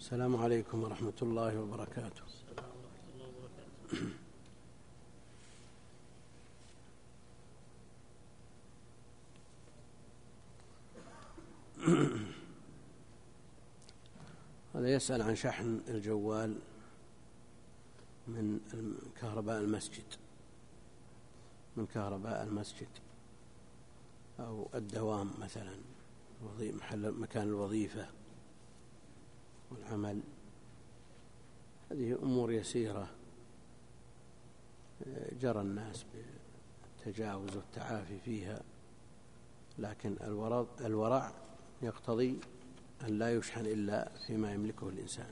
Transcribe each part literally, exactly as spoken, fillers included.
السلام عليكم ورحمة الله وبركاته. هذا يسأل عن شحن الجوال من كهرباء المسجد من كهرباء المسجد أو الدوام مثلا، محل مكان الوظيفة والعمل. هذه أمور يسيرة جرى الناس بالتجاوز والتعافي فيها، لكن الورع يقتضي أن لا يشحن إلا فيما يملكه الإنسان.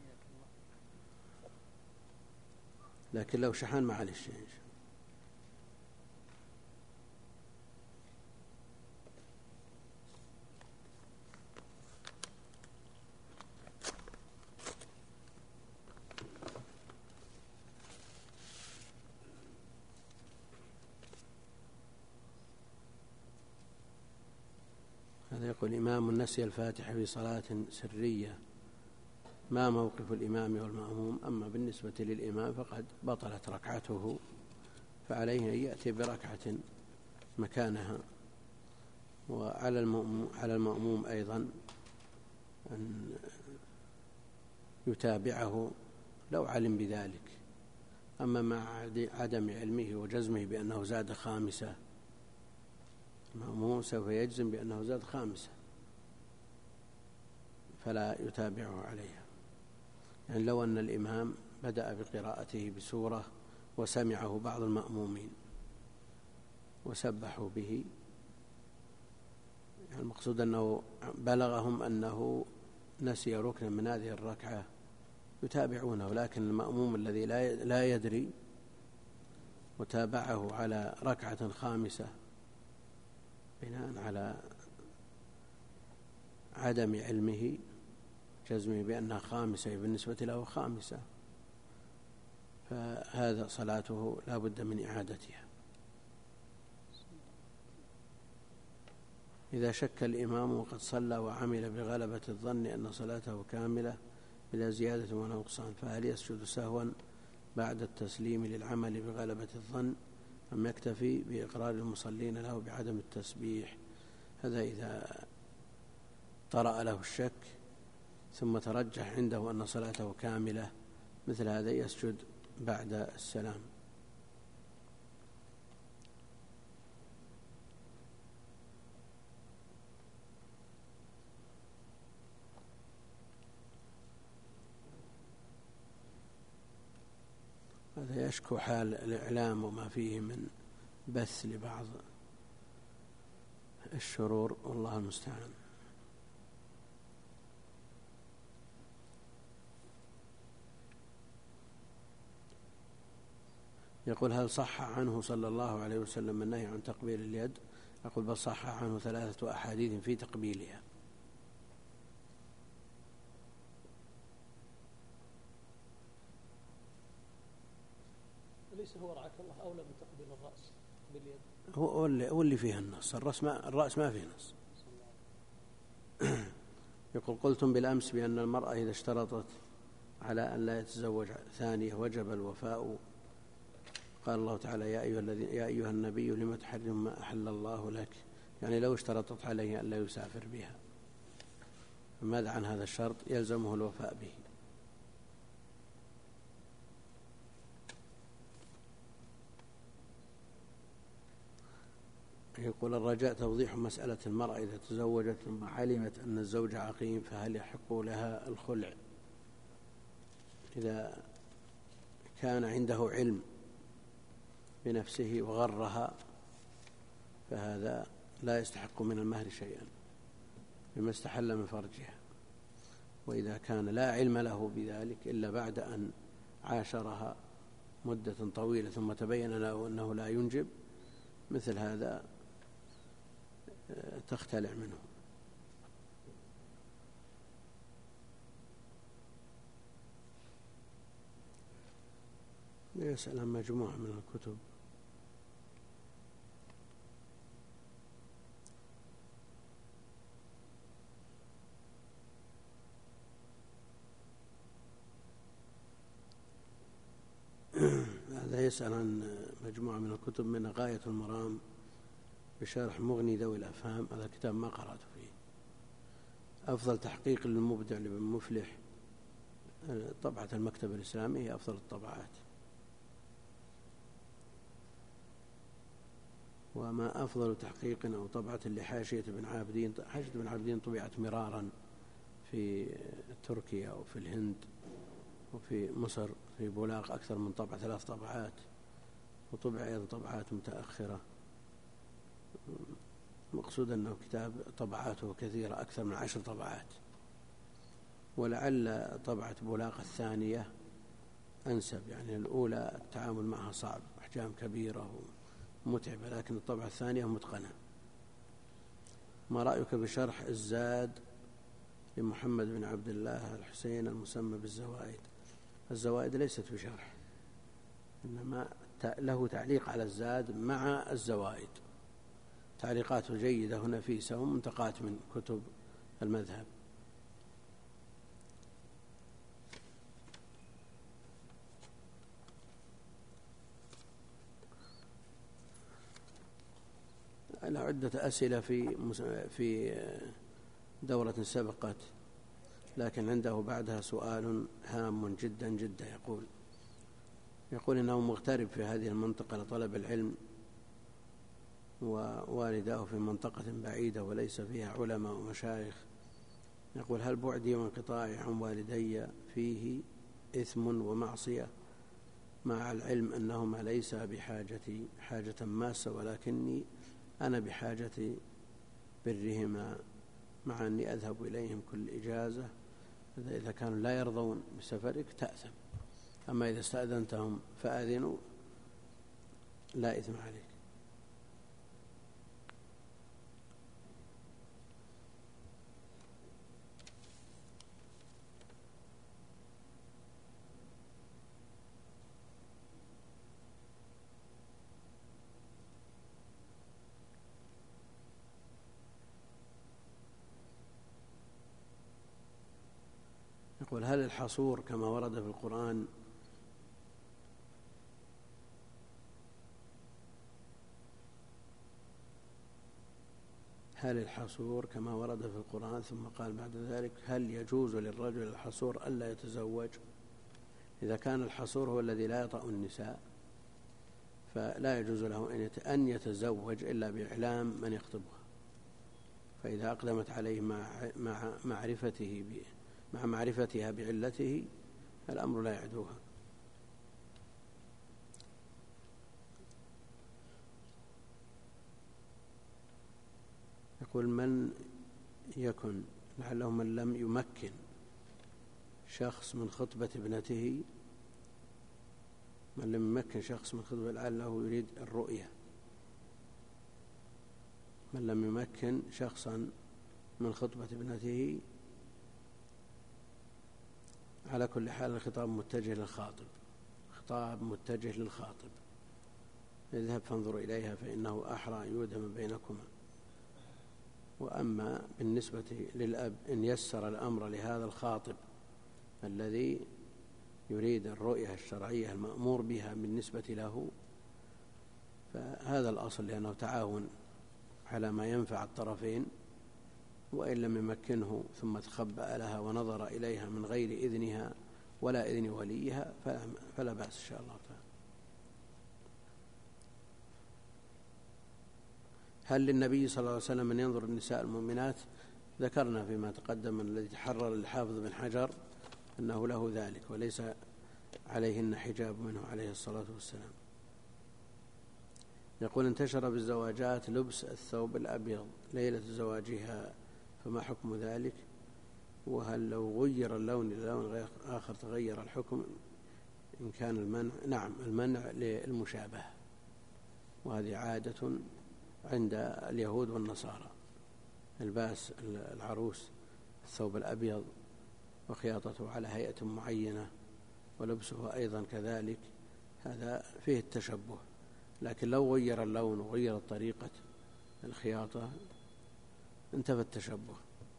لكن لو شحن معلش. هذا يقول: إمام نسي الفاتحة في صلاة سرية، ما موقف الإمام والمأموم؟ أما بالنسبة للإمام فقد بطلت ركعته، فعليه أن يأتي بركعة مكانها. وعلى المأموم, على المأموم أيضا أن يتابعه لو علم بذلك. أما مع عدم علمه وجزمه بأنه زاد خامسة، المأموم سوف يجزم بأنه زاد خامسة فلا يتابعه عليها. يعني لو أن الإمام بدأ بقراءته بسورة وسمعه بعض المأمومين وسبحوا به، يعني المقصود أنه بلغهم أنه نسي ركنا من هذه الركعة، يتابعونه. لكن المأموم الذي لا يدري وتابعه على ركعة خامسة بناء على عدم علمه، جزمه بأنها خامسة بالنسبة له خامسة، فهذا صلاته لا بد من إعادتها. إذا شك الإمام وقد صلى وعمل بغلبة الظن أن صلاته كاملة بلا زيادة ولا نقصان، فهل يسجد سهوا بعد التسليم للعمل بغلبة الظن أم يكتفي بإقرار المصلين له بعدم التسبيح؟ هذا إذا طرأ له الشك ثم ترجح عنده أن صلاته كاملة، مثل هذا يسجد بعد السلام. هذا يشكو حال الإعلام وما فيه من بث لبعض الشرور، والله المستعان. يقول: هل صح عنه صلى الله عليه وسلم النهي عن تقبيل اليد؟ أقول: بل صح عنه ثلاثة أحاديث في تقبيلها. ليس هو رعاك الله أولى من تقبيل الرأس باليد؟ هو اللي, هو اللي فيه النص، الرأس ما, الرأس ما فيه نص. يقول: قلتم بالأمس بأن المرأة إذا اشترطت على أن لا يتزوج ثانية وجب الوفاء. قال الله تعالى: يا أيها, يا أيها النبي لم تحرم ما أحل الله لك، يعني لو اشترطت عليه أن لا يسافر بها، فماذا عن هذا الشرط؟ يلزمه الوفاء به. يقول: الرجاء توضيح مسألة المرأة إذا تزوجت ثم علمت أن الزوج عقيم، فهل يحق لها الخلع؟ إذا كان عنده علم بنفسه وغرها فهذا لا يستحق من المهر شيئا بما استحل من فرجها. وإذا كان لا علم له بذلك إلا بعد أن عاشرها مدة طويلة ثم تبين له أنه لا ينجب، مثل هذا تختلع منه. يسأل عن مجموعة من الكتب. يسأل عن مجموعة من الكتب من غاية المرام بشرح مغني ذوي الأفهام. هذا الكتاب ما قرأت فيه. أفضل تحقيق للمبدع لابن مفلح طبعة المكتبة الإسلامي هي أفضل الطبعات. وما أفضل تحقيق أو طبعة لحاشية ابن عابدين. حاشية ابن عابدين طبعت مرارا في تركيا وفي الهند وفي مصر في بولاق أكثر من طبعة، ثلاث طبعات، وطبع أيضا طبعات متأخرة. مقصود أنه كتاب طبعاته كثيرة أكثر من عشر طبعات، ولعل طبعة بولاق الثانية أنسب. يعني الأولى التعامل معها صعب، أحجام كبيرة ومتعبة، لكن الطبعة الثانية متقنة. ما رأيك بشرح الزاد لمحمد بن عبد الله الحسين المسمى بالزوائد؟ الزوائد ليست بشرح، إنما له تعليق على الزاد مع الزوائد، تعليقاته جيدة ونفيسة ومنتقات من كتب المذهب. له عدة أسئلة في في دورة سبقت، لكن عنده بعدها سؤال هام جدا جدا. يقول يقول إنه مغترب في هذه المنطقة لطلب العلم، ووالداه في منطقة بعيدة وليس فيها علماء ومشايخ. يقول: هل بعدي وانقطاعي عن والدي فيه إثم ومعصية، مع العلم أنهما ليس بحاجتي حاجة ماسة، ولكني أنا بحاجة برهما، مع أني أذهب إليهم كل إجازة. إذا كانوا لا يرضون بسفرك تأثم، أما إذا استأذنتهم فأذنوا لا إثم عليك. يقول: هل الحصور كما ورد في القرآن هل الحصور كما ورد في القرآن ثم قال بعد ذلك: هل يجوز للرجل الحصور ألا يتزوج؟ إذا كان الحصور هو الذي لا يطأ النساء فلا يجوز له أن يتزوج إلا بإعلام من يخطبها، فإذا أقدمت عليه مع معرفته مع معرفتها بعلته الأمر لا يعدوها. يقول: من يكن لعله من لم يمكن شخص من خطبة ابنته من لم يمكن شخص من خطبة لعله يريد الرؤية من لم يمكن شخصا من خطبة ابنته. على كل حال الخطاب متجه للخاطب، خطاب متجه للخاطب: اذهب فانظر إليها فإنه أحرى يودم بينكما. وأما بالنسبة للأب إن يسر الأمر لهذا الخاطب الذي يريد الرؤية الشرعية المأمور بها بالنسبة له، فهذا الأصل، لأنه تعاون على ما ينفع الطرفين. وإن لم يمكنه ثم تخبأ لها ونظر إليها من غير إذنها ولا إذن وليها فلا بأس إن شاء الله تعالى. هل للنبي صلى الله عليه وسلم أن ينظر النساء المؤمنات؟ ذكرنا فيما تقدم الذي تحرر الحافظ بن حجر أنه له ذلك وليس عليهن حجاب منه عليه الصلاة والسلام. يقول: انتشر بالزواجات لبس الثوب الأبيض ليلة زواجها، فما حكم ذلك؟ وهل لو غير اللون للون غير آخر تغير الحكم إن كان المنع؟ نعم، المنع للمشابهة، وهذه عادة عند اليهود والنصارى، الباس العروس الثوب الأبيض وخياطته على هيئة معينة ولبسه أيضا كذلك، هذا فيه التشبه. لكن لو غير اللون وغير طريقة الخياطة انتفى التشبه.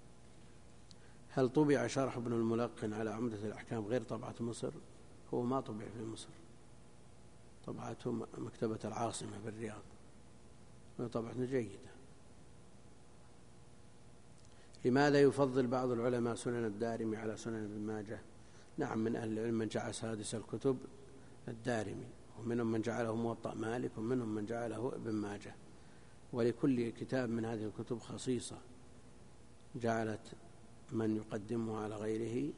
هل طبع شرح ابن الملقن على عمدة الأحكام غير طبعة مصر؟ هو ما طبع في مصر، طبعته مكتبة العاصمة بالرياض، طبعة جيدة. لماذا يفضل بعض العلماء سنن الدارمي على سنن ابن ماجه؟ نعم، من أهل العلم من جعل سادس الكتب الدارمي، ومنهم من جعله موطأ مالك، ومنهم من جعله ابن ماجه، ولكل كتاب من هذه الكتب خصيصة جعلت من يقدمه على غيره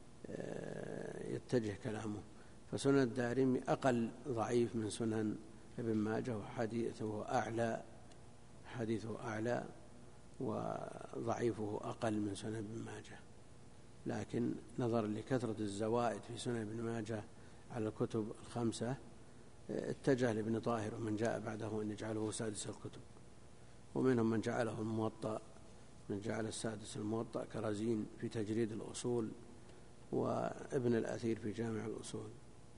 يتجه كلامه. فسنن الدارمي أقل ضعيف من سنن ابن ماجه، وحديثه أعلى حديثه أعلى وضعيفه أقل من سنن ابن ماجه، لكن نظرا لكثرة الزوائد في سنن ابن ماجه على الكتب الخمسة اتجه لابن طاهر ومن جاء بعده أن يجعله سادس الكتب، ومنهم من جعله الموطأ، من جعل السادس الموطأ كرزين في تجريد الأصول، وابن الأثير في جامع الأصول.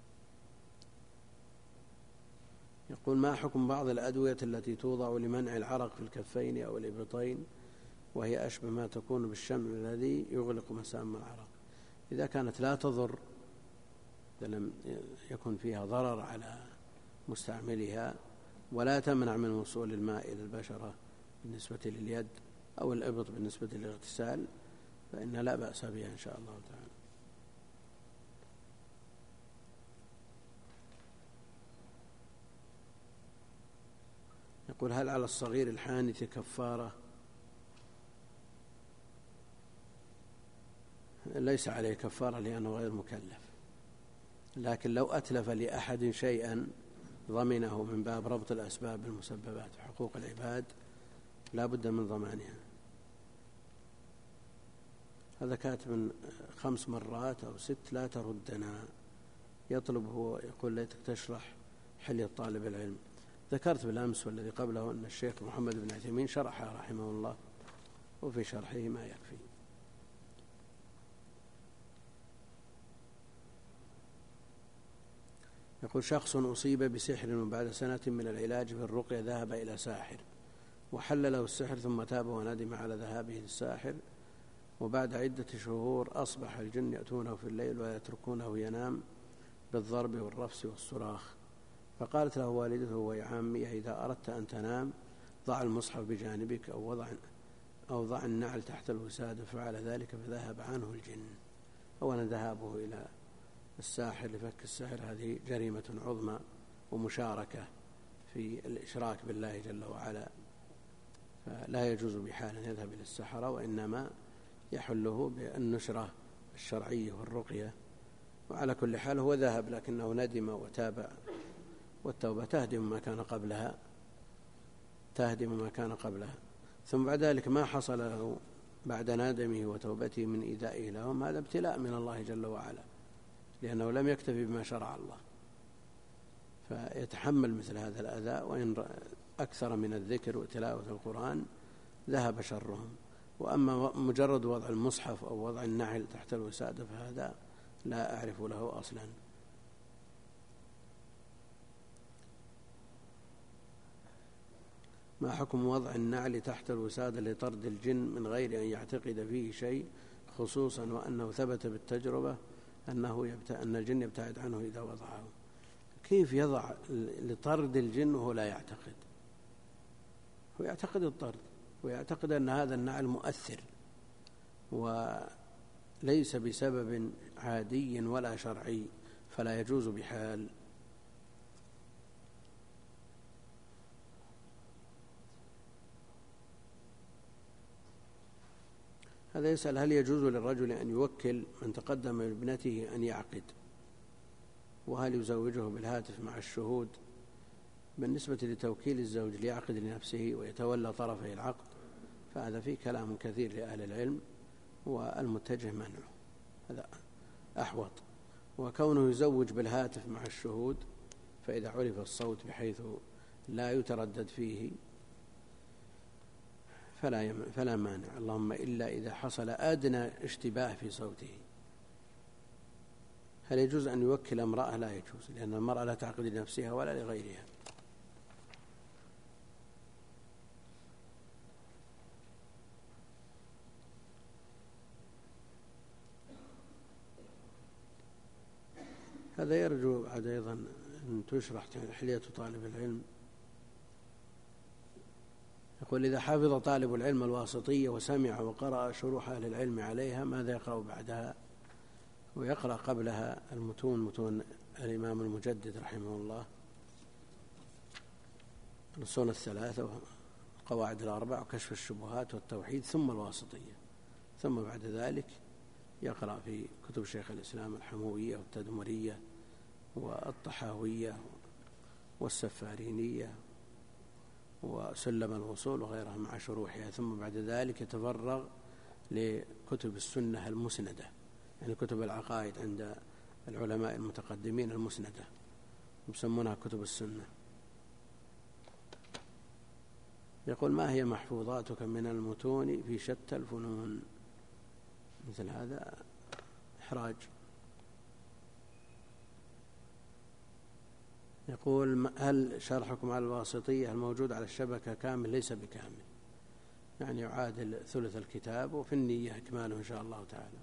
يقول: ما حكم بعض الأدوية التي توضع لمنع العرق في الكفين أو الإبطين، وهي أشبه ما تكون بالشمع الذي يغلق مسام العرق؟ إذا كانت لا تضر، إذا لم يكن فيها ضرر على مستعملها، ولا تمنع من وصول الماء إلى البشرة بالنسبة لليد أو الإبط بالنسبة للاغتسال، فإن لا بأس بها إن شاء الله تعالى. يقول: هل على الصغير الحانث كفارة؟ ليس عليه كفارة لأنه غير مكلف، لكن لو أتلف لأحد شيئا ضمنه من باب ربط الأسباب بالمسببات وحقوق العباد لا بد من ضمانها. هذا كاتب خمس مرات أو ست لا تردنا، يطلب هو يقول: ليتك تشرح حلية طالب العلم. ذكرت بالأمس والذي قبله أن الشيخ محمد بن عثيمين شرحها رحمه الله، وفي شرحه ما يكفي. يقول: شخص أصيب بسحر وبعد سنة من العلاج بالرقية ذهب إلى ساحر وحل له السحر، ثم تاب وندم على ذهابه للساحر، وبعد عدة شهور أصبح الجن يأتونه في الليل ويتركونه ينام بالضرب والرفس والصراخ. فقالت له والدته: وهي عامية: إذا أردت أن تنام ضع المصحف بجانبك أو وضع أو ضع النعل تحت الوسادة. فعل ذلك فذهب عنه الجن. أولا ذهابه إلى الساحر لفك السحر هذه جريمة عظمى ومشاركة في الإشراك بالله جل وعلا، فلا يجوز بحال أن يذهب إلى السحرة، وإنما يحله بالنشرة الشرعية والرقية. وعلى كل حال هو ذهب لكنه ندم وتاب، والتوبة تهدم ما كان قبلها تهدم ما كان قبلها ثم بعد ذلك ما حصل له بعد ندمه وتوبته من إيذائه لهم، هذا ابتلاء من الله جل وعلا، لأنه لم يكتفي بما شرع الله، فيتحمل مثل هذا الأذى. وإن أكثر من الذكر وتلاوة القرآن ذهب شرهم. وأما مجرد وضع المصحف أو وضع النعل تحت الوسادة فهذا لا أعرف له أصلا. ما حكم وضع النعل تحت الوسادة لطرد الجن من غير أن يعتقد فيه شيء، خصوصا وأنه ثبت بالتجربة أنه يبت... أن الجن يبتعد عنه إذا وضعه؟ كيف يضع لطرد الجن وهو لا يعتقد؟ هو يعتقد الطرد، ويعتقد أن هذا النعل مؤثر وليس بسبب عادي ولا شرعي، فلا يجوز بحال. هذا يسأل: هل يجوز للرجل أن يوكل من تقدم من ابنته أن يعقد، وهل يزوجه بالهاتف مع الشهود؟ بالنسبة لتوكيل الزوج ليعقد لنفسه ويتولى طرفي العقد فهذا فيه كلام كثير لأهل العلم، والمتجه منعه، هذا أحوط. وكونه يزوج بالهاتف مع الشهود فإذا عرف الصوت بحيث لا يتردد فيه فلا, يم... فلا مانع، اللهم إلا إذا حصل أدنى اشتباه في صوته. هل يجوز أن يوكل امرأة؟ لا يجوز، لأن المرأة لا تعقد لنفسها ولا لغيرها. هذا يرجو بعد أيضا أن تشرح حلية طالب العلم. يقول: إذا حفظ طالب العلم الواسطية وسمع وقرأ شروح أهل العلم عليها ماذا يقرأ بعدها؟ ويقرأ قبلها المتون، متون الإمام المجدد رحمه الله، الأصول الثلاثة والقواعد الأربع وكشف الشبهات والتوحيد، ثم الواسطية، ثم بعد ذلك يقرأ في كتب شيخ الإسلام الحموية والتدمرية والطحاوية والسفارينية وسلم الوصول وغيرها مع شروحها، ثم بعد ذلك يتفرغ لكتب السنة المسندة، يعني كتب العقائد عند العلماء المتقدمين المسندة يسمونها كتب السنة. يقول: ما هي محفوظاتك من المتون في شتى الفنون؟ مثل هذا إحراج. يقول: هل شرحكم على الواسطية الموجود على الشبكة كامل؟ ليس بكامل، يعني يعادل ثلث الكتاب، وفي النية إكماله إن شاء الله تعالى.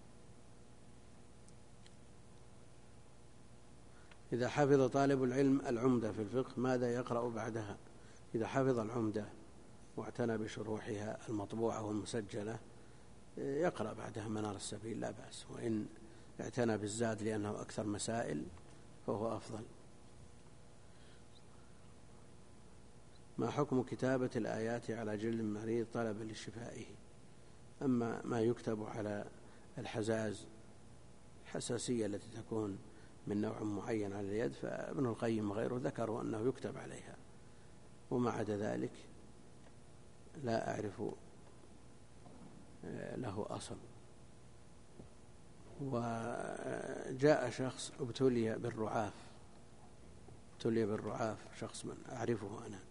إذا حفظ طالب العلم العمدة في الفقه ماذا يقرأ بعدها؟ إذا حفظ العمدة واعتنى بشروحها المطبوعة والمسجلة يقرأ بعدها منار السبيل لا بأس، وإن اعتنى بالزاد لأنه أكثر مسائل فهو أفضل. ما حكم كتابة الآيات على جلد المريض طلبا لشفائه؟ أما ما يكتب على الحزاز الحساسية التي تكون من نوع معين على اليد فابن القيم وغيره ذكروا أنه يكتب عليها، وما عدا ذلك لا أعرف له أصل. وجاء شخص ابتلي بالرعاف، ابتلي بالرعاف شخص من أعرفه أنا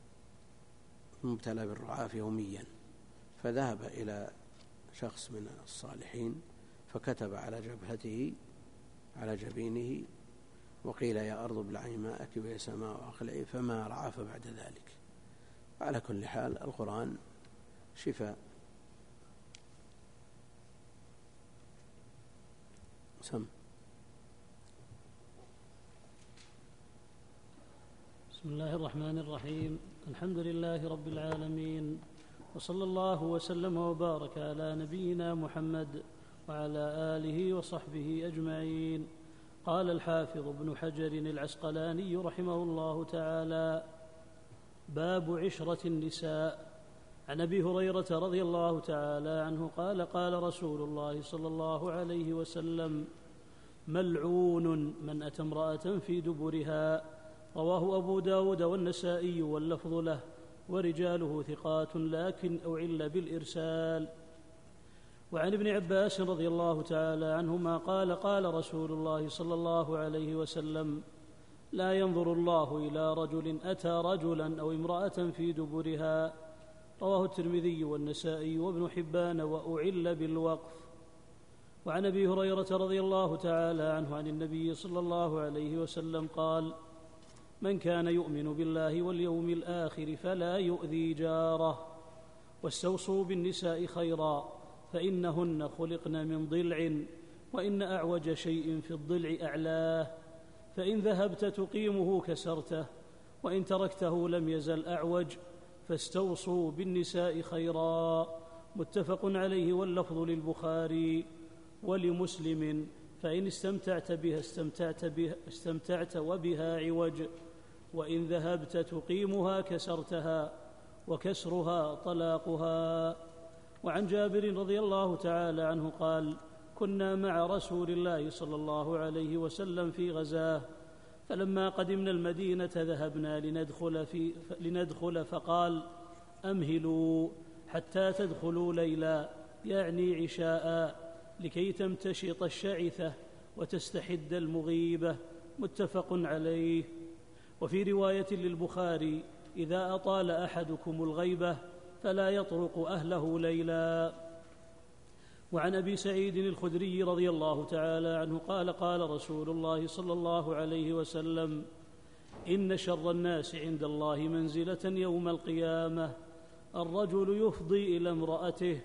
مبتلى بالرعاف يوميا، فذهب إلى شخص من الصالحين فكتب على جبهته على جبينه وقيل: يا أرض ابلعي ماءك ويا سماء أقلعي، فما رعف بعد ذلك. على كل حال القرآن شفاء. سم. بسم الله الرحمن الرحيم. الحمد لله رب العالمين، وصلى الله وسلم وبارك على نبينا محمد وعلى آله وصحبه أجمعين. قال الحافظ ابن حجر العسقلاني رحمه الله تعالى: باب عشرة النساء. عن أبي هريرة رضي الله تعالى عنه قال: قال رسول الله صلى الله عليه وسلم: ملعون من أتى امرأة في دبرها. رواه أبو داود والنسائي واللفظ له، ورجاله ثقات لكن أعل بالإرسال. وعن ابن عباس رضي الله تعالى عنهما قال: قال رسول الله صلى الله عليه وسلم: لا ينظر الله إلى رجل أتى رجلا أو امرأة في دبرها. رواه الترمذي والنسائي وابن حبان، وأعل بالوقف. وعن أبي هريرة رضي الله تعالى عنه عن النبي صلى الله عليه وسلم قال: من كان يؤمن بالله واليوم الآخر فلا يؤذي جاره، واستوصوا بالنساء خيرا، فإنهن خلقن من ضلع، وإن أعوج شيء في الضلع أعلاه، فإن ذهبت تقيمه كسرته، وإن تركته لم يزل أعوج، فاستوصوا بالنساء خيرا. متفق عليه، واللفظ للبخاري. ولمسلم: فإن استمتعت بها استمتعت, بها استمتعت وبها عوج، وإن ذهبت تقيمها كسرتها، وكسرها طلاقها. وعن جابر رضي الله تعالى عنه قال: كنا مع رسول الله صلى الله عليه وسلم في غزاه، فلما قدمنا المدينة ذهبنا لندخل, في لندخل فقال: أمهلوا حتى تدخلوا ليلا، يعني عشاء، لكي تمتشط الشعثة وتستحد المغيبة. متفق عليه. وفي رواية للبخاري: إذا أطال أحدكم الغيبة فلا يطرق أهله ليلا. وعن أبي سعيد الخدري رضي الله تعالى عنه قال: قال رسول الله صلى الله عليه وسلم: إن شر الناس عند الله منزلة يوم القيامة الرجل يفضي إلى امرأته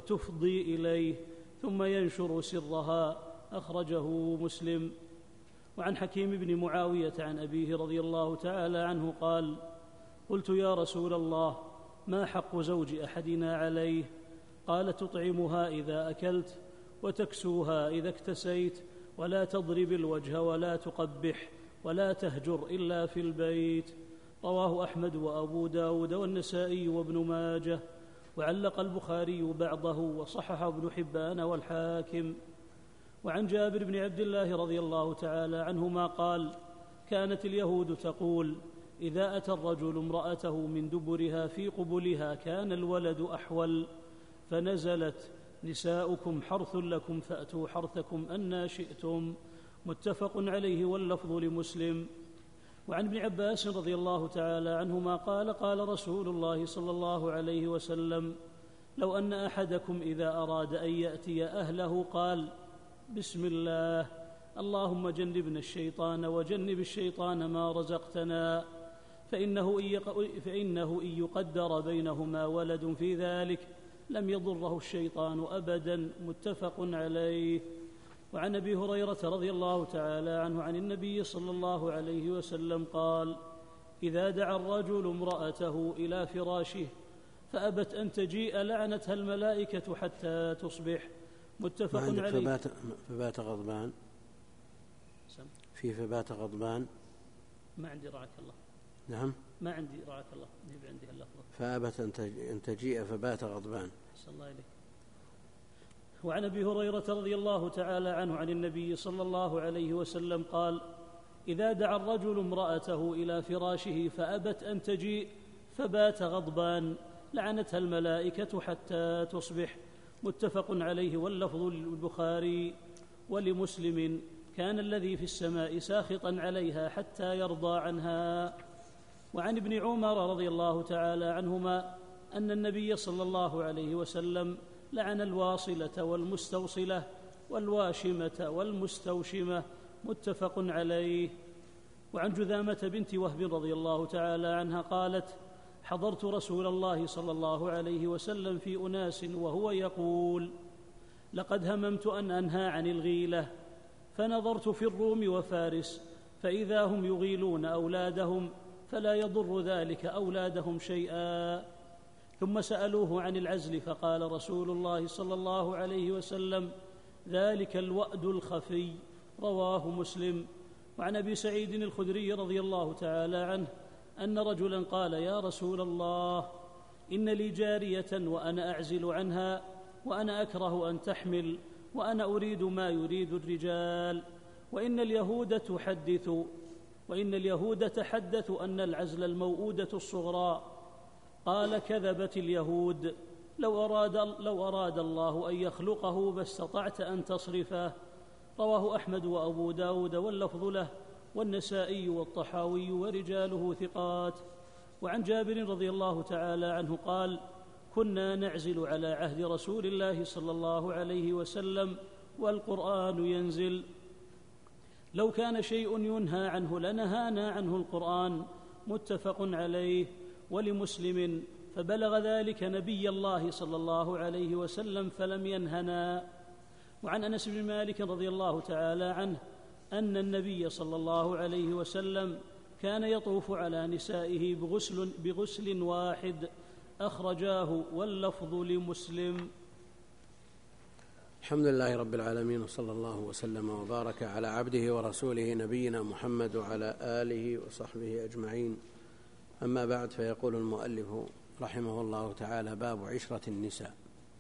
وتفضي إليه ثم ينشر سرها. أخرجه مسلم. وعن حكيم بن معاوية عن أبيه رضي الله تعالى عنه قال: قلت يا رسول الله، ما حق زوج أحدنا عليه؟ قال: تطعمها إذا أكلت، وتكسوها إذا اكتسيت، ولا تضرب الوجه ولا تقبح، ولا تهجر إلا في البيت. رواه أحمد وأبو داود والنسائي وابن ماجه، وعلق البخاري بعضه، وصححه ابن حبان والحاكم. وعن جابر بن عبد الله رضي الله تعالى عنهما قال: كانت اليهود تقول: إذا أتى الرجل امرأته من دبرها في قبلها كان الولد أحول، فنزلت: نساؤكم حرث لكم فأتوا حرثكم أنى شئتم. متفق عليه واللفظ لمسلم. وعن ابن عباس رضي الله تعالى عنهما قال: قال رسول الله صلى الله عليه وسلم: لو أن أحدكم إذا أراد أن يأتي أهله قال: بسم الله، اللهم جنبنا الشيطان وجنب الشيطان ما رزقتنا، فإنه فإنه إن يقدر بينهما ولد في ذلك لم يضره الشيطان أبدا. متفق عليه. وعن أبي هريرة رضي الله تعالى عنه عن النبي صلى الله عليه وسلم قال: إذا دعا الرجل امرأته إلى فراشه فأبت أن تجيء لعنتها الملائكة حتى تصبح. متفق عليه. فبات, فبات غضبان سم. في فبات غضبان ما عندي رعاك الله. نعم ما عندي رعاك الله، نجيب عندي اللفظة. فأبت أن تجيء فبات غضبان. صلى الله عليه. وعن أبي هريرة رضي الله تعالى عنه عن النبي صلى الله عليه وسلم قال: إذا دعا الرجل امرأته إلى فراشه فأبت أن تجيء فبات غضبان لعنتها الملائكة حتى تصبح. متفق عليه واللفظ للبخاري ولمسلم: كان الذي في السماء ساخطا عليها حتى يرضى عنها. وعن ابن عمر رضي الله تعالى عنهما أن النبي صلى الله عليه وسلم لعن الواصلة والمستوصلة والواشمة والمستوشمة. متفق عليه. وعن جذامة بنت وهب رضي الله تعالى عنها قالت: حضرت رسول الله صلى الله عليه وسلم في أناس وهو يقول: لقد هممت أن أنهى عن الغيلة، فنظرت في الروم وفارس فإذا هم يغيلون أولادهم، فلا يضر ذلك أولادهم شيئا. ثم سألوه عن العزل فقال رسول الله صلى الله عليه وسلم: ذلك الوأد الخفي. رواه مسلم. وعن أبي سعيد الخدري رضي الله تعالى عنه أن رجلا قال: يا رسول الله، إن لي جارية وأنا أعزل عنها، وأنا أكره أن تحمل، وأنا أريد ما يريد الرجال، وإن اليهود تحدث وإن اليهود تحدثوا أن العزل الموؤودة الصغرى. قال: كذبت اليهود، لو أراد, لو أراد الله أن يخلقه ما استطعت أن تصرفه. رواه أحمد وأبو داود واللفظ له، والنسائي والطحاوي ورجاله ثقات. وعن جابر رضي الله تعالى عنه قال: كنا نعزل على عهد رسول الله صلى الله عليه وسلم والقرآن ينزل، لو كان شيء ينهى عنه لنهانا عنه القرآن. متفق عليه. ولمسلم: فبلغ ذلك نبي الله صلى الله عليه وسلم فلم ينهنا. وعن أنس بن مالك رضي الله تعالى عنه أن النبي صلى الله عليه وسلم كان يطوف على نسائه بغسل, بغسل واحد. أخرجاه واللفظ لمسلم. الحمد لله رب العالمين، وصلى الله وسلم وبارك على عبده ورسوله نبينا محمد وعلى آله وصحبه أجمعين. أما بعد، فيقول المؤلف رحمه الله تعالى: باب عشرة النساء.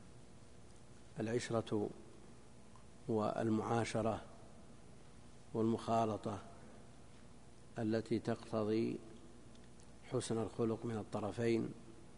العشرة والمعاشرة والمخالطة التي تقتضي حسن الخلق من الطرفين،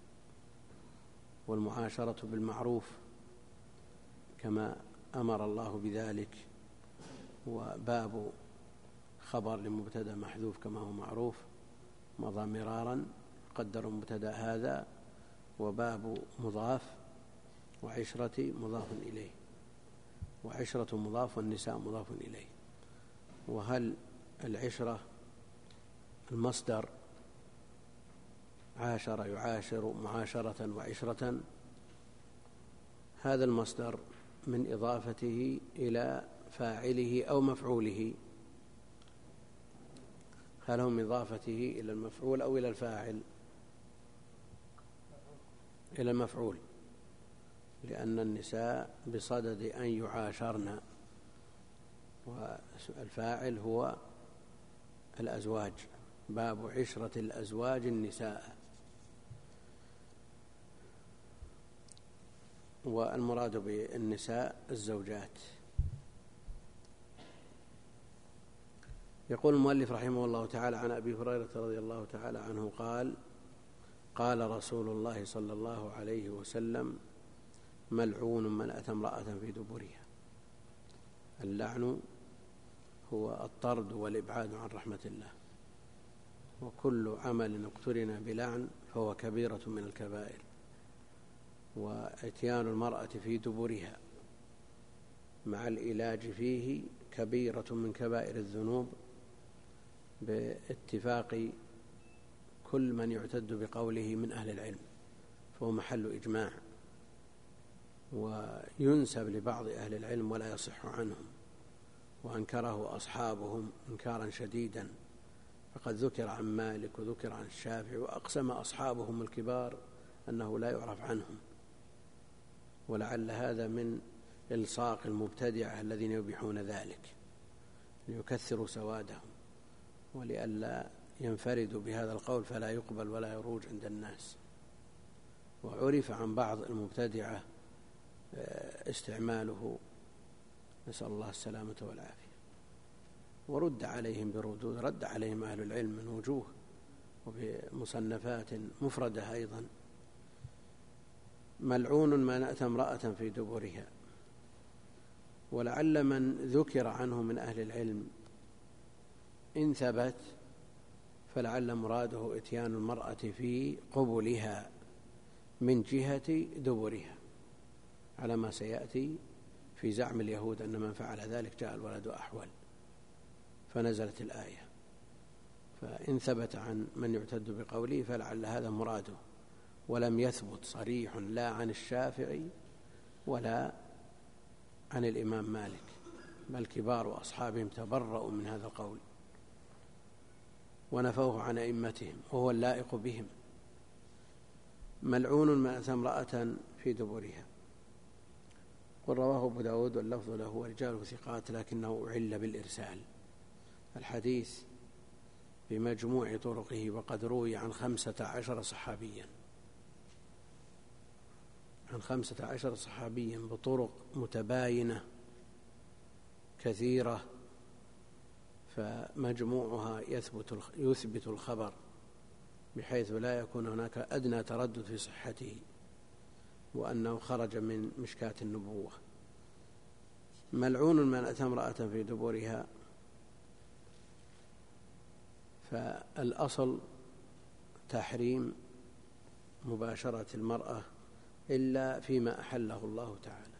والمعاشرة بالمعروف كما أمر الله بذلك. وباب خبر لمبتدأ محذوف كما هو معروف مضى مرارا، قدر مبتدأ هذا. وباب مضاف، وعشرة مضاف إليه، وعشرة مضاف والنساء مضاف إليه. وهل العشرة المصدر عاشر يعاشر معاشرة وعشرة، هذا المصدر من إضافته إلى فاعله أو مفعوله هل هم إضافته إلى المفعول أو إلى الفاعل؟ إلى المفعول، لأن النساء بصدد أن يعاشرن، والفاعل هو الأزواج، باب عشرة الأزواج النساء. والمراد بالنساء الزوجات. يقول المؤلف رحمه الله تعالى عن أبي هريرة رضي الله تعالى عنه قال: قال رسول الله صلى الله عليه وسلم: ملعون من أتى امرأة في دبرها. اللعن هو الطرد والإبعاد عن رحمة الله، وكل عمل اقترن بلعن فهو كبيرة من الكبائر. وإتيان المرأة في دبرها مع العلاج فيه كبيرة من كبائر الذنوب باتفاق كل من يعتد بقوله من أهل العلم، فهو محل إجماع، وينسب لبعض أهل العلم ولا يصح عنهم، وأنكره أصحابهم إنكارا شديدا، فقد ذكر عن مالك وذكر عن الشافعي، وأقسم أصحابهم الكبار أنه لا يعرف عنهم. ولعل هذا من إلصاق المبتدعة الذين يبيحون ذلك ليكثروا سوادهم، ولئلا ينفردوا بهذا القول فلا يقبل ولا يروج عند الناس. وعرف عن بعض المبتدعة استعماله، نسأل الله السلامة والعافية، ورد عليهم بردود رد عليهم أهل العلم من وجوه وبمصنفات مفردة أيضا. ملعون من أتى امرأة في دبرها. ولعل من ذكر عنه من أهل العلم إن ثبت فلعل مراده إتيان المرأة في قبلها من جهة دبرها، على ما سيأتي في زعم اليهود أن من فعل ذلك جاء الولد أحول، فنزلت الآية. فإن ثبت عن من يعتد بقوله فلعل هذا مراده، ولم يثبت صريح لا عن الشافعي ولا عن الإمام مالك، بل كبار وأصحابهم تبرؤوا من هذا القول ونفوه عن أئمتهم، وهو اللائق بهم. ملعون من أتى امرأة في دبرها. قل رواه أبو داود واللفظ له ورجاله ثقات لكنه أعل بالإرسال. الحديث بمجموع طرقه وقد روي عن خمسة عشر صحابيا عن خمسة عشر صحابيا بطرق متباينة كثيرة، فمجموعها يثبت يثبت الخبر بحيث لا يكون هناك أدنى تردد في صحته، وأنه خرج من مشكاة النبوة. ملعون من أتى امرأة في دبرها. فالأصل تحريم مباشرة المرأة إلا فيما أحله الله تعالى،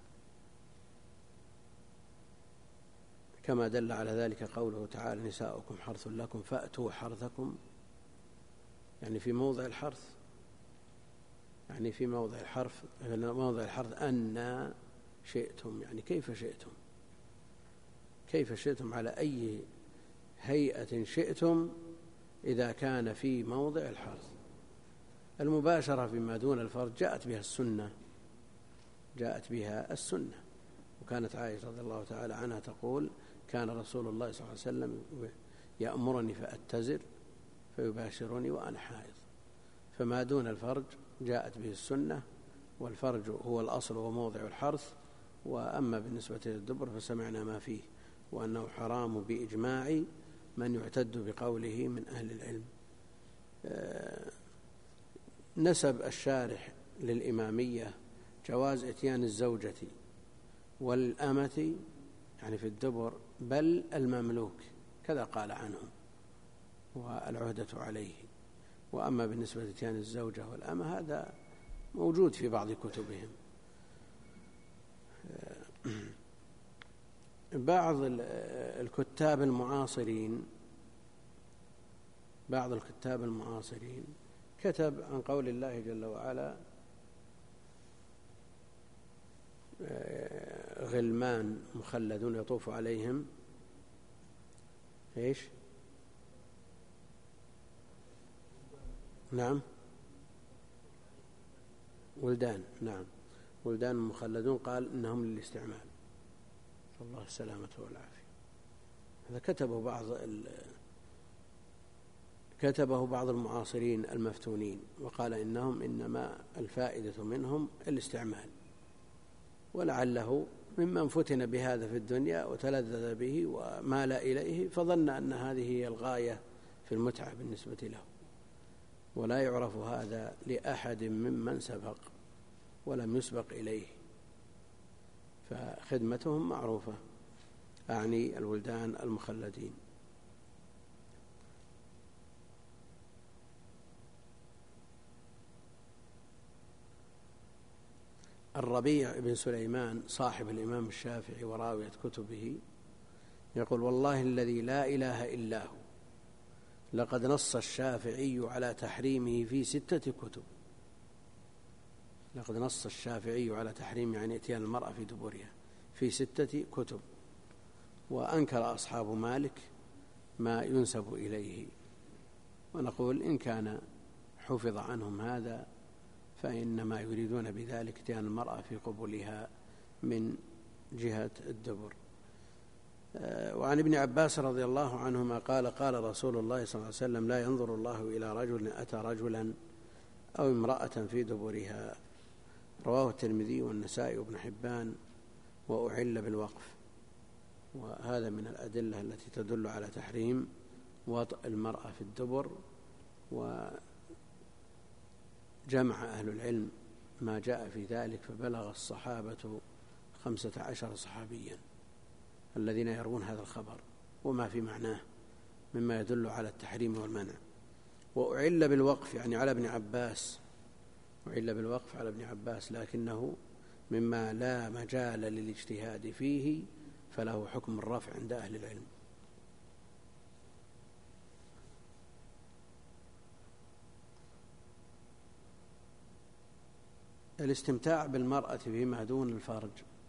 كما دل على ذلك قوله تعالى: نساؤكم حرث لكم فأتوا حرثكم، يعني في موضع الحرث، يعني في موضع الحرف موضع الحرث أن شئتم، يعني كيف شئتم، كيف شئتم على أي هيئة شئتم إذا كان في موضع الحرث. المباشرة فيما دون الفرج جاءت بها السنة جاءت بها السنة وكانت عائشة رضي الله تعالى عنها تقول: كان رسول الله صلى الله عليه وسلم يأمرني فأتزر فيباشرني وأنا حائض. فما دون الفرج جاءت به السنة، والفرج هو الأصل وموضع الحرث. وأما بالنسبة للدبر فسمعنا ما فيه، وأنه حرام بإجماع من يعتد بقوله من أهل العلم. نسب الشارح للإمامية جواز إتيان الزوجة والأمة يعني في الدبر، بل المملوك، كذا قال عنهم والعهدة عليه. وأما بالنسبة لإتيان الزوجة والأمة هذا موجود في بعض كتبهم. بعض الكتاب المعاصرين بعض الكتاب المعاصرين كتب عن قول الله جل وعلا: غلمان مخلدون يطوف عليهم ايش نعم ولدان، نعم ولدان مخلدون، قال إنهم للاستعمال، نسأل الله السلامة والعافية. هذا كتبه بعض كتبه بعض المعاصرين المفتونين، وقال إنهم إنما الفائدة منهم الاستعمال، ولعله ممن فتن بهذا في الدنيا وتلذذ به ومال إليه فظن أن هذه هي الغاية في المتعة بالنسبة له، ولا يعرف هذا لأحد ممن سبق ولم يسبق إليه، فخدمتهم معروفة، أعني الولدان المخلدين. الربيع بن سليمان صاحب الإمام الشافعي وراوية كتبه يقول: والله الذي لا إله إلا هو لقد نص الشافعي على تحريمه في ستة كتب. لقد نص الشافعي على تحريم يعني اتيان المرأة في دبرها في ستة كتب، وأنكر أصحاب مالك ما ينسب إليه، ونقول إن كان حفظ عنهم هذا فإنما يريدون بذلك اتيان المرأة في قبلها من جهة الدبر. وعن ابن عباس رضي الله عنهما قال: قال رسول الله صلى الله عليه وسلم: لا ينظر الله إلى رجل أتى رجلا أو امرأة في دبرها. رواه الترمذي والنسائي وابن حبان، وأعل بالوقف. وهذا من الأدلة التي تدل على تحريم وطئ المرأة في الدبر. وجمع أهل العلم ما جاء في ذلك فبلغ الصحابة خمسة عشر صحابيا الذين يروون هذا الخبر وما في معناه مما يدل على التحريم والمنع. وأعل بالوقف يعني على ابن عباس، أعل بالوقف على ابن عباس، لكنه مما لا مجال للاجتهاد فيه فله حكم الرفع عند أهل العلم. الاستمتاع بالمرأة فيما دون الفرج،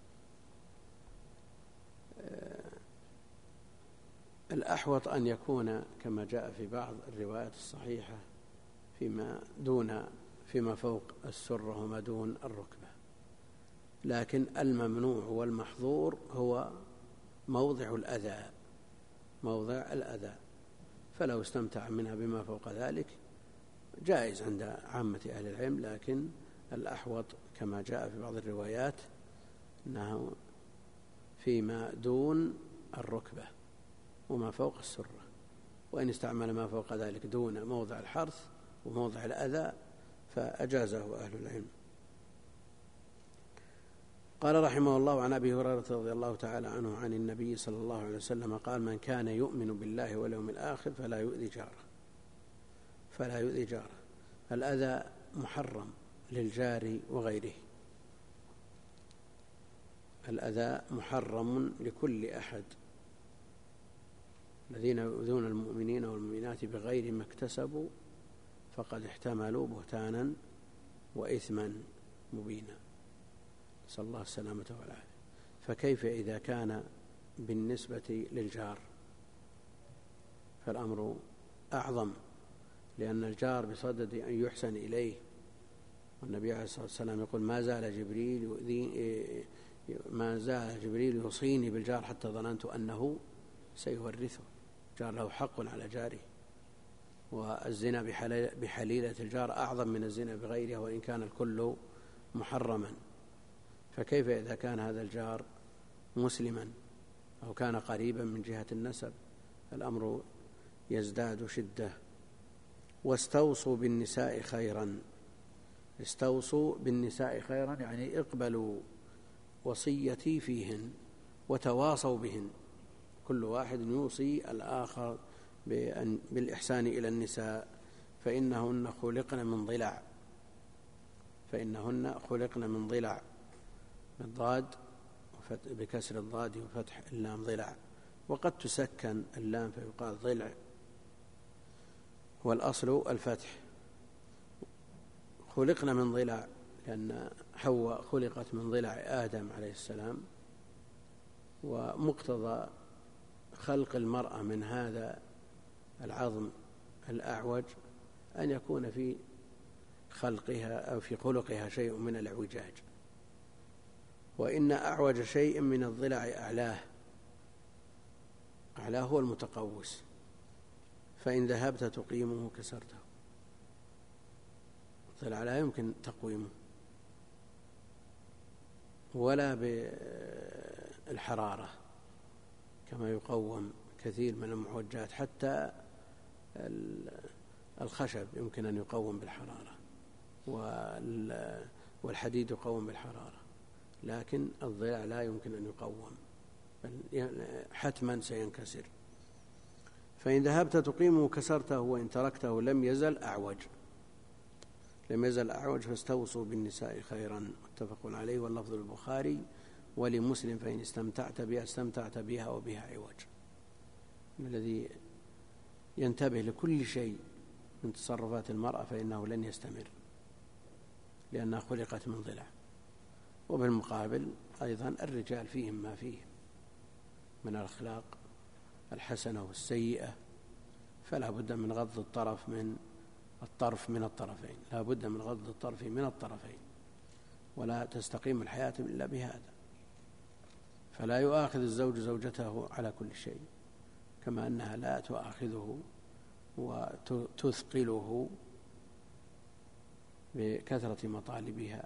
الأحوط أن يكون كما جاء في بعض الروايات الصحيحة فيما دون فيما فوق السرة وما دون الركبة، لكن الممنوع والمحظور هو موضع الأذى، موضع الأذى، فلو استمتع منها بما فوق ذلك جائز عند عامة أهل العلم، لكن الأحوط كما جاء في بعض الروايات أنه فيما دون الركبة وما فوق السرة، وإن استعمل ما فوق ذلك دون موضع الحرث وموضع الأذى فأجازه أهل العلم. قال رحمه الله: عن أبي هريرة رضي الله تعالى عنه عن النبي صلى الله عليه وسلم قال: من كان يؤمن بالله واليوم الآخر فلا يؤذي جاره فلا يؤذي جاره. الأذى محرم للجار وغيره، الأذى محرم لكل أحد. الذين يؤذون المؤمنين والمؤمنات بغير ما اكتسبوا فقد احتملوا بهتانا وإثما مبينا، نسأل الله السلامة والعافية. فكيف إذا كان بالنسبة للجار؟ فالأمر أعظم، لأن الجار بصدد أن يحسن إليه، والنبي عليه الصلاة والسلام يقول: ما زال جبريل يؤذي ما زال جبريل يوصيني بالجار حتى ظننت أنه سيورثه. الجار له حق على جاره، والزنا بحليلة الجار أعظم من الزنا بغيرها وإن كان الكل محرما. فكيف إذا كان هذا الجار مسلما أو كان قريبا من جهة النسب؟ الأمر يزداد شدة. واستوصوا بالنساء خيرا، استوصوا بالنساء خيرا يعني اقبلوا وصيتي فيهن وتواصوا بهن، كل واحد يوصي الآخر بالإحسان إلى النساء، فإنهن خلقن من ضلع فإنهن خلقن من ضلع بالضاد بكسر الضاد وفتح اللام ضلع، وقد تسكن اللام فيقال ضلع، والأصل الفتح. خلقن من ضلع لأن حواء خلقت من ضلع آدم عليه السلام، ومقتضى خلق المرأة من هذا العظم الأعوج أن يكون في خلقها أو في خلقها شيء من الاعوجاج، وإن أعوج شيء من الضلع أعلاه، أعلاه هو المتقوس، فإن ذهبت تقيمه كسرته. الضلع لا يمكن تقويمه ولا بالحرارة كما يقوم كثير من المعوجات، حتى الخشب يمكن أن يقوم بالحرارة والحديد يقوم بالحرارة، لكن الضلع لا يمكن أن يقوم، بل حتما سينكسر. فإن ذهبت تقيمه كسرته، وإن تركته لم يزل أعوج لم يزل أعوج فاستوصوا بالنساء خيرا، متفق عليه، واللفظ البخاري ولمسلم: فإن استمتعت بها استمتعت بها وبها عوج. الذي ينتبه لكل شيء من تصرفات المرأة فإنه لن يستمر، لأنها خلقت من ضلع. وبالمقابل أيضا الرجال فيهم ما فيهم من الأخلاق الحسنة والسيئة، فلا بد من غض الطرف من الطرف من الطرفين، لا بد من غض الطرف من الطرفين، ولا تستقيم الحياة إلا بهذا. فلا يؤاخذ الزوج زوجته على كل شيء، كما أنها لا تؤاخذه وتثقله بكثرة مطالبها،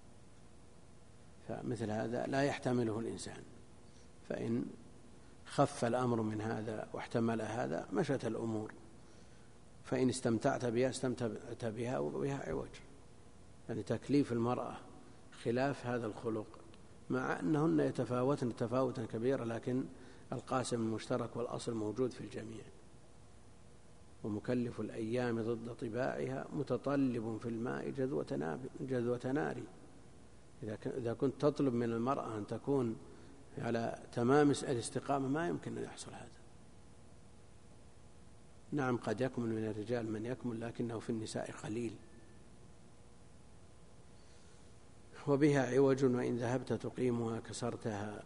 فمثل هذا لا يحتمله الإنسان. فإن خف الأمر من هذا واحتمل هذا مشت الأمور. فإن استمتعت بها استمتعت بها وبها عوج، يعني تكليف المرأة خلاف هذا الخلق، مع أنهن يتفاوتن تفاوتا كبيرا، لكن القاسم المشترك والأصل موجود في الجميع. ومكلف الأيام ضد طباعها متطلب في الماء جذوة نار. إذا كنت تطلب من المرأة أن تكون على تمام الاستقامة ما يمكن أن يحصل هذا. نعم قد يكمل من الرجال من يكمل، لكنه في النساء قليل. وبها عوج، وإن ذهبت تقيمها كسرتها.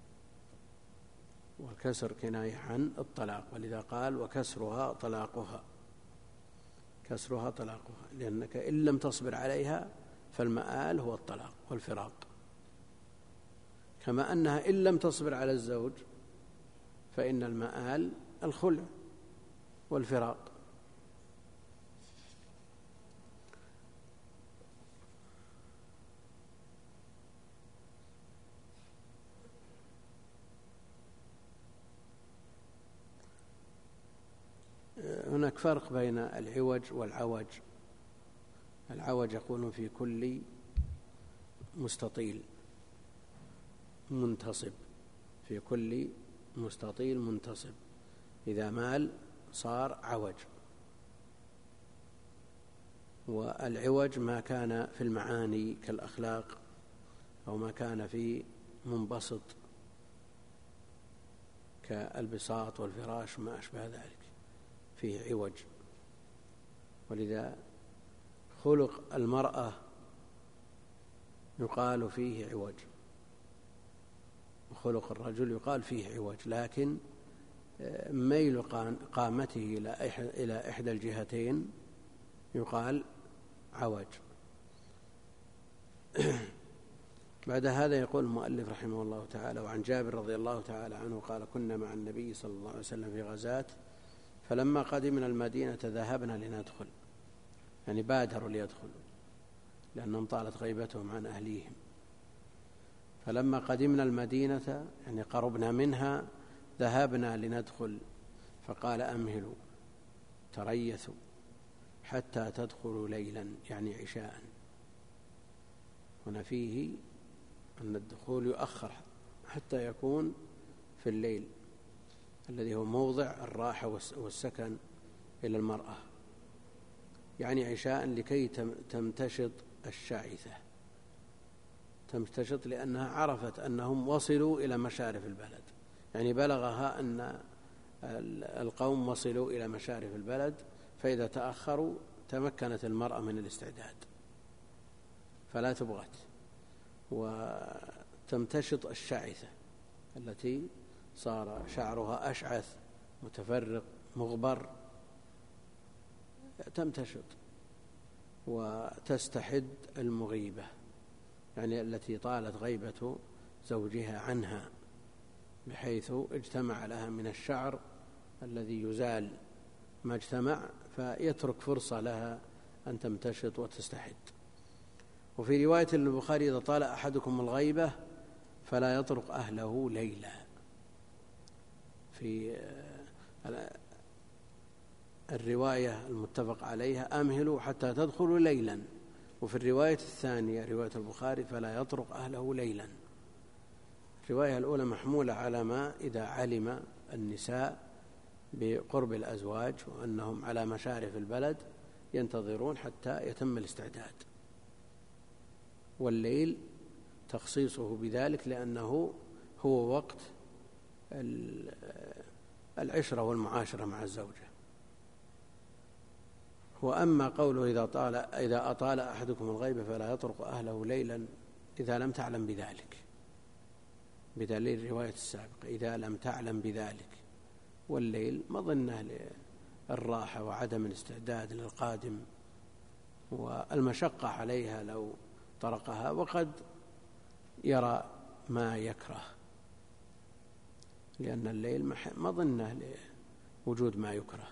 والكسر كناية عن الطلاق، ولذا قال وكسرها طلاقها، كسرها طلاقها، لأنك إن لم تصبر عليها فالمآل هو الطلاق والفراق، كما أنها إن لم تصبر على الزوج فإن المآل الخلع والفراق. هناك فرق بين العوج والعوج. العوج يكون في كل مستطيل منتصب، في كل مستطيل منتصب، إذا مال صار عوج. والعوج ما كان في المعاني كالأخلاق، أو ما كان في منبسط كالبساط والفراش وما أشبه ذلك فيه عوج. ولذا خلق المرأة يقال فيه عوج، وخلق الرجل يقال فيه عوج، لكن ميل قامته إلى إحدى الجهتين يقال عوج. بعد هذا يقول المؤلف رحمه الله تعالى: وعن جابر رضي الله تعالى عنه قال: كنا مع النبي صلى الله عليه وسلم في غزاة، فلما قدمنا المدينة ذهبنا لندخل، يعني بادروا ليدخلوا لأنهم طالت غيبتهم عن أهليهم. فلما قدمنا المدينة يعني قربنا منها ذهبنا لندخل، فقال: أمهلوا تريثوا حتى تدخلوا ليلا، يعني عشاء. هنا فيه أن الدخول يؤخر حتى يكون في الليل الذي هو موضع الراحة والسكن إلى المرأة، يعني عشاء لكي تمتشط الشعثة، تمتشط لأنها عرفت أنهم وصلوا إلى مشارف البلد، يعني بلغها أن القوم وصلوا إلى مشارف البلد، فإذا تأخروا تمكنت المرأة من الاستعداد فلا تبغت، وتمتشط الشعثة التي صار شعرها أشعث متفرق مغبر، تمتشط وتستحد المغيبة، يعني التي طالت غيبة زوجها عنها بحيث اجتمع لها من الشعر الذي يزال ما اجتمع، فيترك فرصة لها أن تمتشط وتستحد. وفي رواية البخاري: إذا طال أحدكم الغيبة فلا يطرق أهله ليلا. في الرواية المتفق عليها: أمهلوا حتى تدخلوا ليلا. وفي الرواية الثانية رواية البخاري: فلا يطرق أهله ليلا. الرواية الأولى محمولة على ما إذا علم النساء بقرب الأزواج وأنهم على مشارف البلد ينتظرون حتى يتم الاستعداد، والليل تخصيصه بذلك لأنه هو وقت العشرة والمعاشرة مع الزوجة. وأما قوله: إذا طال إذا أطال أحدكم الغيبة فلا يطرق أهله ليلا، إذا لم تعلم بذلك، بدليل الرواية السابقة: إذا لم تعلم بذلك. والليل مظنة للراحة وعدم الاستعداد للقادم والمشقة عليها لو طرقها، وقد يرى ما يكره، لأن الليل مظنة لوجود ما يكره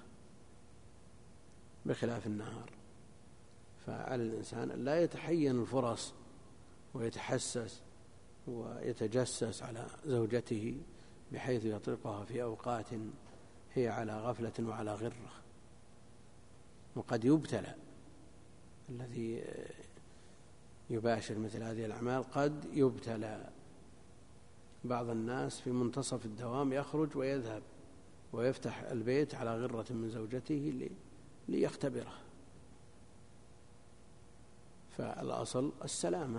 بخلاف النهار. فعلى الإنسان أن لا يتحين الفرص ويتحسس ويتجسس على زوجته بحيث يطلقها في أوقات هي على غفلة وعلى غرة. وقد يبتلى الذي يباشر مثل هذه الأعمال، قد يبتلى. بعض الناس في منتصف الدوام يخرج ويذهب ويفتح البيت على غرة من زوجته ليختبره. فالأصل السلامة،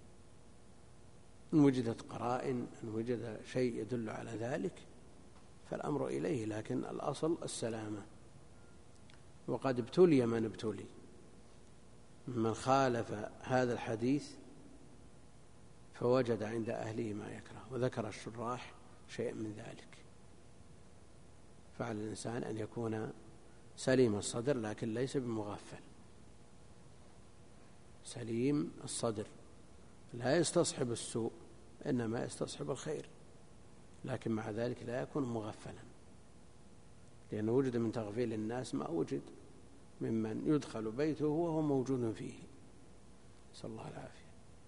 إن وجدت قرائن، إن وجد شيء يدل على ذلك فالأمر إليه، لكن الأصل السلامة. وقد ابتلي من ابتلي من خالف هذا الحديث فوجد عند أهله ما يكره، وذكر الشراح شيء من ذلك. فعلى الإنسان أن يكون سليم الصدر لكن ليس بمغفل، سليم الصدر لا يستصحب السوء إنما يستصحب الخير، لكن مع ذلك لا يكون مغفلا، لأنه وجد من تغفيل الناس ما وجد ممن يدخل بيته وهو موجود فيه، نسأل الله العافية.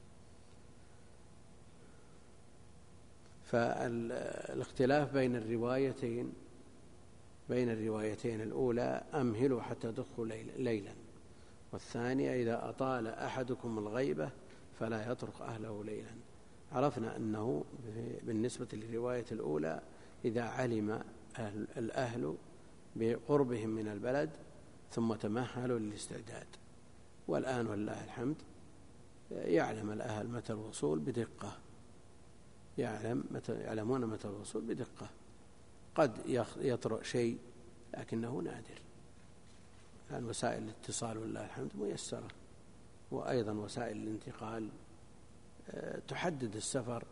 فالاختلاف بين الروايتين بين الروايتين الأولى: أمهلوا حتى تدخلوا ليلا، والثانية: إذا أطال أحدكم الغيبة فلا يطرق أهله ليلا. عرفنا أنه بالنسبة للرواية الأولى إذا علم أهل الأهل بقربهم من البلد ثم تمهلوا للاستعداد. والآن والله الحمد يعلم الأهل متى الوصول بدقة، يعلم متى يعلمون متى الوصول بدقة. قد يطرأ شيء لكنه نادر، لأن وسائل الاتصال والله الحمد ميسرة، وأيضا وسائل الانتقال تحدد السفر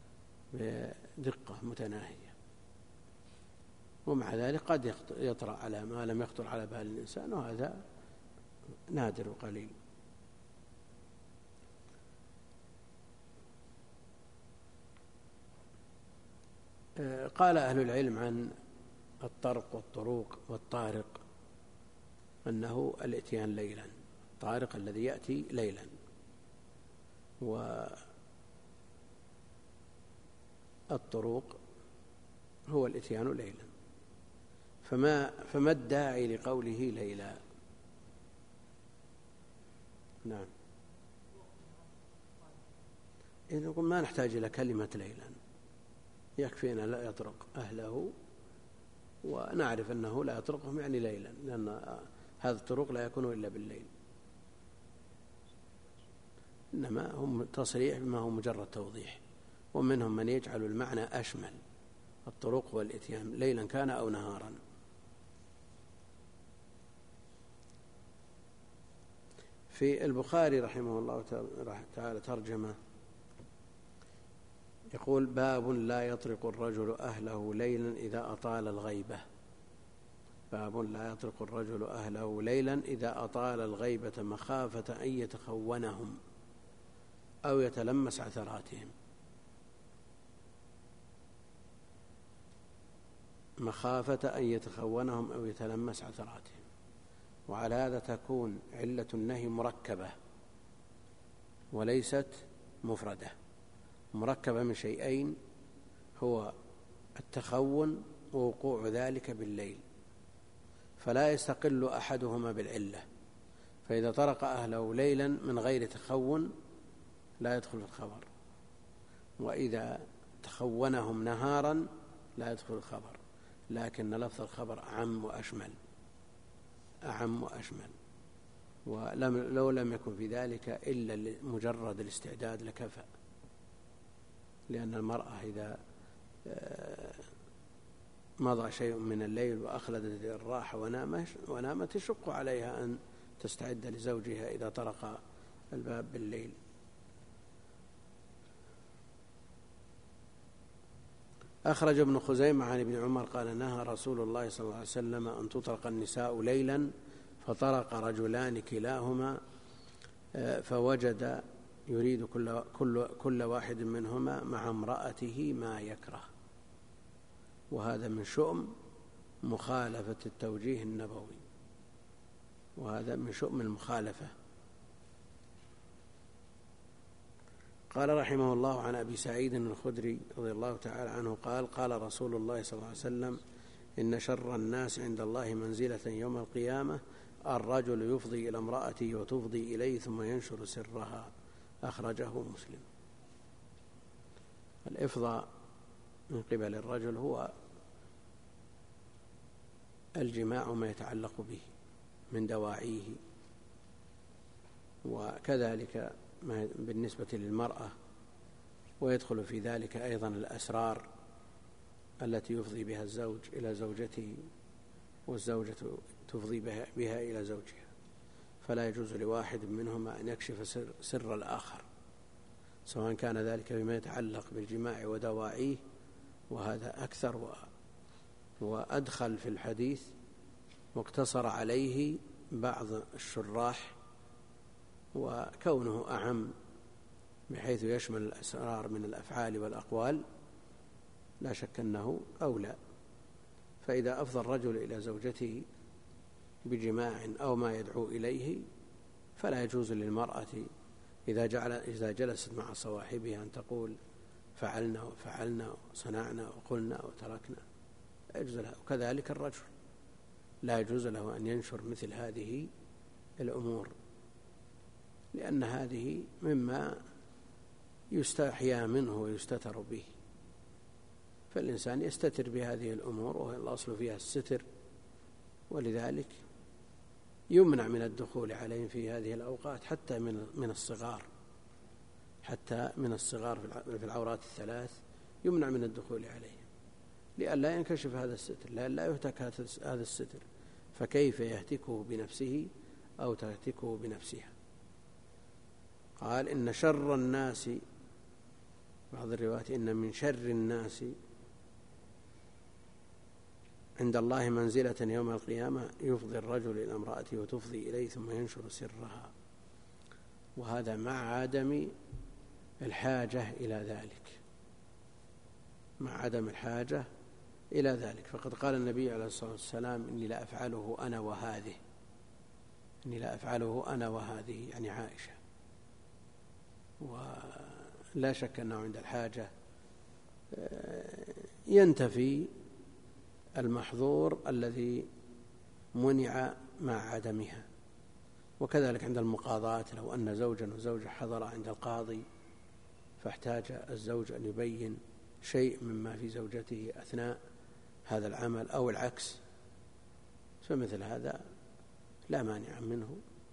بدقة متناهية، ومع ذلك قد يطرأ على ما لم يخطر على بال الإنسان، وهذا نادر وقليل. قال أهل العلم عن الطرق والطروق والطارق أنه الإتيان ليلا، الطارق الذي يأتي ليلا، والطروق هو الإتيان ليلا. فما, فما الداعي لقوله ليلا؟ نعم، إذا نقول ما نحتاج إلى كلمة ليلا، يكفينا لا يطرق أهله ونعرف أنه لا يطرقهم يعني ليلا، لأن هذا الطرق لا يكون إلا بالليل، إنما هم تصريح بما هو مجرد توضيح. ومنهم من يجعل المعنى أشمل، الطرق والإتيان ليلا كان أو نهارا. في البخاري رحمه الله تعالى ترجمة يقول: باب لا يطرق الرجل أهله ليلا إذا أطال الغيبة. باب لا يطرق الرجل أهله ليلا إذا أطال الغيبة مخافة أن يتخونهم أو يتلمس عثراتهم. مخافة أن يتخونهم أو يتلمس عثراتهم. وعلى هذا تكون علة النهي مركبة وليست مفردة. مركبة من شيئين، هو التخون ووقوع ذلك بالليل، فلا يستقل أحدهما بالعلة. فإذا طرق أهله ليلا من غير تخون لا يدخل في الخبر، وإذا تخونهم نهارا لا يدخل الخبر، لكن لفظ الخبر أعم وأشمل أعم وأشمل ولو لم يكن في ذلك إلا مجرد الاستعداد لكفى. لأن المرأة إذا مضى شيء من الليل وأخلدت الراحة ونامت يشق عليها أن تستعد لزوجها إذا طرق الباب بالليل. أخرج ابن خزيمة عن ابن عمر قال نهى رسول الله صلى الله عليه وسلم أن تطرق النساء ليلا، فطرق رجلان كلاهما فوجد يريد كل, كل, كل واحد منهما مع امرأته ما يكره. وهذا من شؤم مخالفة التوجيه النبوي، وهذا من شؤم المخالفة. قال رحمه الله عن أبي سعيد الخدري رضي الله تعالى عنه قال قال رسول الله صلى الله عليه وسلم إن شر الناس عند الله منزلة يوم القيامة الرجل يفضي إلى امرأته وتفضي إليه ثم ينشر سرها. أخرجه مسلم. الإفضاء من قبل الرجل هو الجماع ما يتعلق به من دواعيه، وكذلك بالنسبة للمرأة، ويدخل في ذلك أيضا الأسرار التي يفضي بها الزوج إلى زوجته والزوجة تفضي بها, بها إلى زوجها، فلا يجوز لواحد منهما أن يكشف سر, سر الآخر، سواء كان ذلك بما يتعلق بالجماع ودواعيه، وهذا أكثر وأدخل في الحديث واقتصر عليه بعض الشراح، وكونه أعم بحيث يشمل الأسرار من الأفعال والأقوال لا شك أنه أولى. فإذا أفضى الرجل إلى زوجته بجماع أو ما يدعو إليه فلا يجوز للمرأة إذا, جعل إذا جلست مع صواحبها أن تقول فعلنا وفعلنا وصنعنا وقلنا وتركنا، لا يجوز له. وكذلك الرجل لا يجوز له أن ينشر مثل هذه الأمور، لأن هذه مما يستحيا منه ويستتر به، فالإنسان يستتر بهذه الأمور والأصل فيها الستر، ولذلك يمنع من الدخول عليهم في هذه الأوقات حتى من من الصغار حتى من الصغار في العورات الثلاث يمنع من الدخول عليهم لئلا ينكشف هذا الستر، لئلا يهتك هذا الستر، فكيف يهتكه بنفسه أو تهتكه بنفسها. قال إن شر الناس، بعض الروايات إن من شر الناس عند الله منزلة يوم القيامة يفضي الرجل إلى امرأته وتفضي إليه ثم ينشر سرها. وهذا مع عدم الحاجة إلى ذلك مع عدم الحاجة إلى ذلك فقد قال النبي عليه الصلاة والسلام إني لا أفعله أنا وهذه إني لا أفعله أنا وهذه يعني عائشة. ولا شك أنه عند الحاجة ينتفي المحظور الذي منع مع عدمها. وكذلك عند المقاضاة، لو أن زوجا وزوجة حضر عند القاضي فاحتاج الزوج أن يبين شيء مما في زوجته أثناء هذا العمل أو العكس، فمثل هذا لا مانع منه.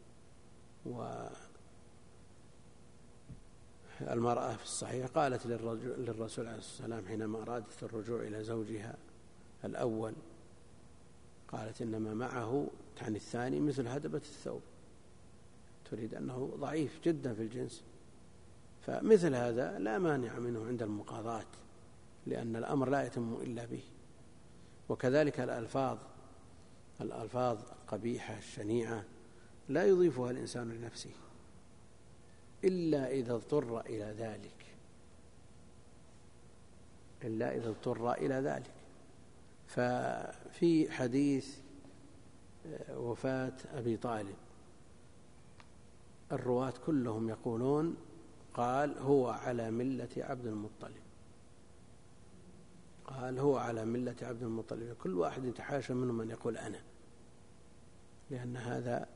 والمرأة في الصحيح قالت للرسول عليه الصلاة والسلام حينما أرادت الرجوع إلى زوجها الأول، قالت إنما معه تعني الثاني مثل هدبة الثوب، تريد أنه ضعيف جدا في الجنس، فمثل هذا لا مانع منه عند المقاضاة، لأن الأمر لا يتم إلا به. وكذلك الألفاظ الألفاظ القبيحة الشنيعة لا يضيفها الإنسان لنفسه إلا إذا اضطر إلى ذلك إلا إذا اضطر إلى ذلك. ففي حديث وفاة أبي طالب الرواة كلهم يقولون قال هو على ملة عبد المطلب، قال هو على ملة عبد المطلب. كل واحد يتحاشى منهم من يقول أنا، لأن هذا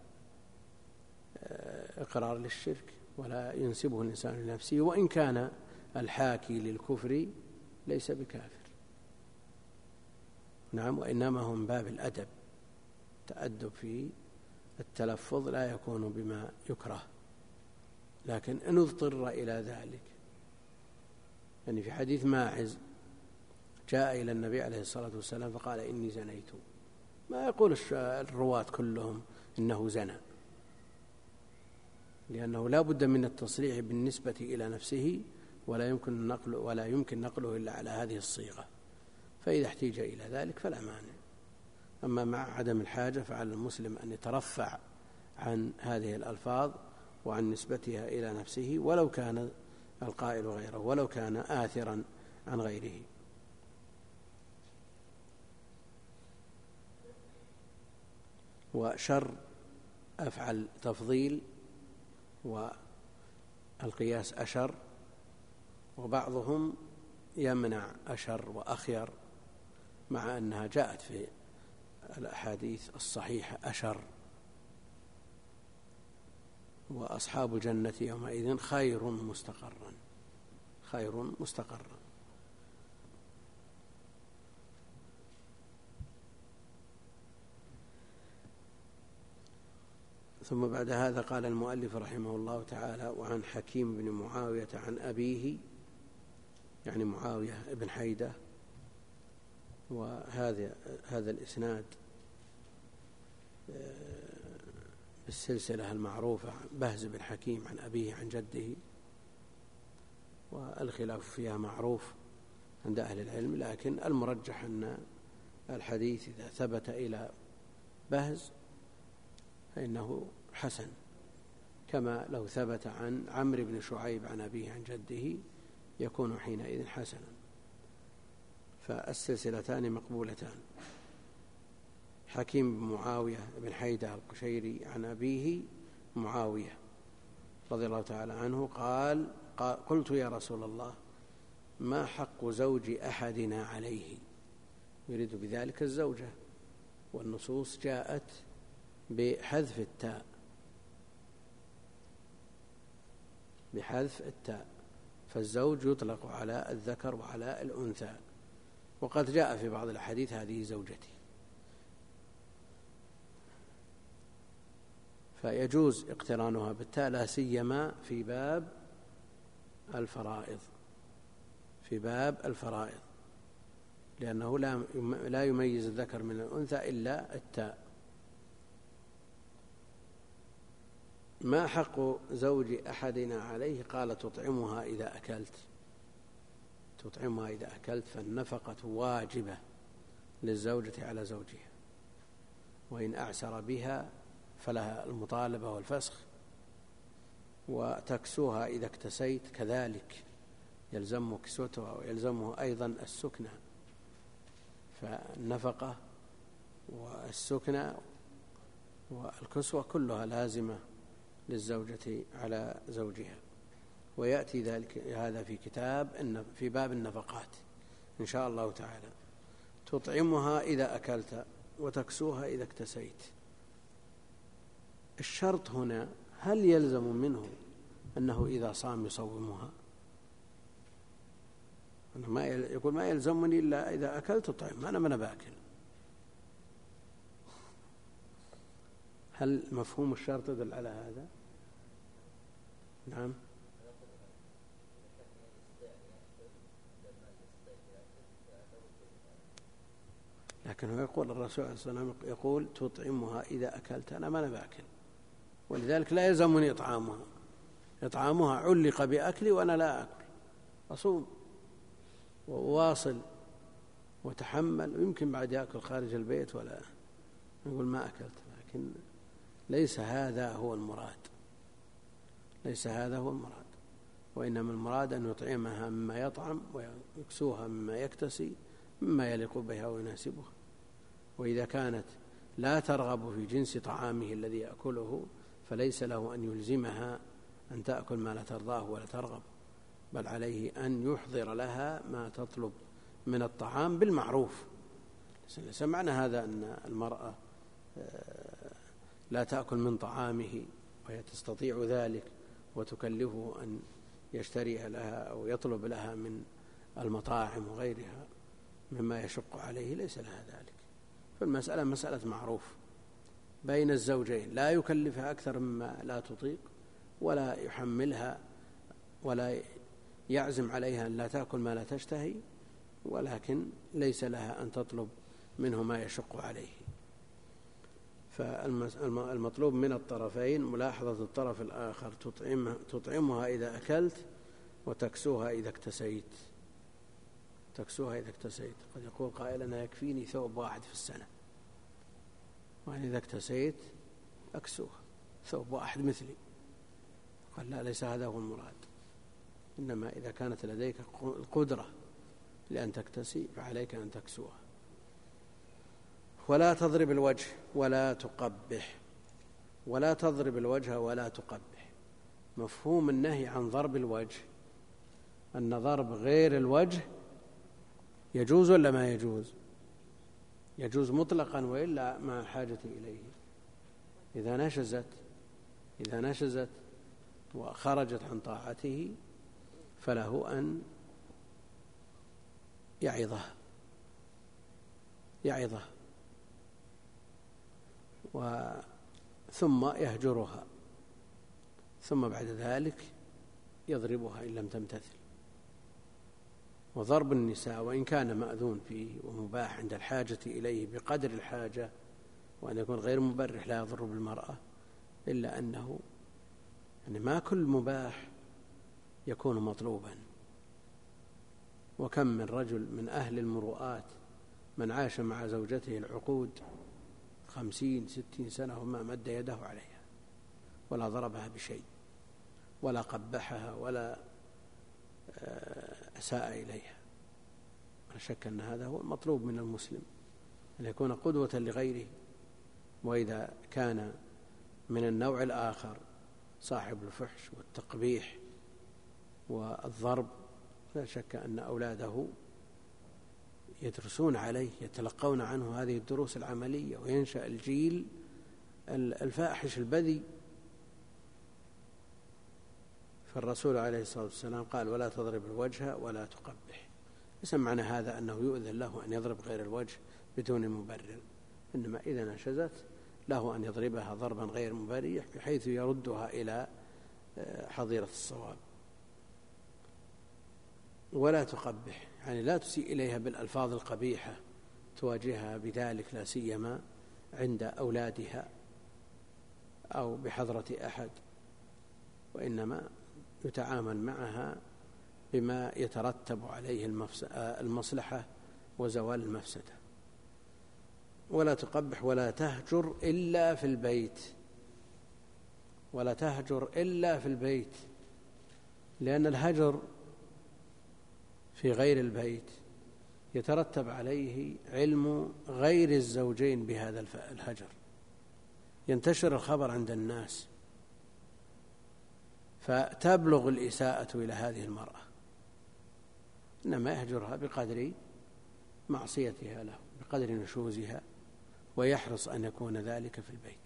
إقرار للشرك ولا ينسبه الإنسان لنفسه، وإن كان الحاكي للكفر ليس بكافر. نعم، وإنما هم باب الأدب، تأدب في التلفظ لا يكون بما يكره، لكن إن اضطر إلى ذلك. يعني في حديث ماعز جاء إلى النبي عليه الصلاة والسلام فقال إني زنيت، ما يقول الرواة كلهم إنه زنى، لأنه لا بد من التصريح بالنسبة إلى نفسه، ولا يمكن نقله ولا يمكن نقله إلا على هذه الصيغة، فإذا احتيج إلى ذلك فلا مانع. أما مع عدم الحاجة فعلى المسلم أن يترفع عن هذه الألفاظ وعن نسبتها إلى نفسه، ولو كان القائل غيره، ولو كان آثرا عن غيره. وشر أفعل تفضيل، والقياس أشر، وبعضهم يمنع أشر وأخير مع أنها جاءت في الأحاديث الصحيحة أشر. وأصحاب الجنة يومئذ خير مستقرا، خير مستقرا. ثم بعد هذا قال المؤلف رحمه الله تعالى: وعن حكيم بن معاوية عن أبيه، يعني معاوية بن حيدة. وهذا هذا الإسناد بالسلسلة المعروفة بهز بن حكيم عن أبيه عن جده، والخلاف فيها معروف عند أهل العلم، لكن المرجح أن الحديث إذا ثبت إلى بهز فإنه حسن، كما لو ثبت عن عمرو بن شعيب عن أبيه عن جده يكون حينئذ حسنا. فالسلسلتان مقبولتان. حكيم بن معاوية بن حيدة القشيري عن أبيه معاوية رضي الله تعالى عنه قال: قلت يا رسول الله ما حق زوج أحدنا عليه؟ يريد بذلك الزوجة، والنصوص جاءت بحذف التاء، بحذف التاء، فالزوج يطلق على الذكر وعلى الأنثى، وقد جاء في بعض الأحاديث هذه زوجتي، فيجوز اقترانها بالتاء، لا سيما في باب الفرائض، في باب الفرائض، لأنه لا يميز الذكر من الأنثى إلا التاء. ما حق زوج أحدنا عليه؟ قال: تطعمها إذا أكلت، تطعمها إذا أكلت. فالنفقة واجبة للزوجة على زوجها، وإن أعسر بها فلها المطالبة والفسخ. وتكسوها إذا اكتسيت كذلك، يلزم كسوتها ويلزمه أيضا السكنى، فالنفقة والسكنى والكسوة كلها لازمة للزوجة على زوجها. ويأتي ذلك هذا في كتاب في باب النفقات إن شاء الله تعالى. تطعمها إذا أكلت وتكسوها إذا اكتسيت. الشرط هنا هل يلزم منه أنه إذا صام يصومها؟ ما يقول ما يلزمني إلا إذا أكلت طعم، أنا من باكل. هل مفهوم الشرط يدل على هذا؟ نعم. لكن هو يقول الرسول عليه الصلاة والسلام يقول: تطعمها إذا أكلت، أنا ما أنا باكل، ولذلك لا يلزمني إطعامها، إطعامها علق بأكلي وأنا لا أكل، أصوم وواصل وتحمل، ويمكن بعد يأكل خارج البيت ولا يقول ما أكلت، لكن ليس هذا هو المراد، ليس هذا هو المراد، وإنما المراد أن يطعمها مما يطعم ويكسوها مما يكتسي مما يليق بها ويناسبها. وإذا كانت لا ترغب في جنس طعامه الذي يأكله فليس له أن يلزمها أن تأكل ما لا ترضاه ولا ترغب، بل عليه أن يحضر لها ما تطلب من الطعام بالمعروف. ليس معنى هذا أن المرأة لا تأكل من طعامه وهي تستطيع ذلك وتكلفه أن يشتري لها أو يطلب لها من المطاعم وغيرها مما يشق عليه، ليس لها ذلك. فالمسألة مسألة معروف بين الزوجين، لا يكلفها أكثر مما لا تطيق ولا يحملها ولا يعزم عليها أن لا تأكل ما لا تشتهي، ولكن ليس لها أن تطلب منه ما يشق عليه. فالمطلوب من الطرفين ملاحظة الطرف الآخر، تطعمها, تطعمها إذا أكلت وتكسوها إذا اكتسيت، تكسوها إذا اكتسيت. قد يقول قائل أنا يكفيني ثوب واحد في السنة، وأن إذا اكتسيت أكسوها ثوب واحد مثلي. قال لا، ليس هذا هو المراد، إنما إذا كانت لديك القدرة لأن تكتسي فعليك أن تكسوها. ولا تضرب الوجه ولا تقبح، ولا تضرب الوجه ولا تقبح. مفهوم النهي عن ضرب الوجه أن ضرب غير الوجه يجوز ولا ما يجوز؟ يجوز مطلقا، وإلا مع الحاجة إليه. إذا نشزت إذا نشزت وخرجت عن طاعته فله أن يعظه يعظه ثم يهجرها، ثم بعد ذلك يضربها إن لم تمتثل. وضرب النساء وإن كان مأذون فيه ومباح عند الحاجة إليه بقدر الحاجة، وأن يكون غير مبرح لا يضر بالمرأة، إلا أنه يعني ما كل مباح يكون مطلوبا. وكم من رجل من أهل المروءات من عاش مع زوجته العقود خمسين ستين سنة وما مد يده عليها ولا ضربها بشيء ولا قبحها ولا أساء إليها. لا شك أن هذا هو المطلوب من المسلم، أن يكون قدوة لغيره. وإذا كان من النوع الآخر صاحب الفحش والتقبيح والضرب، لا شك أن أولاده يدرسون عليه، يتلقون عنه هذه الدروس العملية، وينشأ الجيل الفاحش البذي. فالرسول عليه الصلاة والسلام قال ولا تضرب الوجه ولا تقبح. ليس معنى هذا أنه يؤذن له أن يضرب غير الوجه بدون مبرر، إنما إذا نشزت له أن يضربها ضربا غير مبرح بحيث يردها إلى حظيرة الصواب. ولا تقبح يعني لا تسيء إليها بالألفاظ القبيحة، تواجهها بذلك لا سيما عند أولادها أو بحضرة أحد، وإنما يتعامل معها بما يترتب عليه المصلحة وزوال المفسدة. ولا تقبح ولا تهجر إلا في البيت، ولا تهجر إلا في البيت، لأن الهجر في غير البيت يترتب عليه علم غير الزوجين بهذا الهجر، ينتشر الخبر عند الناس فتبلغ الإساءة إلى هذه المرأة. إنما يهجرها بقدر معصيتها له، بقدر نشوزها، ويحرص أن يكون ذلك في البيت،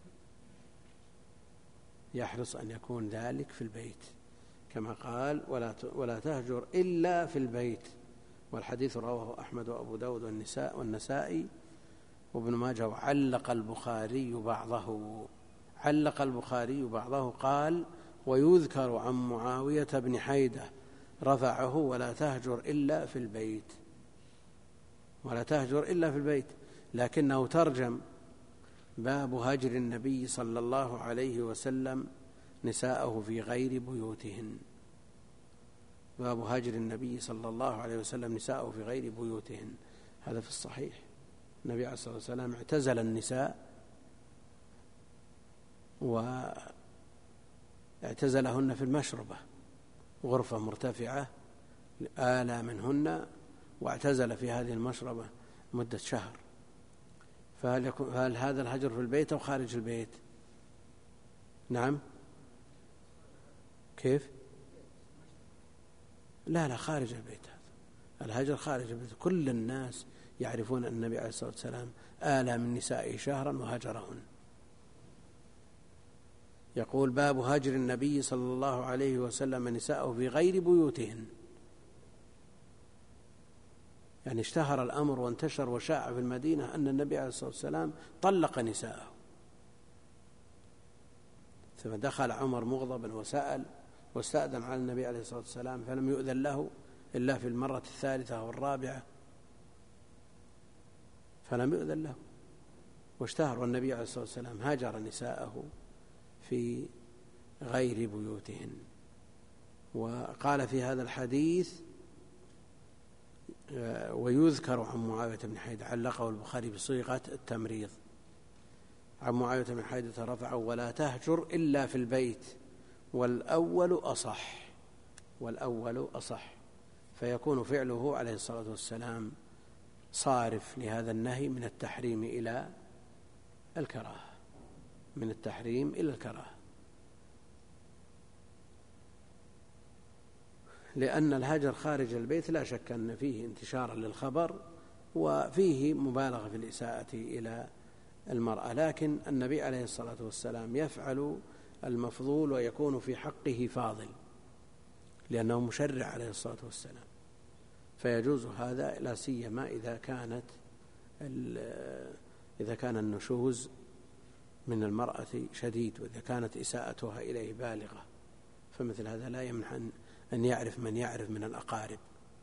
يحرص أن يكون ذلك في البيت كما قال ولا ولا تهجر إلا في البيت. والحديث رواه أحمد وأبو داود والنساء والنسائي وابن ماجه. وعلق البخاري بعضه علق البخاري بعضه قال ويذكر عن معاوية بن حيدة رفعه ولا تهجر إلا في البيت، ولا تهجر إلا في البيت، لكنه ترجم باب هجر النبي صلى الله عليه وسلم نساءه في غير بيوتهن. باب هجر النبي صلى الله عليه وسلم نساءه في غير بيوتهن، هذا في الصحيح. النبي عليه الصلاة والسلام اعتزل النساء واعتزلهن في المشربة، غرفة مرتفعة آلى منهن، واعتزل في هذه المشربة مدة شهر. فهل, يكون هل هذا الهجر في البيت أو خارج البيت؟ نعم. كيف؟ لا لا خارج البيت، هذا الهجر خارج البيت. كل الناس يعرفون أن النبي عليه الصلاة والسلام آلى من نسائه شهرا وهجرهن. يقول: باب هجر النبي صلى الله عليه وسلم نساءه في غير بيوتهن. يعني اشتهر الأمر وانتشر وشاع في المدينة أن النبي عليه الصلاة والسلام طلق نساءه، ثم دخل عمر مغضبا وسأل واستأذن على النبي عليه الصلاة والسلام فلم يؤذن له إلا في المرة الثالثة والرابعة، فلم يؤذن له واشتهر. والنبي عليه الصلاة والسلام هاجر نساءه في غير بيوتهن. وقال في هذا الحديث: ويذكر عن معاوية بن حيدة، علقه البخاري بصيغة التمريض، عن معاوية بن حيدة رفعه: ولا تهجر إلا في البيت، والأول أصح. والأول أصح، فيكون فعله عليه الصلاة والسلام صارف لهذا النهي من التحريم إلى الكراهة، من التحريم إلى الكراهة، لأن الهجر خارج البيت لا شك أن فيه انتشارا للخبر وفيه مبالغة في الإساءة إلى المرأة، لكن النبي عليه الصلاة والسلام يفعل المفضول ويكون في حقه فاضل لأنه مشرع عليه الصلاة والسلام، فيجوز هذا لا سيما إذا كانت إذا كان النشوز من المرأة شديد، وإذا كانت إساءتها إليه بالغة، فمثل هذا لا يمنع أن يعرف من يعرف من الأقارب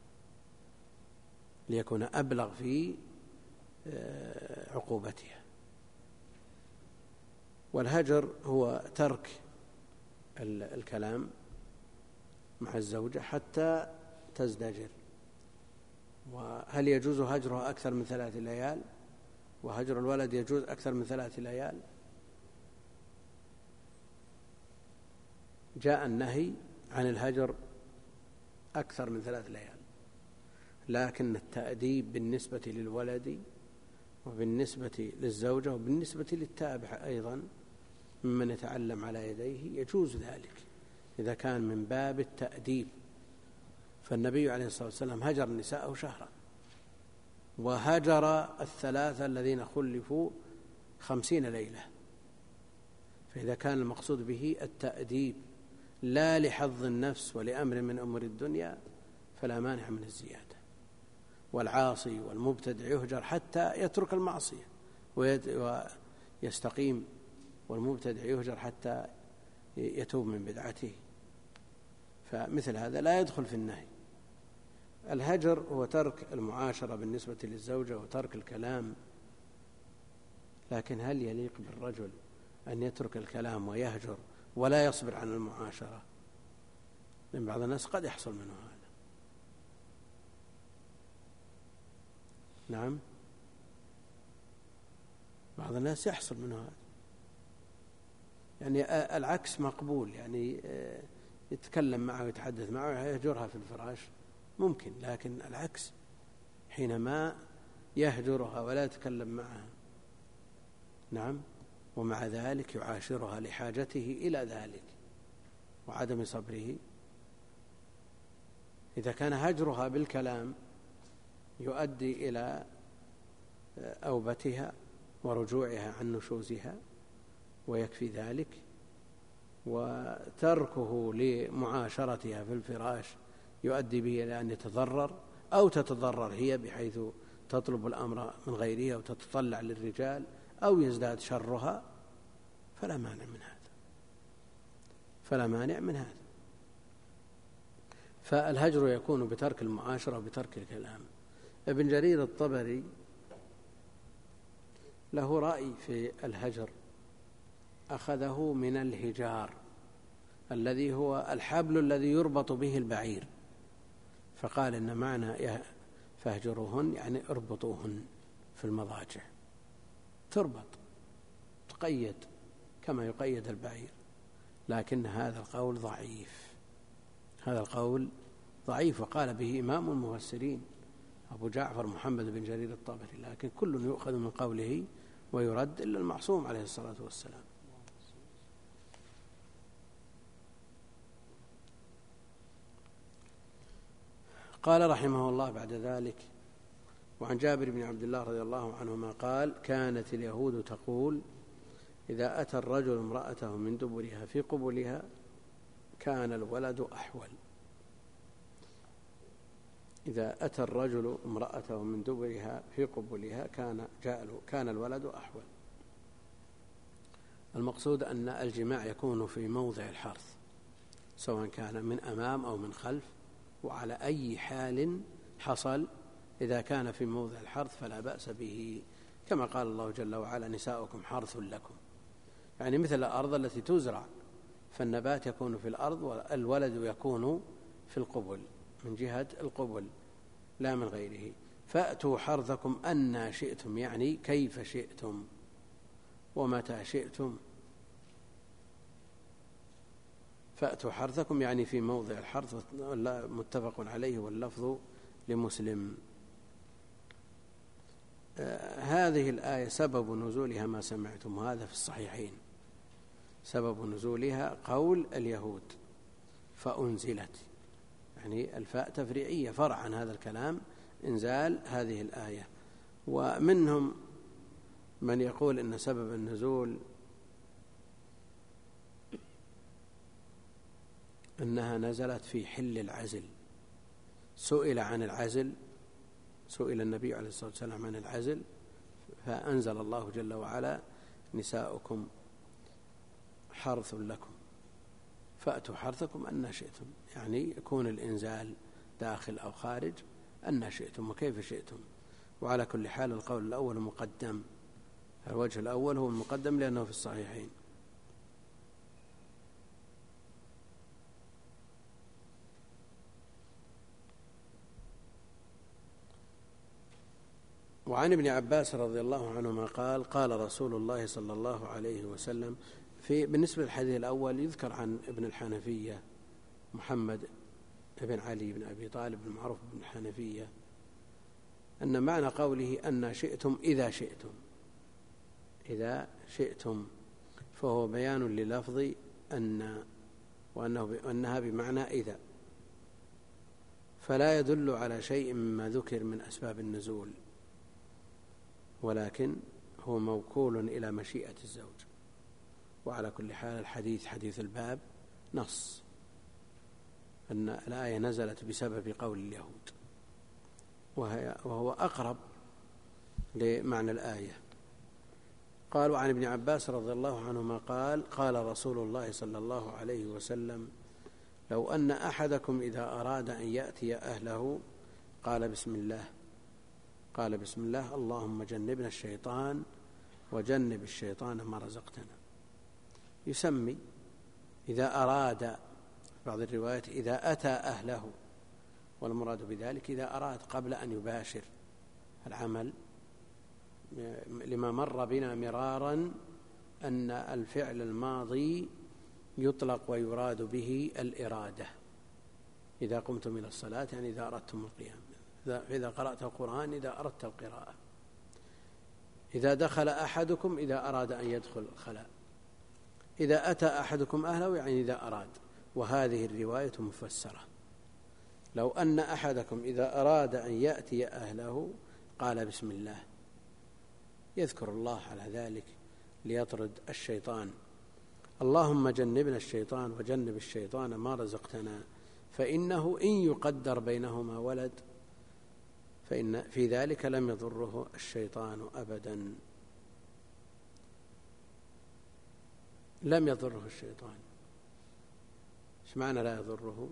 ليكون أبلغ في عقوبتها. والهجر هو ترك الكلام مع الزوجة حتى تزدجر. وهل يجوز هجرها أكثر من ثلاث ليال؟ وهجر الولد يجوز أكثر من ثلاث ليال؟ جاء النهي عن الهجر أكثر من ثلاث ليال، لكن التأديب بالنسبة للولد وبالنسبة للزوجة وبالنسبة للتابع أيضا ممن يتعلم على يديه يجوز ذلك إذا كان من باب التأديب. فالنبي عليه الصلاة والسلام هجر نساءه شهرا، وهجر الثلاثة الذين خلفوا خمسين ليلة، فإذا كان المقصود به التأديب لا لحظ النفس ولأمر من أمور الدنيا فلا مانع من الزيادة. والعاصي والمبتدع يهجر حتى يترك المعصية ويستقيم، والمبتدع يهجر حتى يتوب من بدعته، فمثل هذا لا يدخل في النهي. الهجر هو ترك المعاشرة بالنسبة للزوجة وترك الكلام، لكن هل يليق بالرجل أن يترك الكلام ويهجر ولا يصبر عن المعاشرة؟ لأن بعض الناس قد يحصل منه هذا. نعم، بعض الناس يحصل منه هذا، يعني العكس مقبول، يعني يتكلم معه ويتحدث معه ويهجرها في الفراش ممكن، لكن العكس حينما يهجرها ولا يتكلم معها، نعم، ومع ذلك يعاشرها لحاجته إلى ذلك وعدم صبره. إذا كان هجرها بالكلام يؤدي إلى أوبتها ورجوعها عن نشوزها ويكفي ذلك، وتركه لمعاشرتها في الفراش يؤدي به إلى أن يتضرر أو تتضرر هي بحيث تطلب الأمر من غيرها وتتطلع للرجال أو يزداد شرها، فلا مانع من هذا، فلا مانع من هذا. فالهجر يكون بترك المعاشرة وبترك الكلام. ابن جرير الطبري له رأي في الهجر، أخذه من الهجار الذي هو الحبل الذي يربط به البعير، فقال إن معنى فاهجروهن يعني اربطوهن في المضاجع، تربط تقيد كما يقيد البعير. لكن هذا القول ضعيف، هذا القول ضعيف، وقال به إمام المفسرين أبو جعفر محمد بن جرير الطبري، لكن كل يؤخذ من قوله ويرد إلا المعصوم عليه الصلاة والسلام. قال رحمه الله بعد ذلك: وعن جابر بن عبد الله رضي الله عنهما قال: كانت اليهود تقول: إذا أتى الرجل امرأته من دبرها في قبلها كان الولد أحول. إذا أتى الرجل امرأته من دبرها في قبلها كان كان الولد أحول. المقصود أن الجماع يكون في موضع الحرث، سواء كان من أمام أو من خلف، وعلى أي حال حصل إذا كان في موضع الحرث فلا بأس به، كما قال الله جل وعلا: نساؤكم حرث لكم، يعني مثل الأرض التي تزرع، فالنبات يكون في الأرض والولد يكون في القبل، من جهة القبل لا من غيره. فأتوا حرثكم أن شئتم، يعني كيف شئتم ومتى شئتم. فأتوا حرثكم يعني في موضع الحرث، متفق عليه واللفظ لمسلم. آه هذه الآية سبب نزولها ما سمعتم، وهذا في الصحيحين. سبب نزولها قول اليهود فأنزلت، يعني الفاء تفريعية، فرع عن هذا الكلام إنزال هذه الآية. ومنهم من يقول إن سبب النزول أنها نزلت في حل العزل، سئل عن العزل، سئل النبي عليه الصلاة والسلام عن العزل، فأنزل الله جل وعلا: نساؤكم حرث لكم فأتوا حرثكم أن شئتم، يعني يكون الإنزال داخل أو خارج أن شئتم وكيف شئتم. وعلى كل حال القول الأول مقدم، الوجه الأول هو المقدم لأنه في الصحيحين. وعن ابن عباس رضي الله عنهما قال: قال رسول الله صلى الله عليه وسلم في بالنسبة للحديث الأول يذكر عن ابن الحنفية محمد بن علي بن أبي طالب المعروف بن الحنفية أن معنى قوله أن شئتم إذا شئتم، إذا شئتم، فهو بيان للفظ أن، وأنه أنها بمعنى إذا، فلا يدل على شيء مما ذكر من أسباب النزول، ولكن هو موكول إلى مشيئة الزوج. وعلى كل حال الحديث حديث الباب نص أن الآية نزلت بسبب قول اليهود، وهو أقرب لمعنى الآية. قالوا عن ابن عباس رضي الله عنهما قال: قال رسول الله صلى الله عليه وسلم: لو أن أحدكم إذا أراد أن يأتي أهله قال بسم الله قال بسم الله اللهم جنبنا الشيطان وجنب الشيطان ما رزقتنا. يسمي إذا أراد، بعض الروايات إذا أتى أهله، والمراد بذلك إذا أراد قبل أن يباشر العمل، لما مر بنا مرارا أن الفعل الماضي يطلق ويراد به الإرادة. إذا قمتم إلى الصلاة يعني إذا أردتم القيام، إذا قرأت القرآن إذا أردت القراءة، إذا دخل أحدكم إذا أراد أن يدخل الخلاء، إذا أتى أحدكم أهله يعني إذا أراد. وهذه الرواية مفسرة: لو أن أحدكم إذا أراد أن يأتي أهله قال بسم الله، يذكر الله على ذلك ليطرد الشيطان. اللهم جنبنا الشيطان وجنب الشيطان ما رزقتنا، فإنه إن يقدر بينهما ولد فإن في ذلك لم يضره الشيطان أبدا، لم يضره الشيطان. ايش معنى لا يضره؟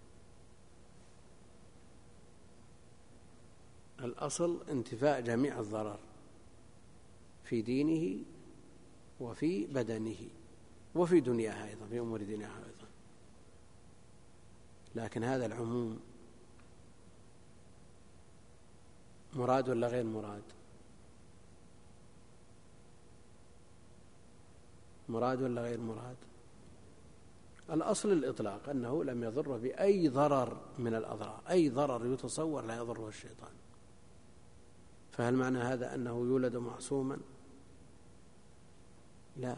الأصل انتفاء جميع الضرر في دينه وفي بدنه وفي دنياها أيضا، في أمور دنياها أيضا. لكن هذا العموم مراد ولا غير مراد؟ مراد ولا غير مراد؟ الأصل الإطلاق، أنه لم يضره بأي ضرر من الأضرار، أي ضرر يتصور لا يضره الشيطان. فهل معنى هذا أنه يولد معصوما؟ لا،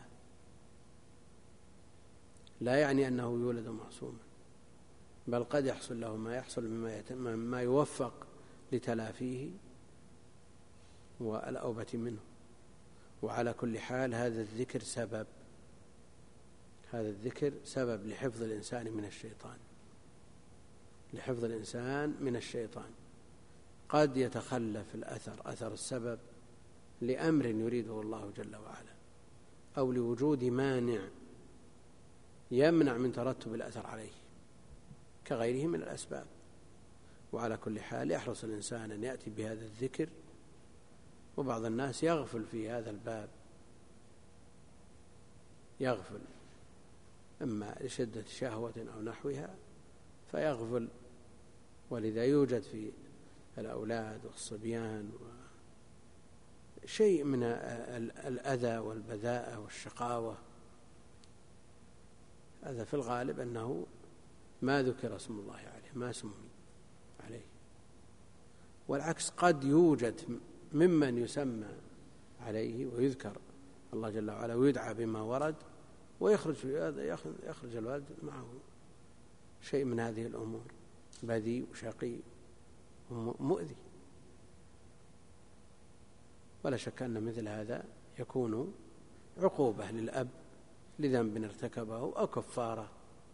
لا يعني أنه يولد معصوما، بل قد يحصل له ما يحصل مما يوفق لتلافيه والأوبة منه. وعلى كل حال هذا الذكر سبب، هذا الذكر سبب لحفظ الإنسان من الشيطان، لحفظ الإنسان من الشيطان. قد يتخلف الأثر، أثر السبب، لأمر يريده الله جل وعلا، أو لوجود مانع يمنع من ترتب الأثر عليه كغيره من الأسباب. وعلى كل حال يحرص الإنسان أن يأتي بهذا الذكر. وبعض الناس يغفل في هذا الباب، يغفل إما لشدة شهوة أو نحوها فيغفل، ولذا يوجد في الأولاد والصبيان شيء من الأذى والبذاءة والشقاوة. هذا في الغالب أنه ما ذكر اسم الله عليه، ما سمي عليه. والعكس، قد يوجد ممن يسمى عليه ويذكر الله جل وعلا ويدعى بما ورد، ويخرج يخرج الولد معه شيء من هذه الأمور، بذيء وشقي ومؤذي. ولا شك أن مثل هذا يكون عقوبة للأب لذنب ارتكبه أو كفارة،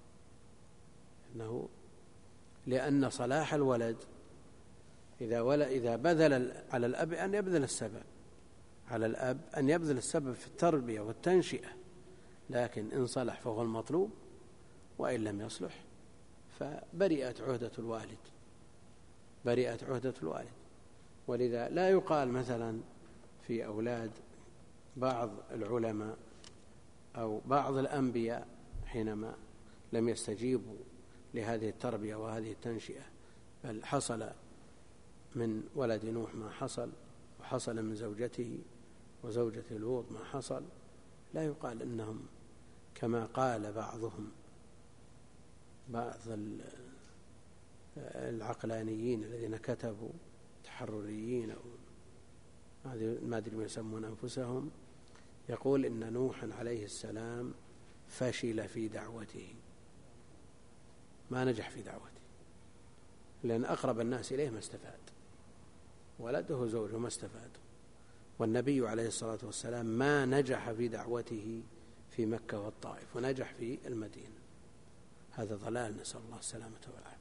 إنه لأن صلاح الولد إذا ولا إذا بذل على الأب أن يبذل السبب، على الأب أن يبذل السبب في التربية والتنشئة، لكن إن صلح فهو المطلوب، وإن لم يصلح فبرئت عهدة الوالد، برئت عهدة الوالد. ولذا لا يقال مثلا في أولاد بعض العلماء أو بعض الأنبياء حينما لم يستجيبوا لهذه التربية وهذه التنشئة، بل حصل من ولد نوح ما حصل، وحصل من زوجته وزوجة لوط ما حصل، لا يقال إنهم كما قال بعضهم، بعض العقلانيين الذين كتبوا تحرريين أو ما أدري ما يسمون أنفسهم، يقول إن نوحا عليه السلام فشل في دعوته، ما نجح في دعوته، لأن أقرب الناس إليه ما استفاد، ولده زوجه ما استفاد، والنبي عليه الصلاة والسلام ما نجح في دعوته في مكة والطائف، ونجح في المدينة. هذا ضلال، نسأل الله السلامة والعافية.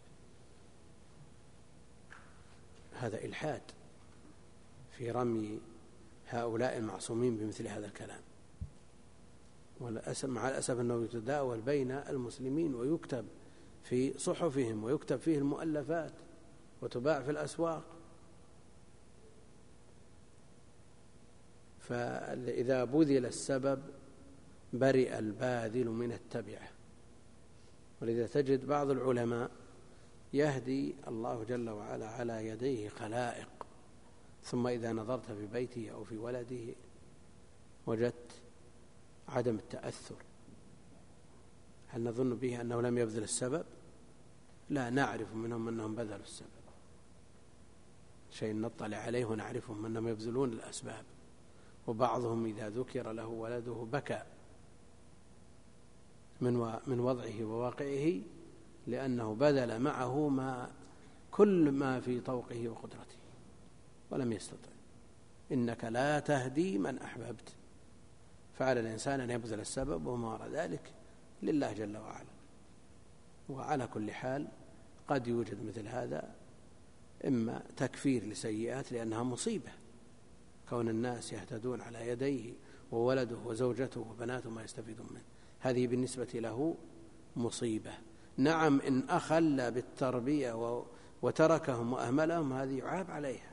هذا إلحاد في رمي هؤلاء المعصومين بمثل هذا الكلام. مع الأسف أنه يتداول بين المسلمين ويكتب في صحفهم ويكتب فيه المؤلفات وتباع في الأسواق. فإذا بذل السبب برئ الباذل من التبعة. ولذا تجد بعض العلماء يهدي الله جل وعلا على يديه خلائق، ثم إذا نظرت في بيته أو في ولده وجدت عدم التأثر. هل نظن به أنه لم يبذل السبب؟ لا، نعرف منهم أنهم بذلوا السبب، شيء نطلع عليه ونعرفهم أنهم يبذلون الأسباب. وبعضهم إذا ذكر له ولده بكى من وضعه وواقعه، لأنه بذل معه ما كل ما في طوقه وقدرته ولم يستطع. إنك لا تهدي من أحببت، فعلى الإنسان أن يبذل السبب وما وراء ذلك لله جل وعلا. وعلى كل حال قد يوجد مثل هذا، إما تكفير لسيئات لأنها مصيبة، كون الناس يهتدون على يديه وولده وزوجته وبناته ما يستفيدون منه، هذه بالنسبة له مصيبة. نعم، إن أخل بالتربية وتركهم وأهملهم هذه يعاب عليها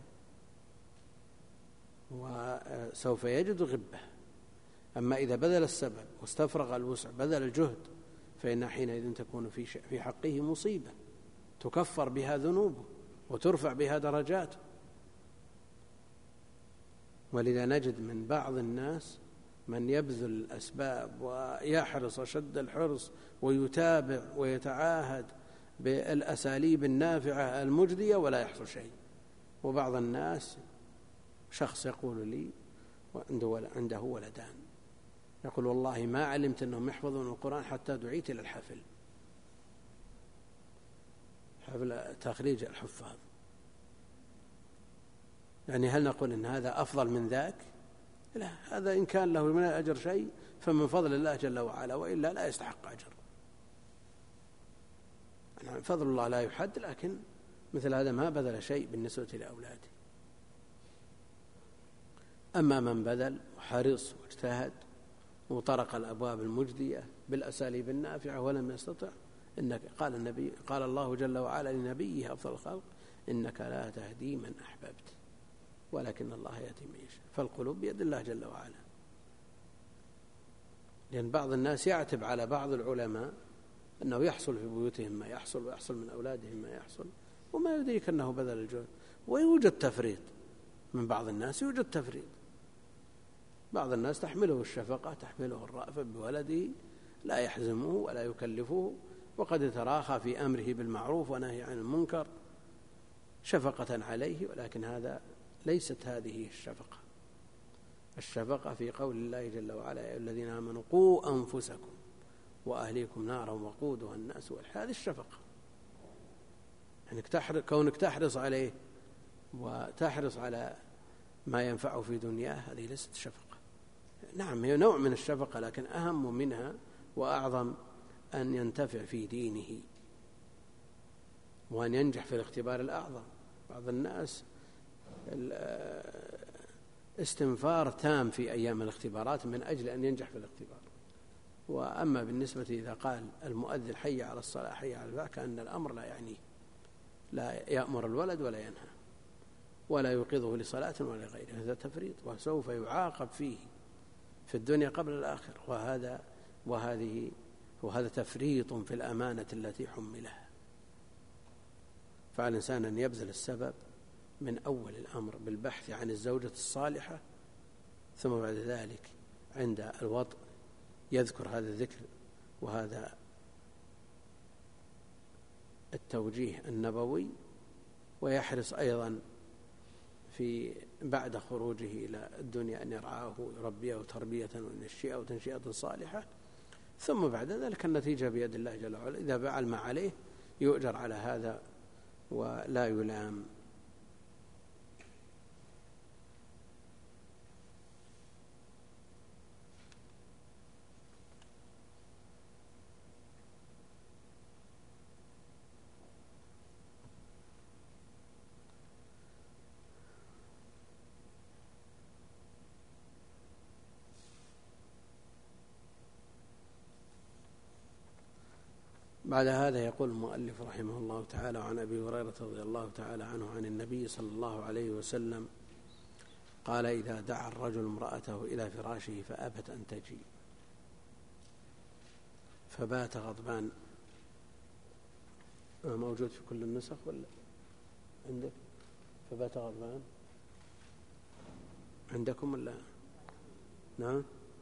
وسوف يجد غبة. أما إذا بذل السبب واستفرغ الوسع، بذل الجهد، فإن حينئذ تكون في حقه مصيبة تكفر بها ذنوبه وترفع بها درجاته. ولذا نجد من بعض الناس من يبذل الأسباب ويحرص أشد الحرص ويتابع ويتعاهد بالأساليب النافعة المجدية ولا يحصل شيء. وبعض الناس، شخص يقول لي عنده ولدان، يقول والله ما علمت أنهم يحفظون القرآن حتى دعيت إلى الحفل، حفل تخريج الحفاظ. يعني هل نقول إن هذا أفضل من ذاك؟ لا، هذا إن كان له من الأجر شيء فمن فضل الله جل وعلا، وإلا لا يستحق أجر. يعني فضل الله لا يحد، لكن مثل هذا ما بذل شيء بالنسبة لأولاده. أما من بذل وحرص واجتهد وطرق الأبواب المجدية بالأساليب النافعة ولم يستطع، إنك قال النبي قال الله جل وعلا لنبيه أفضل الخلق: إنك لا تهدي من أحببت ولكن الله يهدي من يشاء. فالقلوب بيد الله جل وعلا. لأن بعض الناس يعتب على بعض العلماء أنه يحصل في بيوتهم ما يحصل ويحصل من أولادهم ما يحصل، وما يدريك أنه بذل الجهد. ويوجد تفريط من بعض الناس، يوجد تفريط. بعض الناس تحمله الشفقة، تحمله الرأفة بولده، لا يحزمه ولا يكلفه، وقد يتراخى في أمره بالمعروف ونهي عن المنكر شفقة عليه، ولكن هذا ليست هذه الشفقة. الشفقة في قول الله جل وعلا: يا أيها الذين آمنوا قوا أنفسكم وأهليكم نارا وقودها الناس والحجارة. هذه الشفقة، يعني كونك تحرص عليه وتحرص على ما ينفعه في دنياه، هذه ليست شفقة. نعم، هي نوع من الشفقة، لكن أهم منها وأعظم أن ينتفع في دينه وأن ينجح في الاختبار الأعظم. بعض الناس استنفار تام في أيام الاختبارات من أجل أن ينجح في الاختبار. وأما بالنسبة إذا قال المؤذن حي على الصلاة حي على الفلاح، كأن الأمر لا يعنيه، لا يأمر الولد ولا ينهى ولا يوقظه لصلاة ولا غيره. هذا تفريط، وسوف يعاقب فيه في الدنيا قبل الآخرة. وهذا وهذه وهذا تفريط في الأمانة التي حملها. فعلى الإنسان أن يبذل السبب من أول الأمر بالبحث عن الزوجة الصالحة، ثم بعد ذلك عند الوطء يذكر هذا الذكر وهذا التوجيه النبوي، ويحرص أيضا في بعد خروجه إلى الدنيا أن يرعاه ويربيه تربية وينشئه وتنشئة صالحة. ثم بعد ذلك النتيجة بيد الله جل وعلا. إذا فعل ما عليه يؤجر على هذا ولا يلام. بعد هذا يقول المؤلف رحمه الله تعالى: عن أبي هريرة رضي الله تعالى عنه عن النبي صلى الله عليه وسلم قال: إذا دعا الرجل امرأته إلى فراشه فأبت أن تجي فبات غضبان. موجود في كل النسخ ولا عندك؟ فبات غضبان عندكم ولا؟ نعم.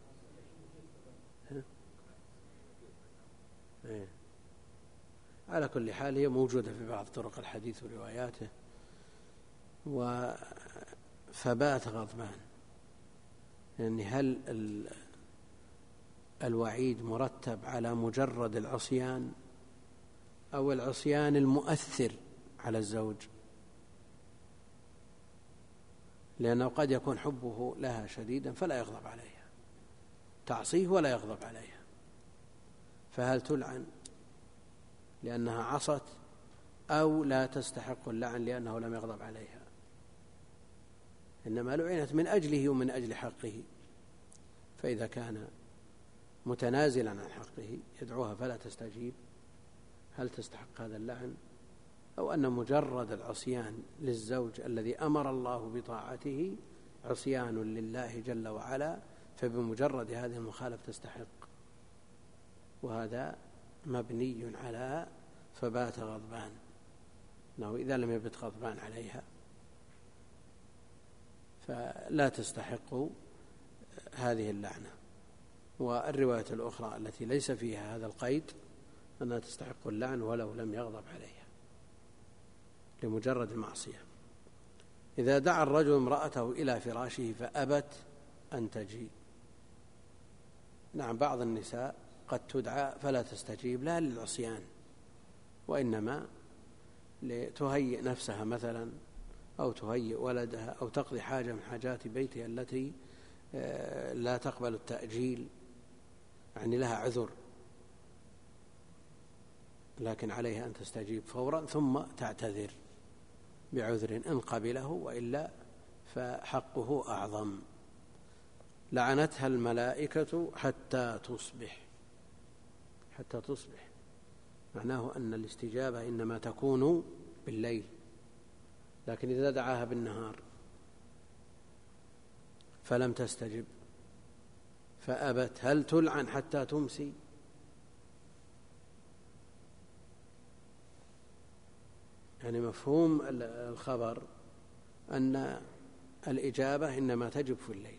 ايه، على كل حال هي موجودة في بعض طرق الحديث ورواياته. فبات غضبان، يعني هل الوعيد مرتب على مجرد العصيان أو العصيان المؤثر على الزوج؟ لأنه قد يكون حبه لها شديدا فلا يغضب عليها، تعصيه ولا يغضب عليها، فهل تلعن لأنها عصت أو لا تستحق اللعن لأنه لم يغضب عليها؟ إنما لعنت من أجله ومن أجل حقه. فإذا كان متنازلا عن حقه يدعوها فلا تستجيب، هل تستحق هذا اللعن؟ أو أن مجرد العصيان للزوج الذي أمر الله بطاعته عصيان لله جل وعلا، فبمجرد هذه المخالفة تستحق. وهذا مبني على فبات غضبان، أنه إذا لم يبت غضبان عليها فلا تستحق هذه اللعنة. والرواية الأخرى التي ليس فيها هذا القيد أنها تستحق اللعن ولو لم يغضب عليها لمجرد المعصية. إذا دعا الرجل امرأته إلى فراشه فأبت أن تجي. نعم، بعض النساء قد تدعى فلا تستجيب، لا للعصيان وإنما لتهيئ نفسها مثلا، أو تهيئ ولدها، أو تقضي حاجة من حاجات بيتها التي لا تقبل التأجيل، يعني لها عذر، لكن عليها أن تستجيب فورا ثم تعتذر بعذر إن قبله، وإلا فحقه أعظم. لعنتها الملائكة حتى تصبح. حتى تصبح معناه أن الاستجابة إنما تكون بالليل، لكن إذا دعاها بالنهار فلم تستجب فأبت، هل تلعن حتى تمسي؟ يعني مفهوم الخبر أن الإجابة إنما تجب في الليل،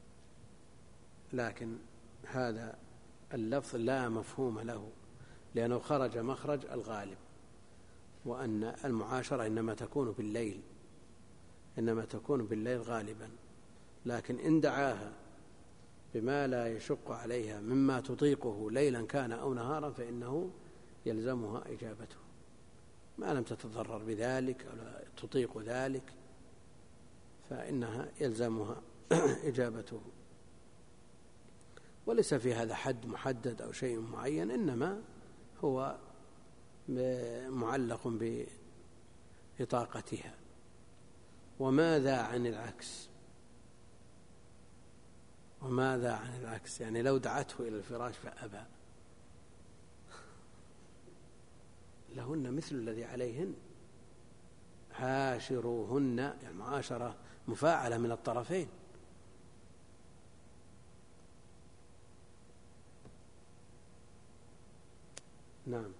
لكن هذا اللفظ لا مفهوم له، لأنه خرج مخرج الغالب، وأن المعاشرة إنما تكون بالليل، إنما تكون بالليل غالبا. لكن إن دعاها بما لا يشق عليها مما تطيقه ليلا كان أو نهارا فإنه يلزمها إجابته، ما لم تتضرر بذلك أو لا تطيق ذلك فإنها يلزمها إجابته. وليس في هذا حد محدد أو شيء معين، إنما هو معلق بإطاقتها. وماذا عن العكس؟ وماذا عن العكس يعني لو دعته إلى الفراش فأبى، لهن مثل الذي عليهن، عاشروهن، يعني معاشرة مفاعلة من الطرفين. نعم.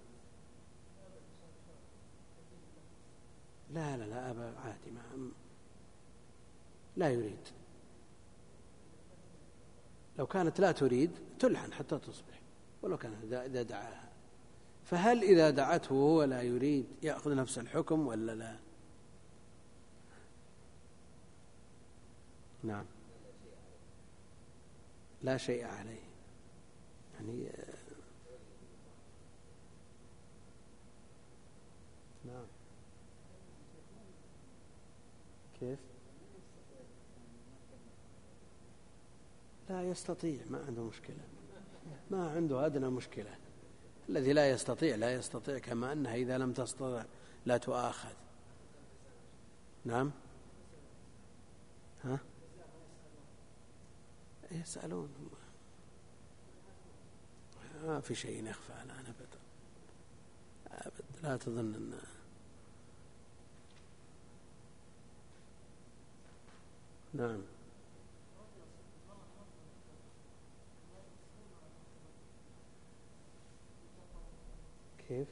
لا لا لا أبا عادي، ما لا يريد. لو كانت لا تريد تلعن حتى تصبح، ولو كانت إذا دعاها. فهل إذا دعته وهو لا يريد يأخذ نفس الحكم ولا لا؟ نعم، لا شيء عليه. يعني نعم. كيف؟ لا يستطيع، ما عنده مشكلة، ما عنده أدنى مشكلة. الذي لا يستطيع لا يستطيع، كما أنها إذا لم تستطع لا تؤاخذ. نعم. ها؟ يسألون، ما في شيء يخفى على أنا أبدا أبدا، لا تظن أن نعم. كيف؟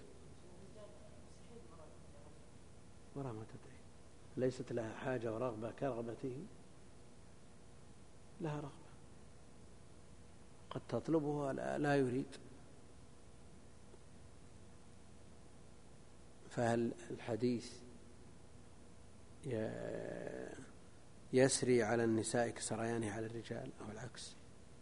ورا ما تدري، ليست لها حاجة ورغبة كرغبته، لها رغبة قد تطلبه لا يريد. فهل الحديث يسري على النساء كسريانه على الرجال أو العكس؟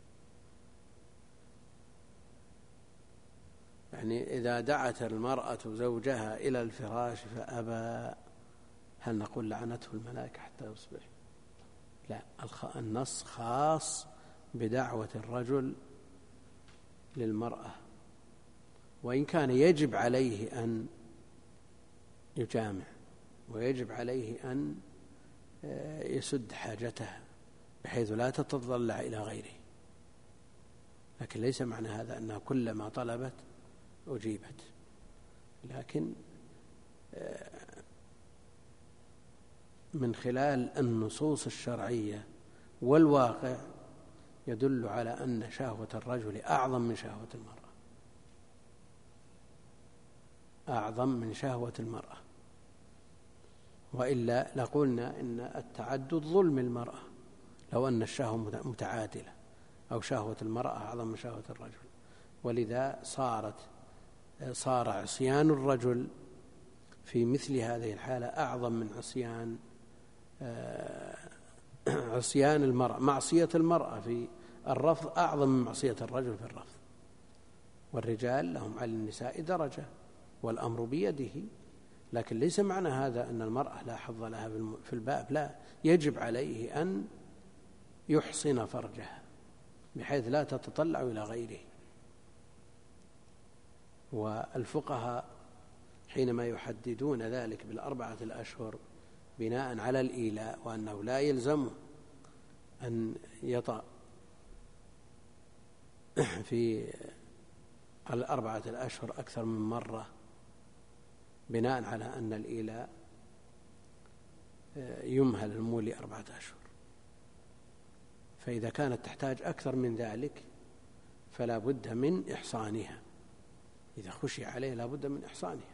يعني إذا دعت المرأة زوجها إلى الفراش فأبى، هل نقول لعنته الملائكة حتى يصبح؟ لا، النص خاص بدعوة الرجل للمرأة، وإن كان يجب عليه أن يجامع ويجب عليه أن يسد حاجتها بحيث لا تتضلع إلى غيره، لكن ليس معنى هذا أنها كلما طلبت أجيبت. لكن من خلال النصوص الشرعية والواقع يدل على أن شهوة الرجل أعظم من شهوة المرأة، أعظم من شهوة المرأة، وإلا لقلنا إن التعدد ظلم المرأة لو أن الشهوة متعادلة، أو شهوة المرأة أعظم من شهوة الرجل، ولذا صارت صار عصيان الرجل في مثل هذه الحالة أعظم من عصيان عصيان المرأة. معصية المرأة في الرفض أعظم من معصية الرجل في الرفض، والرجال لهم على النساء درجة والأمر بيده، لكن ليس معنى هذا أن المرأة لا حظ لها في الباب، لا، يجب عليه أن يحصن فرجها بحيث لا تتطلع إلى غيره. والفقهاء حينما يحددون ذلك بالأربعة الأشهر بناء على الإيلاء وأنه لا يلزمه أن يطأ في الأربعة الأشهر أكثر من مرة، بناء على أن الإيلاء يمهل المولي أربعة أشهر، فإذا كانت تحتاج أكثر من ذلك فلا بد من إحصانها، إذا خشي عليه لا بد من إحصانها،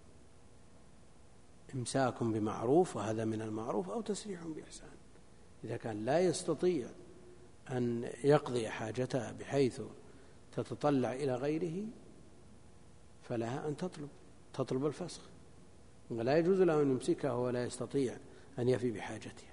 إمساك بمعروف وهذا من المعروف أو تسريح بإحسان. إذا كان لا يستطيع أن يقضي حاجتها بحيث تتطلع إلى غيره فلها أن تطلب تطلب الفسخ، ولا يجوز له أن يمسكها ولا يستطيع أن يفي بحاجتها.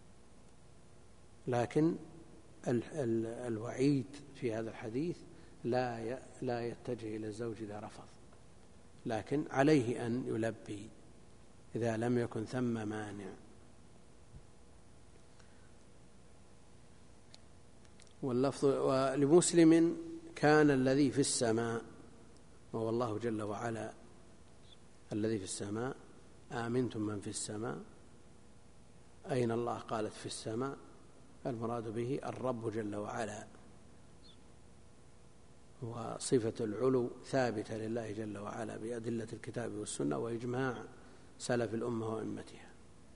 لكن ال ال الوعيد في هذا الحديث لا لا يتجه إلى الزوج إذا رفض، لكن عليه أن يلبي إذا لم يكن ثم مانع. واللفظ ولمسلم كان الذي في السماء، وهو الله جل وعلا الذي في السماء، آمنتم من في السماء. أين الله؟ قالت في السماء، المراد به الرب جل وعلا، وصفة العلو ثابتة لله جل وعلا بأدلة الكتاب والسنة وإجماع سلف الأمة وأئمتها.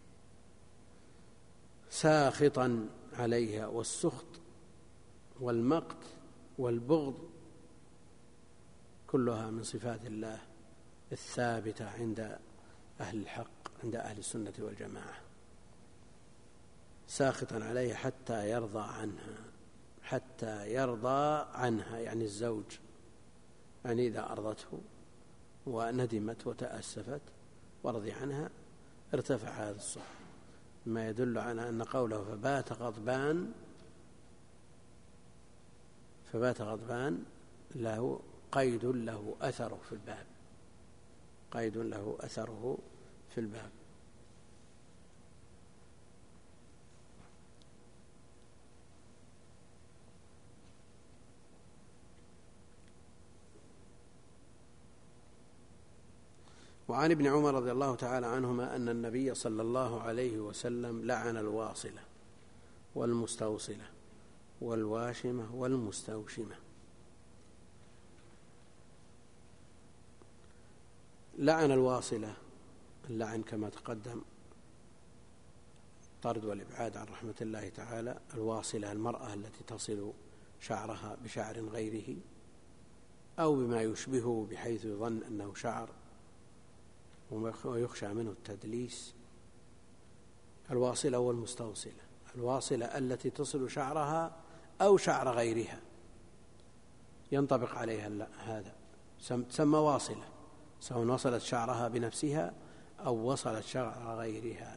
ساخطا عليها، والسخط والمقت والبغض كلها من صفات الله الثابتة عند أهل الحق، عند أهل السنة والجماعة. ساخطا عليها حتى يرضى عنها، حتى يرضى عنها يعني الزوج، يعني إذا أرضته وندمت وتأسفت ورضي عنها ارتفع هذا الصح، ما يدل على أن قوله فبات غضبان فبات غضبان له قيد له أثره في الباب، قيد له أثره في الباب. وعن ابن عمر رضي الله تعالى عنهما أن النبي صلى الله عليه وسلم لعن الواصلة والمستوصلة والواشمة والمستوشمة. لعن الواصلة، اللعن كما تقدم طرد والإبعاد عن رحمة الله تعالى. الواصلة المرأة التي تصل شعرها بشعر غيره أو بما يشبهه بحيث يظن أنه شعر ويخشى منه التدليس. الواصلة والمستوصلة، الواصلة التي تصل شعرها أو شعر غيرها ينطبق عليها هذا، تسمى واصلة، سواء وصلت شعرها بنفسها أو وصلت شعر غيرها.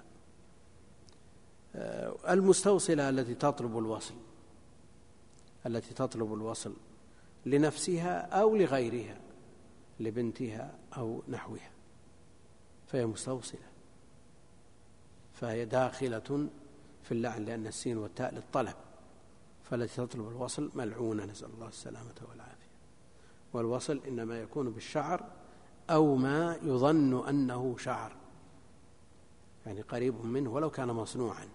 المستوصلة التي تطلب الوصل، التي تطلب الوصل لنفسها أو لغيرها، لبنتها أو نحوها، فهي مستوصلة، فهي داخلة في اللعن لأن السين والتاء للطلب، فالتي تطلب الوصل ملعونة، نسأل الله السلامة والعافية. والوصل إنما يكون بالشعر أو ما يظن أنه شعر، يعني قريب منه ولو كان مصنوعا.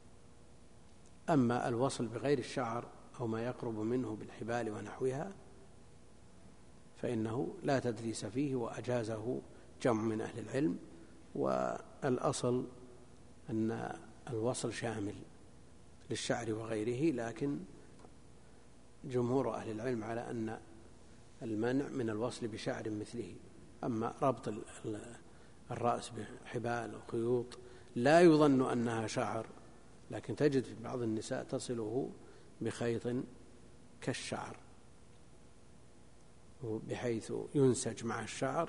أما الوصل بغير الشعر أو ما يقرب منه بالحبال ونحوها فإنه لا تدليس فيه، وأجازه جمع من أهل العلم. والأصل أن الوصل شامل للشعر وغيره، لكن جمهور أهل العلم على أن المنع من الوصل بشعر مثله. أما ربط الرأس بحبال وخيوط لا يظن أنها شعر، لكن تجد في بعض النساء تصله بخيط كالشعر، بحيث ينسج مع الشعر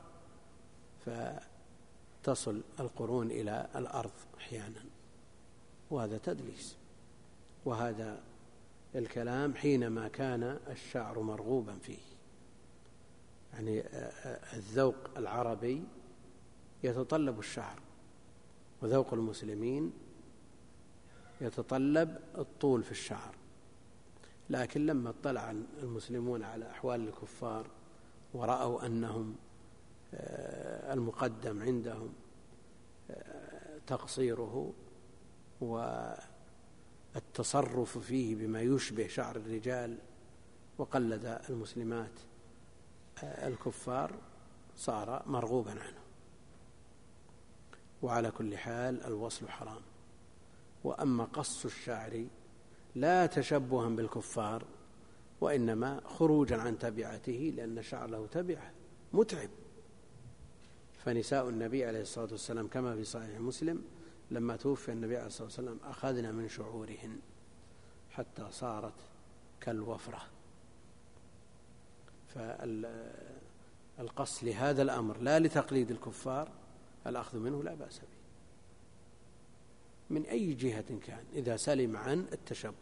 فتصل القرون إلى الأرض أحيانا، وهذا تدليس. وهذا الكلام حينما كان الشعر مرغوبا فيه، يعني الذوق العربي يتطلب الشعر، وذوق المسلمين يتطلب الطول في الشعر. لكن لما اطلع المسلمون على أحوال الكفار ورأوا أنهم المقدم عندهم تقصيره والتصرف فيه بما يشبه شعر الرجال، وقلد المسلمات الكفار، صار مرغوبا عنه. وعلى كل حال الوصل حرام. وأما قص الشعر لا تشبها بالكفار، وإنما خروجا عن تبعته، لأن الشعر له تبعه متعب. فنساء النبي عليه الصلاة والسلام كما في صحيح مسلم لما توفي النبي عليه الصلاة والسلام أخذنا من شعورهن حتى صارت كالوفرة. فالقص لهذا الأمر لا لتقليد الكفار، الأخذ منه لا بأس به من أي جهة كان، إذا سلم عن التشبه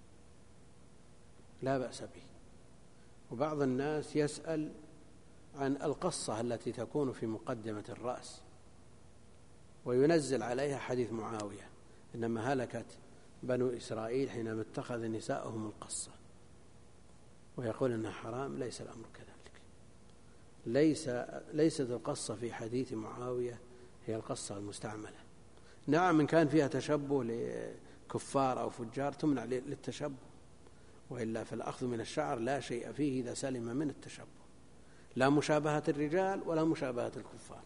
لا بأس به. وبعض الناس يسأل عن القصة التي تكون في مقدمة الرأس وينزل عليها حديث معاوية إنما هلكت بنو إسرائيل حينما اتخذ نساءهم القصة، ويقول إنها حرام. ليس الأمر كذلك. ليس ليست القصة في حديث معاوية هي القصة المستعملة. نعم إن كان فيها تشبه لكفار أو فجار تمنع للتشبه، وإلا فالأخذ من الشعر لا شيء فيه إذا سلم من التشبه، لا مشابهة الرجال ولا مشابهة الكفار،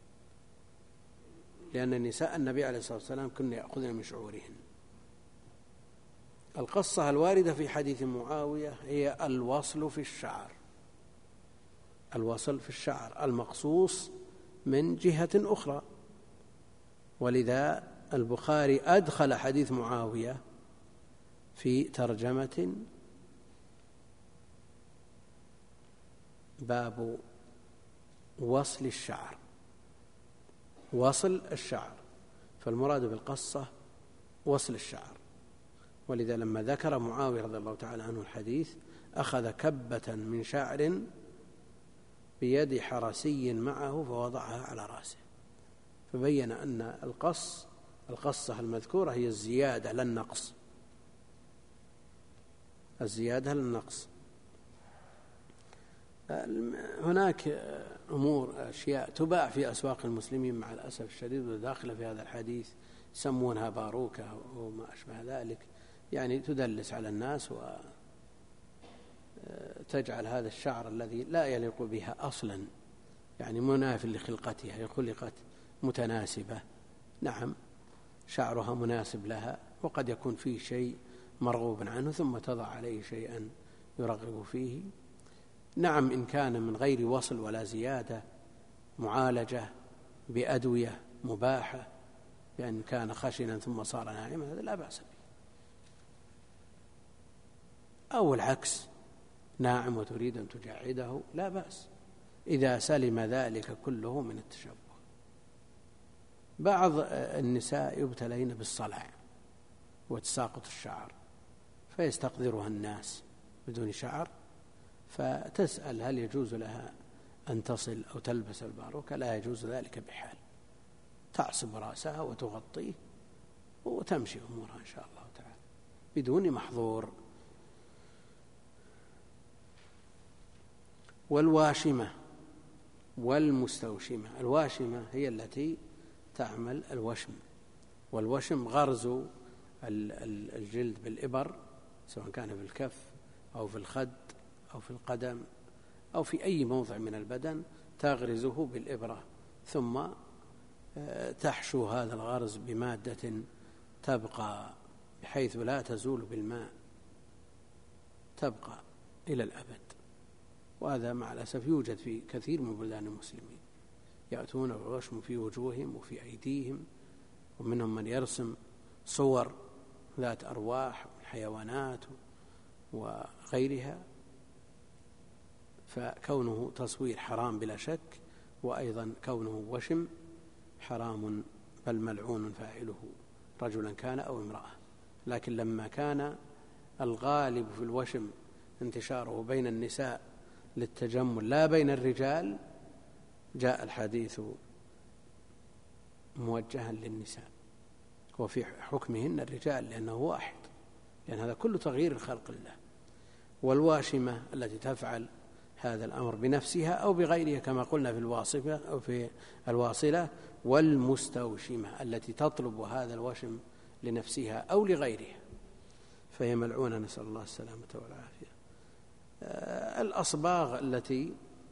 لأن نساء النبي عليه الصلاة والسلام كن يأخذن من شعورهن. القصة الواردة في حديث معاوية هي الوصل في الشعر، الوصل في الشعر المقصوص من جهة أخرى. ولذا البخاري أدخل حديث معاوية في ترجمة باب وصل الشعر، وصل الشعر، فالمراد بالقصة وصل الشعر. ولذا لما ذكر معاوية رضي الله تعالى عنه الحديث أخذ كبة من شعر بيد حرسي معه فوضعها على رأسه، فبين أن القص القصة المذكورة هي الزيادة لا النقص، الزيادة لا النقص. هناك أمور أشياء تباع في أسواق المسلمين مع الأسف الشديد وداخلة في هذا الحديث يسمونها باروكة وما أشبه ذلك، يعني تدلس على الناس وتجعل هذا الشعر الذي لا يليق بها أصلا، يعني مناف لخلقتها، هي خلقت متناسبة، نعم شعرها مناسب لها، وقد يكون فيه شيء مرغوب عنه ثم تضع عليه شيئا يرغب فيه. نعم إن كان من غير وصل ولا زيادة، معالجة بأدوية مباحة، بأن كان خشنا ثم صار ناعما، هذا لا بأس به. أو العكس، ناعم وتريد أن تجعده، لا بأس إذا سلم ذلك كله من التشبه. بعض النساء يبتلين بالصلع وتساقط الشعر فيستقذرها الناس بدون شعر، فتسأل هل يجوز لها أن تصل أو تلبس الباروكة؟ لا يجوز ذلك بحال، تعصب رأسها وتغطيه وتمشي أمورها إن شاء الله تعالى بدون محظور. والواشمة والمستوشمة، الواشمة هي التي تعمل الوشم، والوشم غرز الجلد بالإبر سواء كان في الكف أو في الخد أو في القدم أو في أي موضع من البدن، تغرزه بالإبرة ثم تحشو هذا الغرز بمادة تبقى بحيث لا تزول بالماء، تبقى إلى الأبد. وهذا مع الأسف يوجد في كثير من بلدان المسلمين، يأتون بالوشم في وجوههم وفي أيديهم، ومنهم من يرسم صور ذات أرواح من حيوانات وغيرها، فكونه تصوير حرام بلا شك، وأيضا كونه وشم حرام بل ملعون فاعله رجلا كان أو امرأة. لكن لما كان الغالب في الوشم انتشاره بين النساء للتجمل لا بين الرجال، جاء الحديث موجها للنساء وفي حكمهن الرجال، لأنه واحد، لأن هذا كله تغيير خلق الله. والواشمة التي تفعل هذا الأمر بنفسها أو بغيرها كما قلنا في الواصفة أو في الواصلة، والمستوشمة التي تطلب هذا الوشم لنفسها أو لغيرها، فهي ملعونة، نسأل الله السلامة والعافية. الأصباغ التي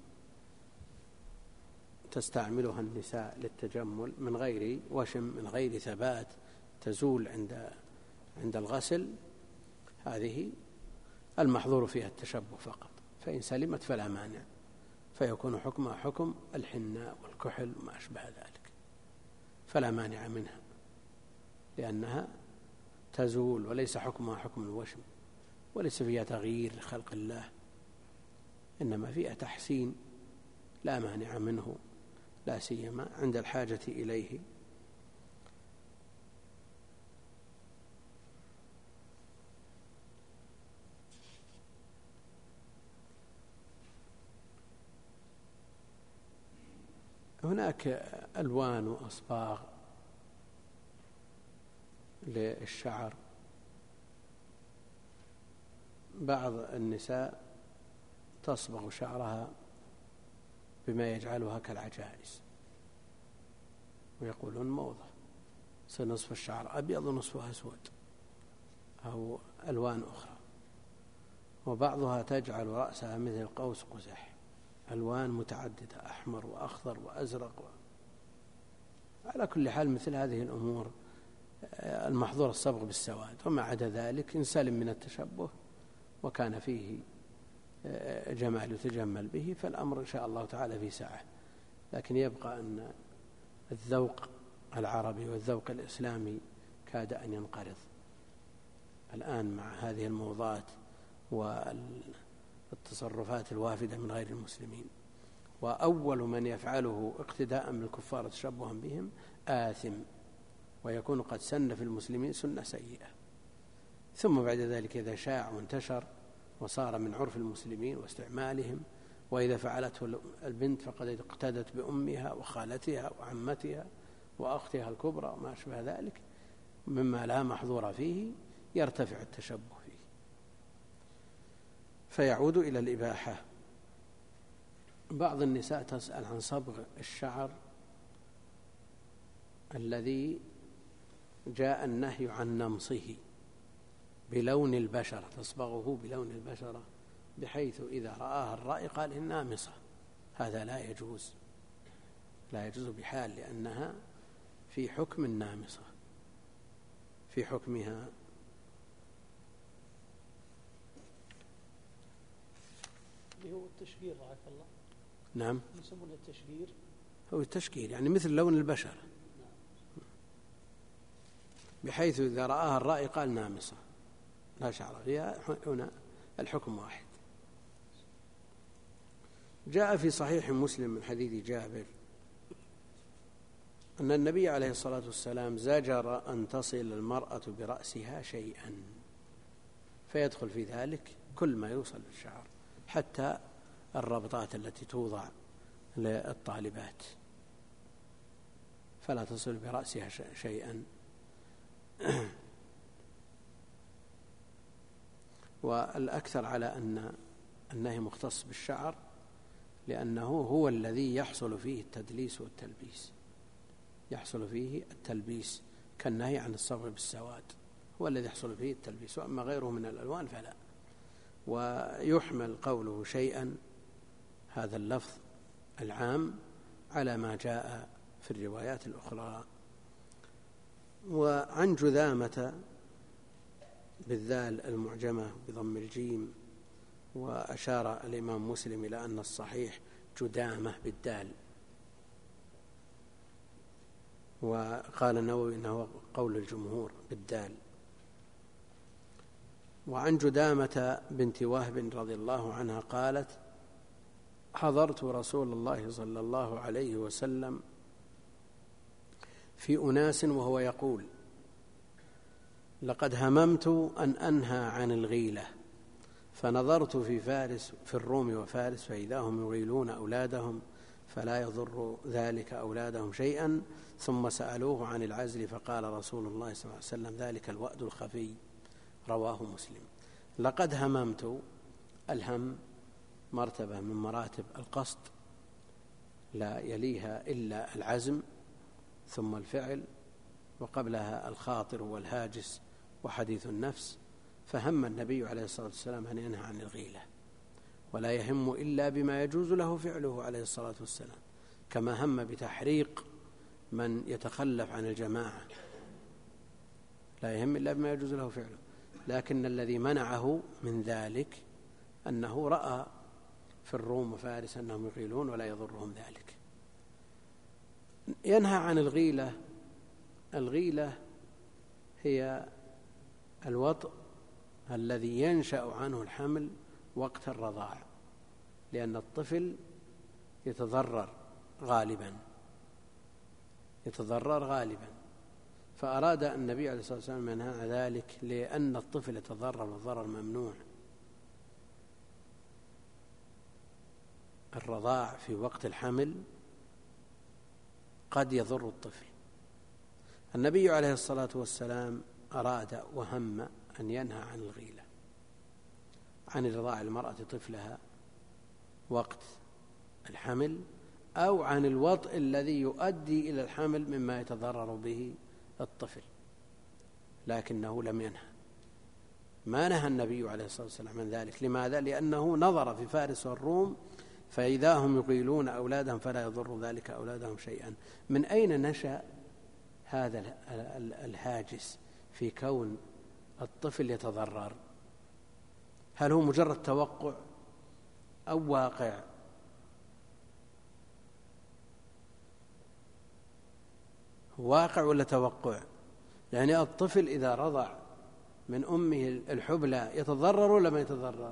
تستعملها النساء للتجمل من غير وشم، من غير ثبات، تزول عند عند الغسل، هذه المحظور فيها التشبه فقط، فإن سلمت فلا مانع، فيكون حكمها حكم الحناء والكحل وما أشبه ذلك، فلا مانع منها لأنها تزول، وليس حكمها حكم الوشم، وليس فيها تغيير لخلق الله، إنما فيها تحسين لا مانع منه، لا سيما عند الحاجة إليه. هناك ألوان وأصباغ للشعر. بعض النساء تصبغ شعرها بما يجعلها كالعجائز، ويقولون موضة، سنصف الشعر أبيض ونصفه أسود أو ألوان أخرى. وبعضها تجعل رأسها مثل قوس قزح، ألوان متعددة، أحمر وأخضر وأزرق و... على كل حال مثل هذه الأمور المحظور الصبغ بالسواد، وما عدا ذلك إن سلم من التشبه وكان فيه جمال يتجمل به فالأمر إن شاء الله تعالى في ساعة. لكن يبقى أن الذوق العربي والذوق الإسلامي كاد أن ينقرض الآن مع هذه الموضات والتصرفات الوافدة من غير المسلمين، وأول من يفعله اقتداء بالكفار تشبها بهم آثم، ويكون قد سن في المسلمين سنة سيئة، ثم بعد ذلك إذا شاع وانتشر وصار من عرف المسلمين واستعمالهم، وإذا فعلته البنت فقد اقتدت بأمها وخالتها وعمتها وأختها الكبرى وما أشبه ذلك مما لا محظور فيه، يرتفع التشبه فيه فيعود إلى الإباحة. بعض النساء تسأل عن صبغ الشعر الذي جاء النهي عن نمصه بلون البشرة، تصبغه بلون البشرة بحيث إذا رآها الرائي قال إنها نامصة. هذا لا يجوز، لا يجوز بحال، لأنها في حكم النامصة، في حكمها. اللي هو التشقير رعاك الله. نعم، يسمونه التشقير، هو التشقير يعني مثل لون البشرة، بحيث إذا رآها الرائي قال نامصة لا شعر فيها، هنا الحكم واحد. جاء في صحيح مسلم من حديث جابر أن النبي عليه الصلاة والسلام زجر أن تصل المرأة برأسها شيئا، فيدخل في ذلك كل ما يوصل بالشعر، حتى الربطات التي توضع للطالبات فلا تصل برأسها شيئا. والأكثر على أن النهي مختص بالشعر، لأنه هو الذي يحصل فيه التدليس والتلبيس، يحصل فيه التلبيس كالنهي عن الصبغ بالسواد، هو الذي يحصل فيه التلبيس، وأما غيره من الألوان فلا. ويحمل قوله شيئا هذا اللفظ العام على ما جاء في الروايات الأخرى. وعن جذامة بالذال المعجمة بضم الجيم، وأشار الإمام مسلم إلى أن الصحيح جدامة بالدال، وقال النووي إنه قول الجمهور بالدال. وعن جدامة بنت وهب رضي الله عنها قالت: حضرت رسول الله صلى الله عليه وسلم في أناس وهو يقول: لقد هممت أن أنهى عن الغيلة، فنظرت في فارس في الروم وفارس فإذا هم يغيلون أولادهم فلا يضر ذلك أولادهم شيئا، ثم سألوه عن العزل فقال رسول الله صلى الله عليه وسلم: ذلك الوأد الخفي. رواه مسلم. لقد هممت، الهم مرتبة من مراتب القصد لا يليها إلا العزم ثم الفعل، وقبلها الخاطر والهاجس وحديث النفس. فهم النبي عليه الصلاة والسلام أن ينهى عن الغيلة، ولا يهم إلا بما يجوز له فعله عليه الصلاة والسلام، كما هم بتحريق من يتخلف عن الجماعة، لا يهم إلا بما يجوز له فعله. لكن الذي منعه من ذلك أنه رأى في الروم وفارس أنهم يغيلون ولا يضرهم ذلك. ينهى عن الغيلة. الغيلة هي الوطء الذي ينشأ عنه الحمل وقت الرضاع، لأن الطفل يتضرر غالبا يتضرر غالبا فأراد النبي عليه الصلاة والسلام أن ينهى ذلك، لأن الطفل يتضرر والضرر ممنوع. الرضاع في وقت الحمل قد يضر الطفل. النبي عليه الصلاة والسلام أراد وهم أن ينهى عن الغيلة، عن رضاع المرأة طفلها وقت الحمل، أو عن الوطء الذي يؤدي إلى الحمل مما يتضرر به الطفل، لكنه لم ينهى. ما نهى النبي عليه الصلاة والسلام عن ذلك. لماذا؟ لأنه نظر في فارس والروم فإذا هم يغيلون أولادهم فلا يضر ذلك أولادهم شيئا. من أين نشأ هذا الهاجس في كون الطفل يتضرر؟ هل هو مجرد توقع أو واقع؟ واقع ولا توقع؟ يعني الطفل إذا رضع من أمه الحبلى يتضرر ولا ما يتضرر؟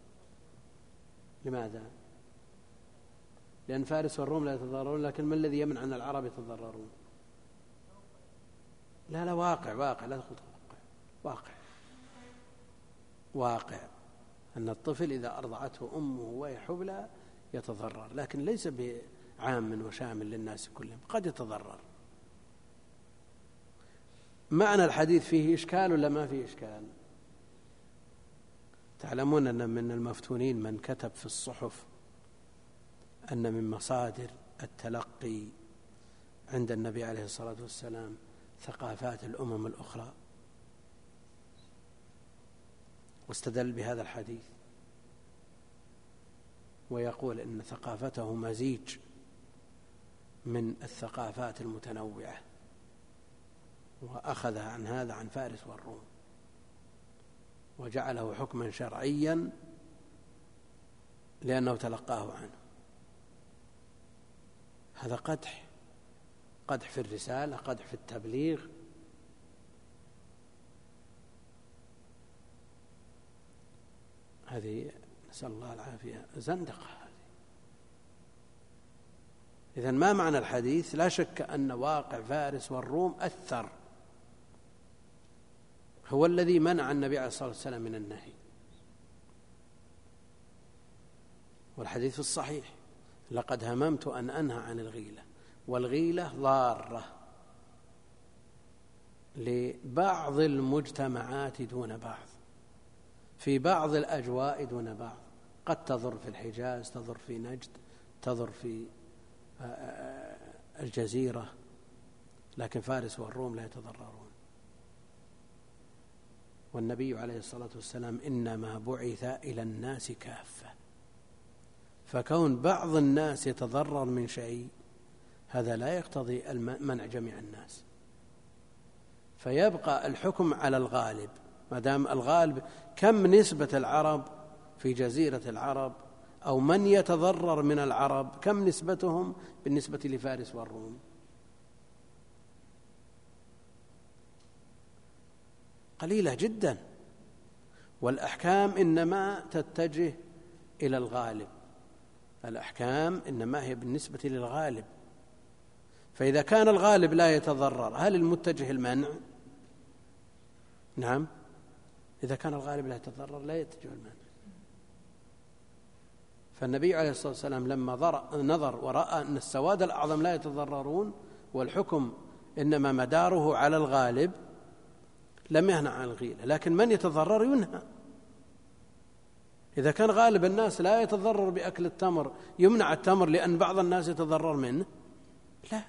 لماذا؟ لأن فارس والروم لا يتضررون، لكن ما الذي يمنع أن العرب يتضررون؟ لا لا واقع واقع لا تقول توقع، واقع واقع أن الطفل إذا أرضعته أمه وهي حبلى يتضرر، لكن ليس بعام وشامل للناس كلهم، قد يتضرر. معنى الحديث فيه إشكال ولا ما فيه إشكال؟ تعلمون أن من المفتونين من كتب في الصحف أن من مصادر التلقي عند النبي عليه الصلاة والسلام ثقافات الأمم الأخرى، واستدل بهذا الحديث ويقول إن ثقافته مزيج من الثقافات المتنوعة، وأخذها عن هذا عن فارس والروم وجعله حكما شرعيا لأنه تلقاه عنه. هذا قدح قدح في الرسالة، قدح في التبليغ. هذه نسأل الله العافية زندقة هذه. إذن ما معنى الحديث؟ لا شك أن واقع فارس والروم أثر، هو الذي منع النبي عليه الصلاة والسلام من النهي. والحديث الصحيح: لقد هممت أن أنهى عن الغيلة. والغيلة ضارة لبعض المجتمعات دون بعض، في بعض الأجواء دون بعض، قد تضر في الحجاز، تضر في نجد، تضر في الجزيرة، لكن فارس والروم لا يتضررون. والنبي عليه الصلاة والسلام إنما بعث إلى الناس كافة، فكون بعض الناس يتضرر من شيء هذا لا يقتضي منع جميع الناس، فيبقى الحكم على الغالب. ما دام الغالب، كم نسبة العرب في جزيرة العرب أو من يتضرر من العرب، كم نسبتهم بالنسبة لفارس والروم؟ قليلة جدا. والأحكام إنما تتجه إلى الغالب، الأحكام إنما هي بالنسبة للغالب، فإذا كان الغالب لا يتضرر هل المتجه المنع؟ نعم، إذا كان الغالب لا يتضرر لا يتجه المنع. فالنبي عليه الصلاة والسلام لما نظر ورأى أن السواد الأعظم لا يتضررون والحكم إنما مداره على الغالب لم ينهى عن الغيلة، لكن من يتضرر ينهى. إذا كان غالب الناس لا يتضرر بأكل التمر يمنع التمر لأن بعض الناس يتضرر منه؟ لا.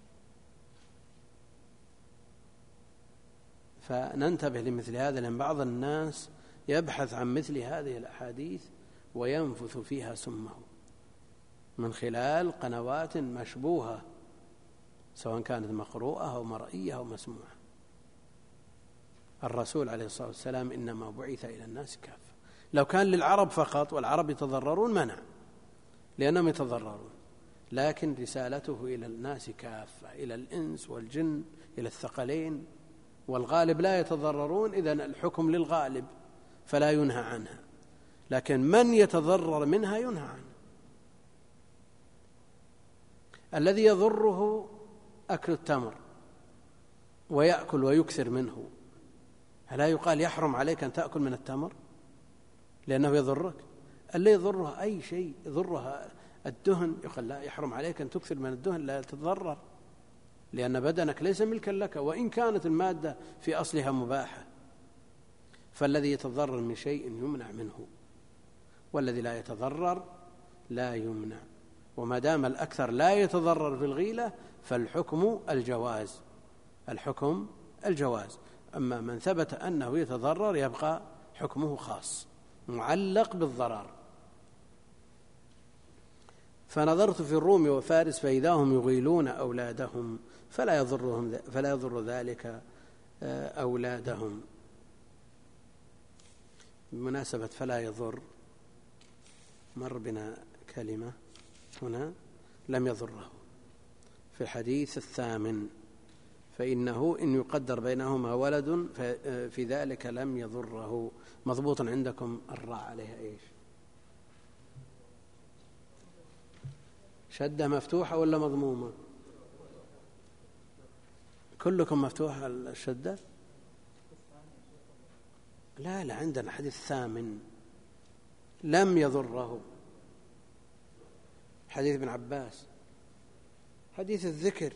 فننتبه لمثل هذا، لأن بعض الناس يبحث عن مثل هذه الأحاديث وينفث فيها سمه من خلال قنوات مشبوهة سواء كانت مقروءة أو مرئية أو مسموعة. الرسول عليه الصلاة والسلام إنما بعث إلى الناس كافة. لو كان للعرب فقط والعرب يتضررون منع لأنهم يتضررون، لكن رسالته إلى الناس كافة، إلى الإنس والجن، إلى الثقلين، والغالب لا يتضررون، إذن الحكم للغالب فلا ينهى عنها، لكن من يتضرر منها ينهى عنه. الذي يضره أكل التمر ويأكل ويكثر منه، ألا يقال يحرم عليك أن تأكل من التمر لأنه يضرك؟ اللي يضرها أي شيء يضرها الدهن يقال لا، يحرم عليك أن تكثر من الدهن لا تتضرر لأن بدنك ليس ملكا لك وإن كانت المادة في أصلها مباحة. فالذي يتضرر من شيء يمنع منه، والذي لا يتضرر لا يمنع. وما دام الأكثر لا يتضرر في الغيلة فالحكم الجواز، الحكم الجواز. أما من ثبت أنه يتضرر يبقى حكمه خاص معلق بالضرر. فنظرت في الروم وفارس فإذا هم يغيلون أولادهم فلا يضرهم فلا يضر ذلك أولادهم. بمناسبة فلا يضر، مر بنا كلمة هنا لم يضره في الحديث الثامن، فإنه إن يقدر بينهما ولد في ذلك لم يضره. مضبوط عندكم الراء عليها إيش؟ شدة مفتوحة ولا مضمومة؟ كلكم مفتوحة الشدة؟ لا لا، عندنا حديث ثامن لم يضره، حديث ابن عباس، حديث الذكر،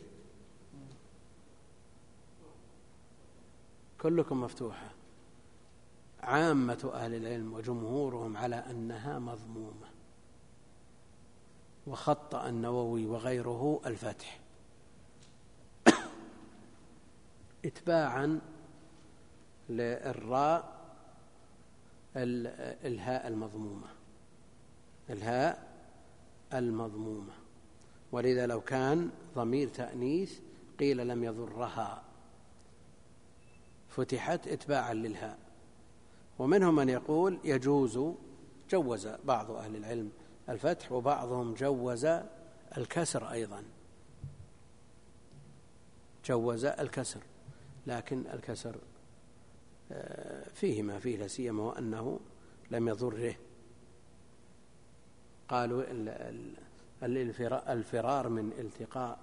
كلكم مفتوحة. عامة أهل العلم وجمهورهم على أنها مضمومة، وخطأ النووي وغيره الفتح اتباعا للراء الهاء المضمومة، الهاء المضمومة. ولذا لو كان ضمير تأنيث قيل لم يضرها، فتحت اتباعا للهاء. ومنهم من يقول يجوز، جوز بعض أهل العلم الفتح وبعضهم جوز الكسر أيضا، جوز الكسر، لكن الكسر فيه ما فيه، لا سيما وأنه لم يضره. قالوا الفرار من التقاء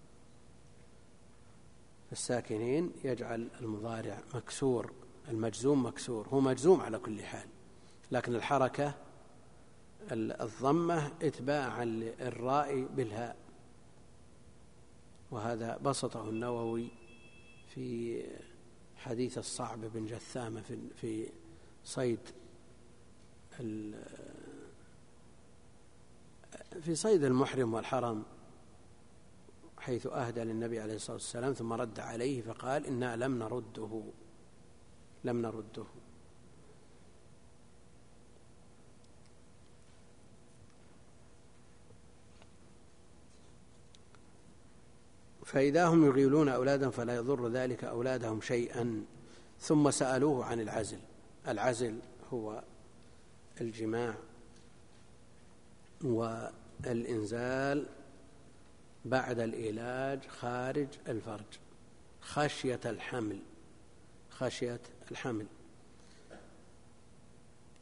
الساكنين يجعل المضارع مكسور، المجزوم مكسور، هو مجزوم على كل حال، لكن الحركة الضمة اتباعا للراء بالهاء. وهذا بسطه النووي في حديث الصعب بن جثامة في صيد في صيد المحرم والحرم، حيث أهدى للنبي عليه الصلاة والسلام ثم رد عليه فقال إنا لم نرده لم نرده فإذا هم يغيلون أولادا فلا يضر ذلك أولادهم شيئا. ثم سألوه عن العزل. العزل هو الجماع والإنزال بعد العلاج خارج الفرج خشية الحمل، خشية الحمل.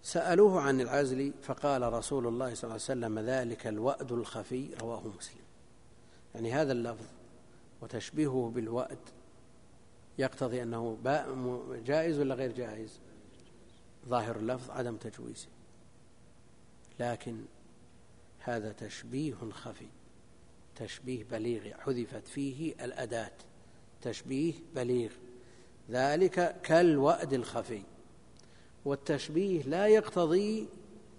سألوه عن العزل فقال رسول الله صلى الله عليه وسلم: ذلك الوأد الخفي. رواه مسلم. يعني هذا اللفظ وتشبيهه بالوأد يقتضي أنه جائز ولا غير جائز؟ ظاهر اللفظ عدم تجويزه، لكن هذا تشبيه خفي، تشبيه بليغ، حذفت فيه الأداة، تشبيه بليغ، ذلك كالوأد الخفي. والتشبيه لا يقتضي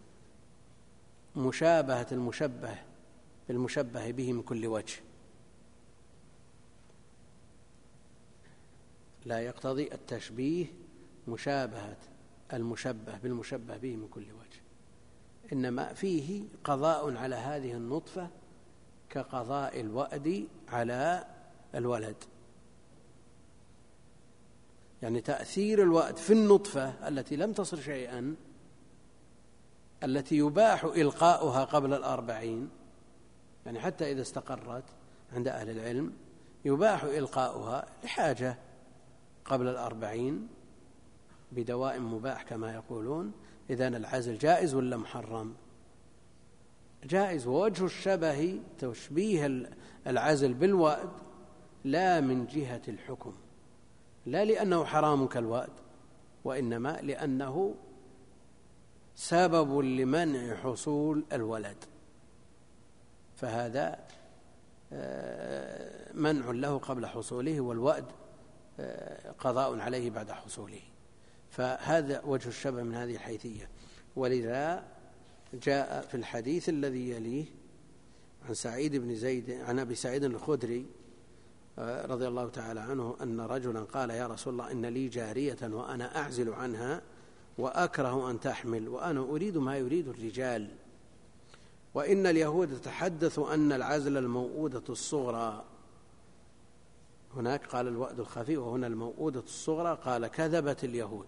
مشابهة المشبه بالمشبه به من كل وجه، لا يقتضي التشبيه مشابهة المشبه بالمشبه به من كل وجه، إنما فيه قضاء على هذه النطفة كقضاء الوأد على الولد. يعني تأثير الوأد في النطفة التي لم تصل شيئا، التي يباح إلقاؤها قبل الأربعين، يعني حتى إذا استقرت عند أهل العلم يباح إلقاؤها لحاجة قبل الأربعين بدواء مباح كما يقولون. إذن العزل جائز ولا محرم؟ جائز. ووجه الشبه تشبيه العزل بالوأد لا من جهة الحكم، لا لأنه حرام كالوأد، وإنما لأنه سبب لمنع حصول الولد، فهذا منع له قبل حصوله، والوأد قضاء عليه بعد حصوله. فهذا وجه الشبه من هذه الحيثية. ولذا جاء في الحديث الذي يليه عن سعيد بن زيد عن أبي سعيد الخدري رضي الله تعالى عنه أن رجلا قال: يا رسول الله، إن لي جارية وأنا أعزل عنها وأكره أن تحمل وأنا أريد ما يريد الرجال، وإن اليهود تحدثوا أن العزل الموؤودة الصغرى، هناك قال الوأد الخفي وهنا الموؤودة الصغرى، قال: كذبت اليهود،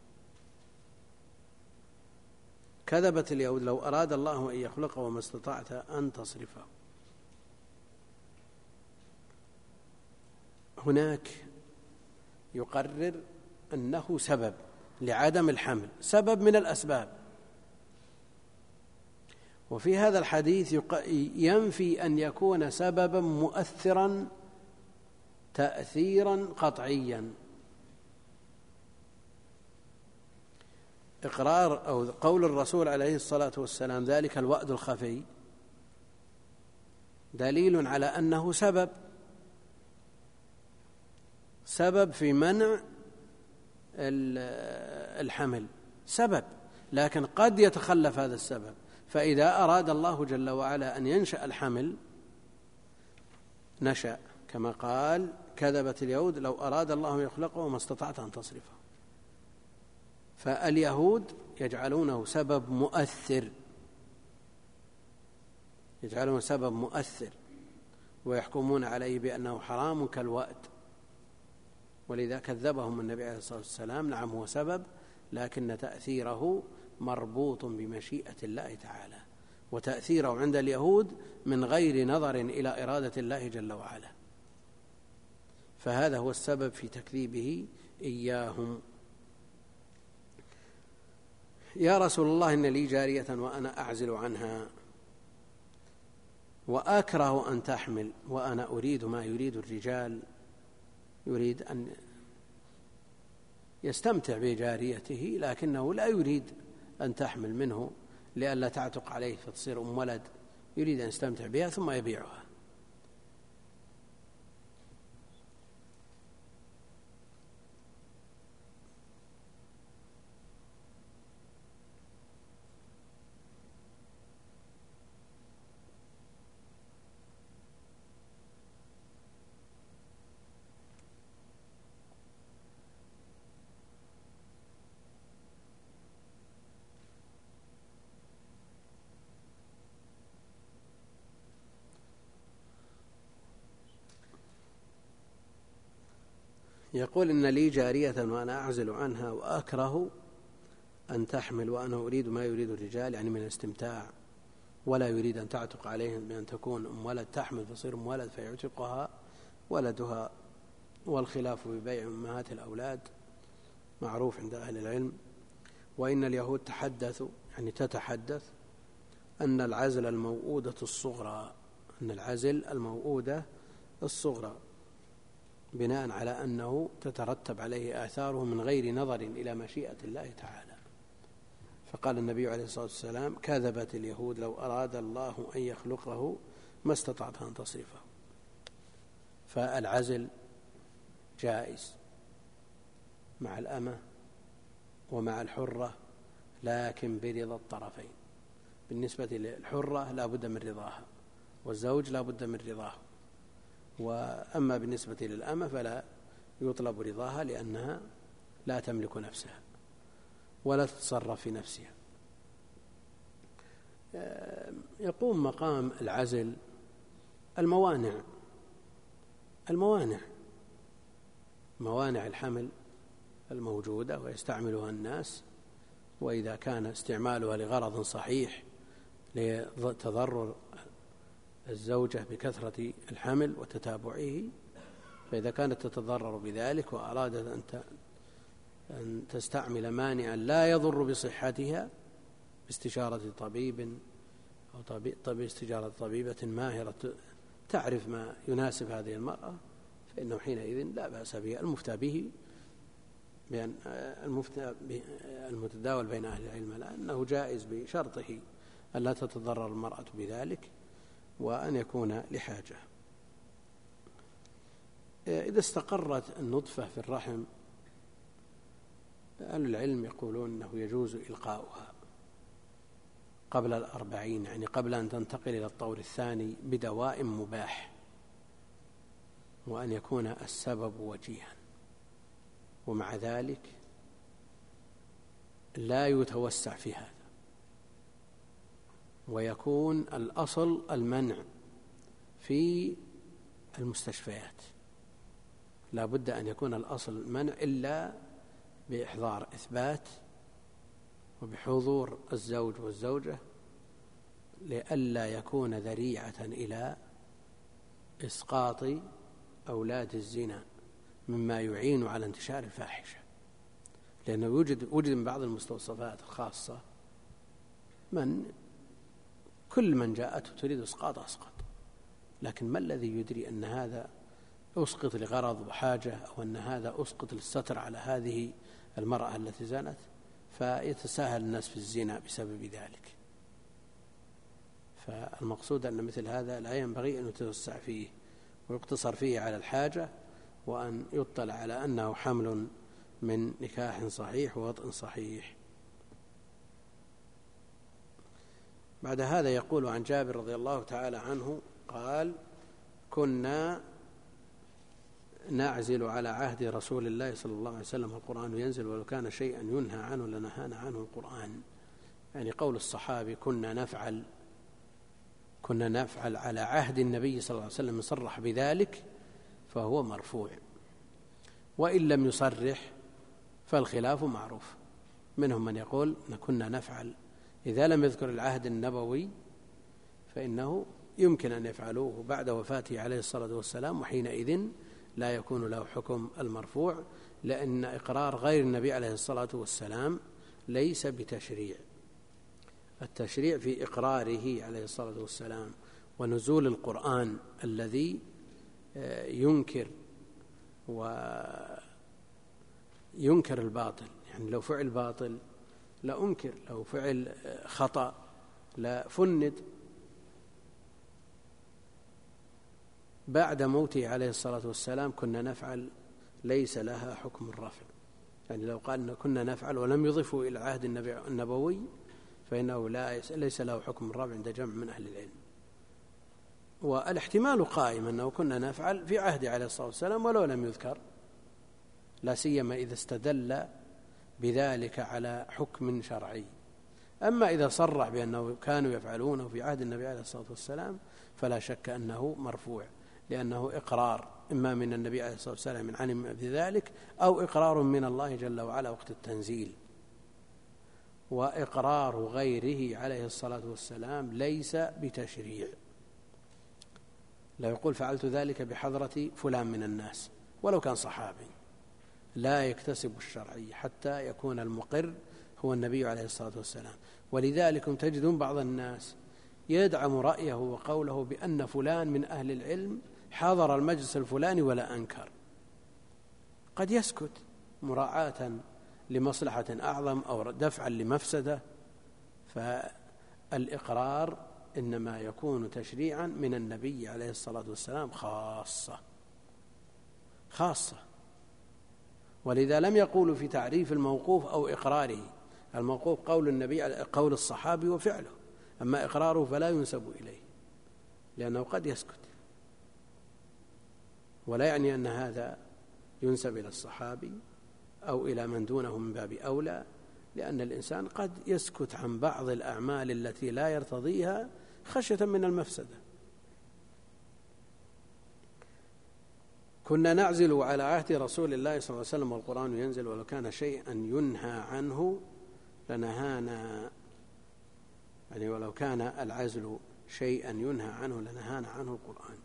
كذبت اليهود، لو أراد الله أن يخلقه وما استطعت أن تصرفه. هناك يقرر أنه سبب لعدم الحمل، سبب من الأسباب. وفي هذا الحديث ينفي أن يكون سببا مؤثرا تأثيرا قطعيا. إقرار أو قول الرسول عليه الصلاة والسلام ذلك الوأد الخفي دليل على أنه سبب سبب في منع الحمل، سبب، لكن قد يتخلف هذا السبب. فإذا أراد الله جل وعلا أن ينشأ الحمل نشأ، كما قال: كذبت اليهود لو أراد الله يخلقه ما استطعت أن تصرفه. فاليهود يجعلونه سبب مؤثر، يجعلونه سبب مؤثر ويحكمون عليه بأنه حرام كالوأد، ولذا كذبهم النبي عليه الصلاة والسلام. نعم هو سبب، لكن تأثيره مربوط بمشيئة الله تعالى، وتأثيره عند اليهود من غير نظر إلى إرادة الله جل وعلا، فهذا هو السبب في تكذيبه إياهم. يا رسول الله، إن لي جارية وأنا أعزل عنها وأكره أن تحمل وأنا أريد ما يريد الرجال، يريد أن يستمتع بجاريته لكنه لا يريد أن تحمل منه لئلا تعتق عليه فتصير أم ولد، يريد أن يستمتع بها ثم يبيعها. يقول: إن لي جارية وأنا أعزل عنها وأكره أن تحمل وأنا أريد ما يريد الرجال، يعني من الاستمتاع، ولا يريد أن تعتق عليهم بأن تكون أم ولد، تحمل فصير أم ولد فيعتقها ولدها. والخلاف ببيع أمهات الأولاد معروف عند أهل العلم. وإن اليهود تحدثوا يعني تتحدث أن العزل الموؤودة الصغرى أن العزل الموؤودة الصغرى بناء على أنه تترتب عليه آثاره من غير نظر إلى مشيئة الله تعالى. فقال النبي عليه الصلاة والسلام: كذبت اليهود لو أراد الله أن يخلقه ما استطعت أن تصرفه. فالعزل جائز مع الأمة ومع الحرة، لكن برضا الطرفين. بالنسبة للحرة لا بد من رضاها، والزوج لا بد من رضاه. وأما بالنسبة للأمة فلا يطلب رضاها، لأنها لا تملك نفسها ولا تتصرف في نفسها. يقوم مقام العزل الموانع الموانع موانع الحمل الموجودة ويستعملها الناس، وإذا كان استعمالها لغرض صحيح لتضرر الزوجة بكثرة الحمل وتتابعه، فإذا كانت تتضرر بذلك وأرادت أن تستعمل مانعا لا يضر بصحتها باستشارة طبيب أو طبيب استشارة طبيبة ماهرة تعرف ما يناسب هذه المرأة، فإنه حينئذ لا بأس به. المفتى به بأن المفتى المتداول بين أهل العلم أنه جائز بشرطه أن لا تتضرر المرأة بذلك وأن يكون لحاجة. إذا استقرت النطفة في الرحم، أهل العلم يقولون أنه يجوز إلقاؤها قبل الأربعين، يعني قبل أن تنتقل إلى الطور الثاني بدواء مباح، وأن يكون السبب وجيها. ومع ذلك لا يتوسع في هذا، ويكون الأصل المنع في المستشفيات. لا بد أن يكون الأصل المنع إلا بإحضار إثبات وبحضور الزوج والزوجة، لئلا يكون ذريعة إلى إسقاط أولاد الزنا مما يعين على انتشار الفاحشة. لأنه يوجد وجد من بعض المستوصفات الخاصة من كل من جاءته تريد إسقاط أسقط، لكن ما الذي يدري أن هذا أسقط لغرض وحاجة، أو أن هذا أسقط للستر على هذه المرأة التي زنت، فيتساهل الناس في الزنا بسبب ذلك. فالمقصود أن مثل هذا لا ينبغي أن يتوسع فيه ويقتصر فيه على الحاجة، وأن يطلع على أنه حمل من نكاح صحيح ووطء صحيح. بعد هذا يقول عن جابر رضي الله تعالى عنه قال: كنا نعزل على عهد رسول الله صلى الله عليه وسلم القرآن ينزل، ولو كان شيئا ينهى عنه لنهانا عنه القرآن. يعني قول الصحابي كنا نفعل كنا نفعل على عهد النبي صلى الله عليه وسلم صرح بذلك فهو مرفوع، وإن لم يصرح فالخلاف معروف. منهم من يقول كنا نفعل إذا لم يذكر العهد النبوي فإنه يمكن أن يفعلوه بعد وفاته عليه الصلاة والسلام، وحينئذ لا يكون له حكم المرفوع، لأن إقرار غير النبي عليه الصلاة والسلام ليس بتشريع. التشريع في إقراره عليه الصلاة والسلام ونزول القرآن الذي ينكر وينكر الباطل. يعني لو فعل باطل لا أنكر، لو فعل خطأ لا فند. بعد موته عليه الصلاة والسلام كنا نفعل ليس لها حكم الرفع. يعني لو قال كنا نفعل ولم يضفه إلى العهد النبوي فإنه لا ليس له حكم الرفع عند جمع من أهل العلم. والاحتمال قائم أنه كنا نفعل في عهد عليه الصلاة والسلام ولو لم يذكر، لا سيما إذا استدل بذلك على حكم شرعي. أما إذا صرح بأنه كانوا يفعلونه في عهد النبي عليه الصلاة والسلام فلا شك أنه مرفوع، لأنه إقرار إما من النبي عليه الصلاة والسلام من علم بذلك، أو إقرار من الله جل وعلا وقت التنزيل. وإقرار غيره عليه الصلاة والسلام ليس بتشريع. لا يقول فعلت ذلك بحضرة فلان من الناس ولو كان صحابي، لا يكتسب الشرعي حتى يكون المقر هو النبي عليه الصلاة والسلام. ولذلك تجدون بعض الناس يدعم رأيه وقوله بأن فلان من أهل العلم حضر المجلس الفلاني ولا أنكر، قد يسكت مراعاة لمصلحة أعظم أو دفعا لمفسدة. فالإقرار إنما يكون تشريعا من النبي عليه الصلاة والسلام خاصة خاصة ولذا لم يقولوا في تعريف الموقوف أو إقراره. الموقوف قول النبي قول الصحابي وفعله، أما إقراره فلا ينسب إليه لأنه قد يسكت، ولا يعني أن هذا ينسب إلى الصحابي أو إلى من دونه من باب أولى، لأن الإنسان قد يسكت عن بعض الأعمال التي لا يرتضيها خشية من المفسدة. كنا نعزل على عهد رسول الله صلى الله عليه وسلم والقرآن ينزل، ولو كان شيئا ينهى عنه لنهانا، يعني ولو كان العزل شيئا ينهى عنه لنهانا عنه القرآن.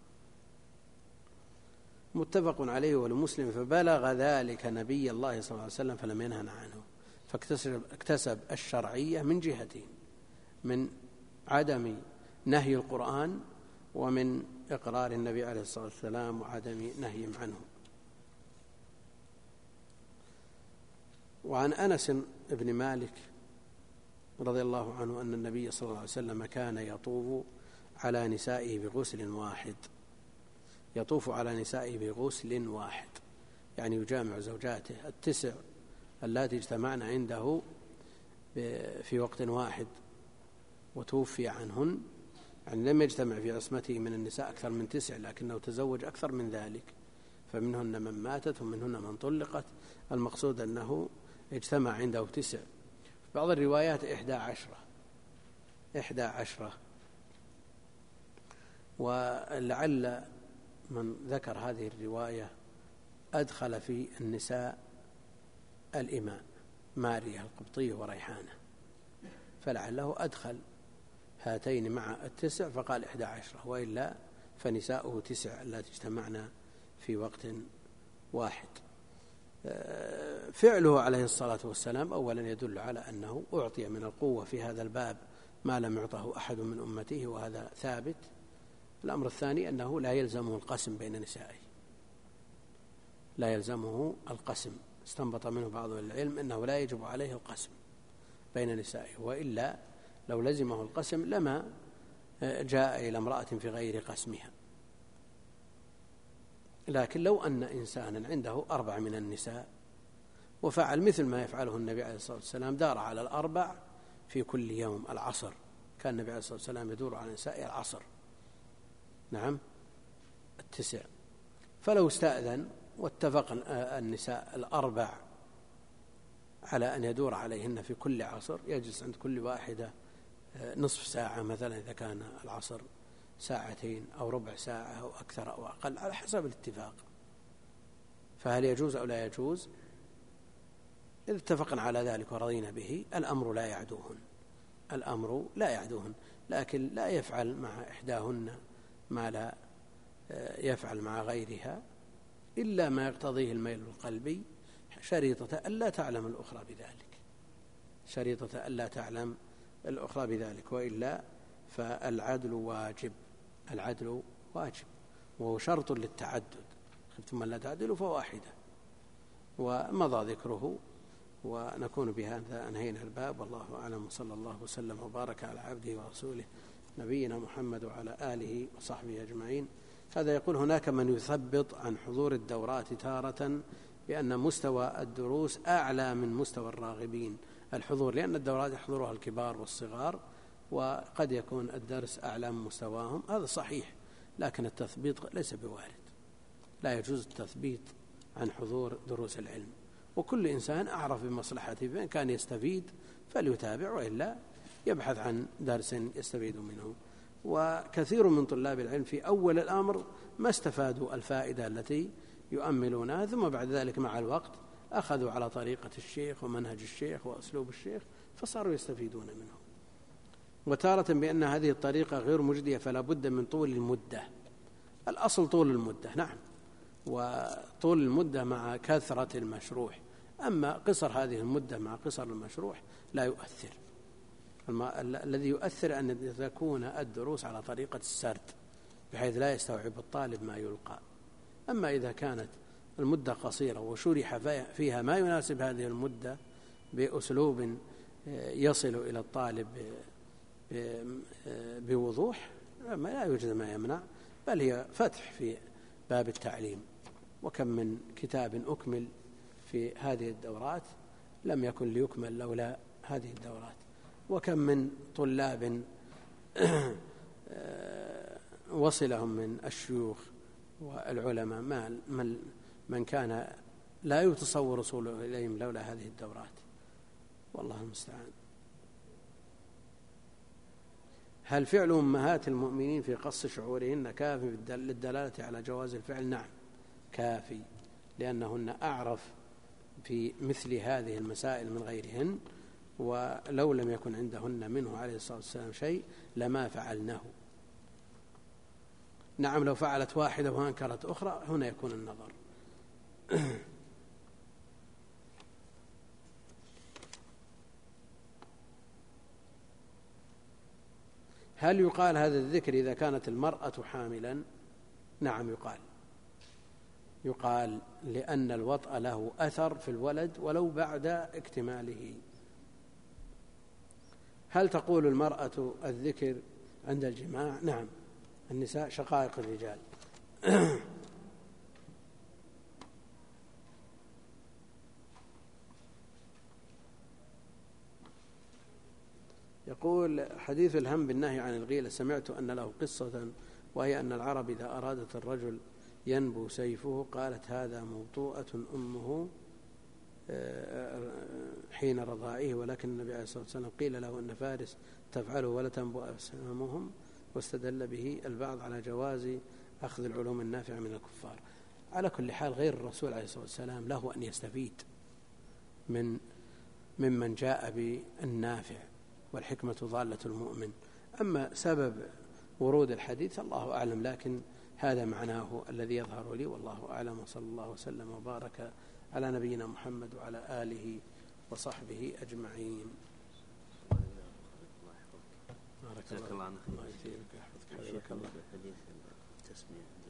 متفق عليه ولمسلم فبلغ ذلك نبي الله صلى الله عليه وسلم فلم ينهنا عنه، فاكتسب الشرعية من جهتين: من عدم نهي القرآن ومن إقرار النبي عليه الصلاة والسلام وعدم نهيهم عنه. وعن أنس بن مالك رضي الله عنه أن النبي صلى الله عليه وسلم كان يطوف على نسائه بغسل واحد يطوف على نسائه بغسل واحد يعني يجامع زوجاته التسع اللاتي اجتمعن عنده في وقت واحد وتوفي عنهن، يعني لم يجتمع في عصمته من النساء أكثر من تسع، لكنه تزوج أكثر من ذلك، فمنهن من ماتت ومنهن من طلقت. المقصود أنه اجتمع عنده تسع، في بعض الروايات إحدى عشرة إحدى عشرة ولعل من ذكر هذه الرواية أدخل في النساء الإماء ماريا القبطية وريحانة، فلعله أدخل هاتين مع التسع فقال إحدى عشرة، وإلا فنساؤه تسع التي اجتمعنا في وقت واحد. فعله عليه الصلاة والسلام أولا يدل على أنه أعطي من القوة في هذا الباب ما لم يعطه أحد من أمته، وهذا ثابت. الأمر الثاني أنه لا يلزمه القسم بين نسائه، لا يلزمه القسم. استنبط منه بعض العلم أنه لا يجب عليه القسم بين نسائه، وإلا لو لزمه القسم لما جاء إلى امرأة في غير قسمها. لكن لو أن إنسانا عنده أربع من النساء وفعل مثل ما يفعله النبي عليه الصلاة والسلام، دار على الأربع في كل يوم العصر، كان النبي عليه الصلاة والسلام يدور على نساء العصر، نعم التسع. فلو استأذن واتفق النساء الأربع على أن يدور عليهن في كل عصر، يجلس عند كل واحدة نصف ساعة مثلا إذا كان العصر ساعتين أو ربع ساعة أو أكثر أو أقل على حسب الاتفاق. فهل يجوز أو لا يجوز؟ إذا اتفقنا على ذلك ورضينا به الأمر لا يعدوهن الأمر لا يعدوهن لكن لا يفعل مع إحداهن ما لا يفعل مع غيرها إلا ما يقتضيه الميل القلبي، شريطة ألا تعلم الأخرى بذلك شريطة ألا تعلم الأخرى بذلك وإلا فالعدل واجب العدل واجب وهو شرط للتعدد. خفتم أن لا تعدلوا فواحدة. ومضى ذكره، ونكون بهذا أنهينا الباب، والله أعلم، وصلى الله وسلم وبارك على عبده ورسوله نبينا محمد وعلى آله وصحبه أجمعين. هذا يقول: هناك من يثبط عن حضور الدورات تارة بأن مستوى الدروس أعلى من مستوى الراغبين الحضور، لأن الدورات يحضرها الكبار والصغار، وقد يكون الدرس أعلى من مستواهم. هذا صحيح، لكن التثبيط ليس بوارد، لا يجوز التثبيط عن حضور دروس العلم، وكل إنسان أعرف بمصلحته، فإن كان يستفيد فليتابع، وإلا يبحث عن درس يستفيد منه. وكثير من طلاب العلم في أول الأمر ما استفادوا الفائدة التي يؤملونها، ثم بعد ذلك مع الوقت أخذوا على طريقة الشيخ ومنهج الشيخ وأسلوب الشيخ فصاروا يستفيدون منه. وتارة بأن هذه الطريقة غير مجدية فلا بد من طول المدة. الأصل طول المدة، نعم، وطول المدة مع كثرة المشروح. أما قصر هذه المدة مع قصر المشروح لا يؤثر. الذي يؤثر أن تكون الدروس على طريقة السرد بحيث لا يستوعب الطالب ما يلقى. أما إذا كانت المدة قصيرة وشرح فيها ما يناسب هذه المدة بأسلوب يصل إلى الطالب بوضوح لا يوجد ما يمنع، بل هي فتح في باب التعليم. وكم من كتاب أكمل في هذه الدورات لم يكن ليكمل لولا هذه الدورات، وكم من طلاب وصلهم من الشيوخ والعلماء ما من كان لا يتصور وصوله إليهم لولا هذه الدورات، والله المستعان. هل فعل أمهات المؤمنين في قص شعورهن كافي للدلالة على جواز الفعل؟ نعم كافي، لأنهن أعرف في مثل هذه المسائل من غيرهن، ولو لم يكن عندهن منه عليه الصلاة والسلام شيء لما فعلناه. نعم لو فعلت واحدة وأنكرت أخرى هنا يكون النظر. هل يقال هذا الذكر إذا كانت المرأة حاملا؟ نعم يقال، يقال لأن الوطأ له أثر في الولد ولو بعد اكتماله. هل تقول المرأة الذكر عند الجماع؟ نعم، النساء شقائق الرجال. يقول حديث الهم بالنهي عن الغيلة سمعت أن له قصة، وهي أن العرب إذا أرادت الرجل ينبو سيفه قالت هذا موطوءة أمه حين رضاعه، ولكن النبي عليه الصلاة والسلام قيل له أن فارس تفعله ولا تنبو أسهمهم، واستدل به البعض على جواز أخذ العلوم النافعة من الكفار. على كل حال غير الرسول عليه الصلاة والسلام له أن يستفيد من ممن جاء بالنافع، والحكمة ضالة المؤمن. أما سبب ورود الحديث الله أعلم، لكن هذا معناه الذي يظهر لي والله أعلم. وصلى الله وسلم وبارك على نبينا محمد وعلى آله وصحبه أجمعين. بارك الله عنك. الله يحفظك. حفظك الله.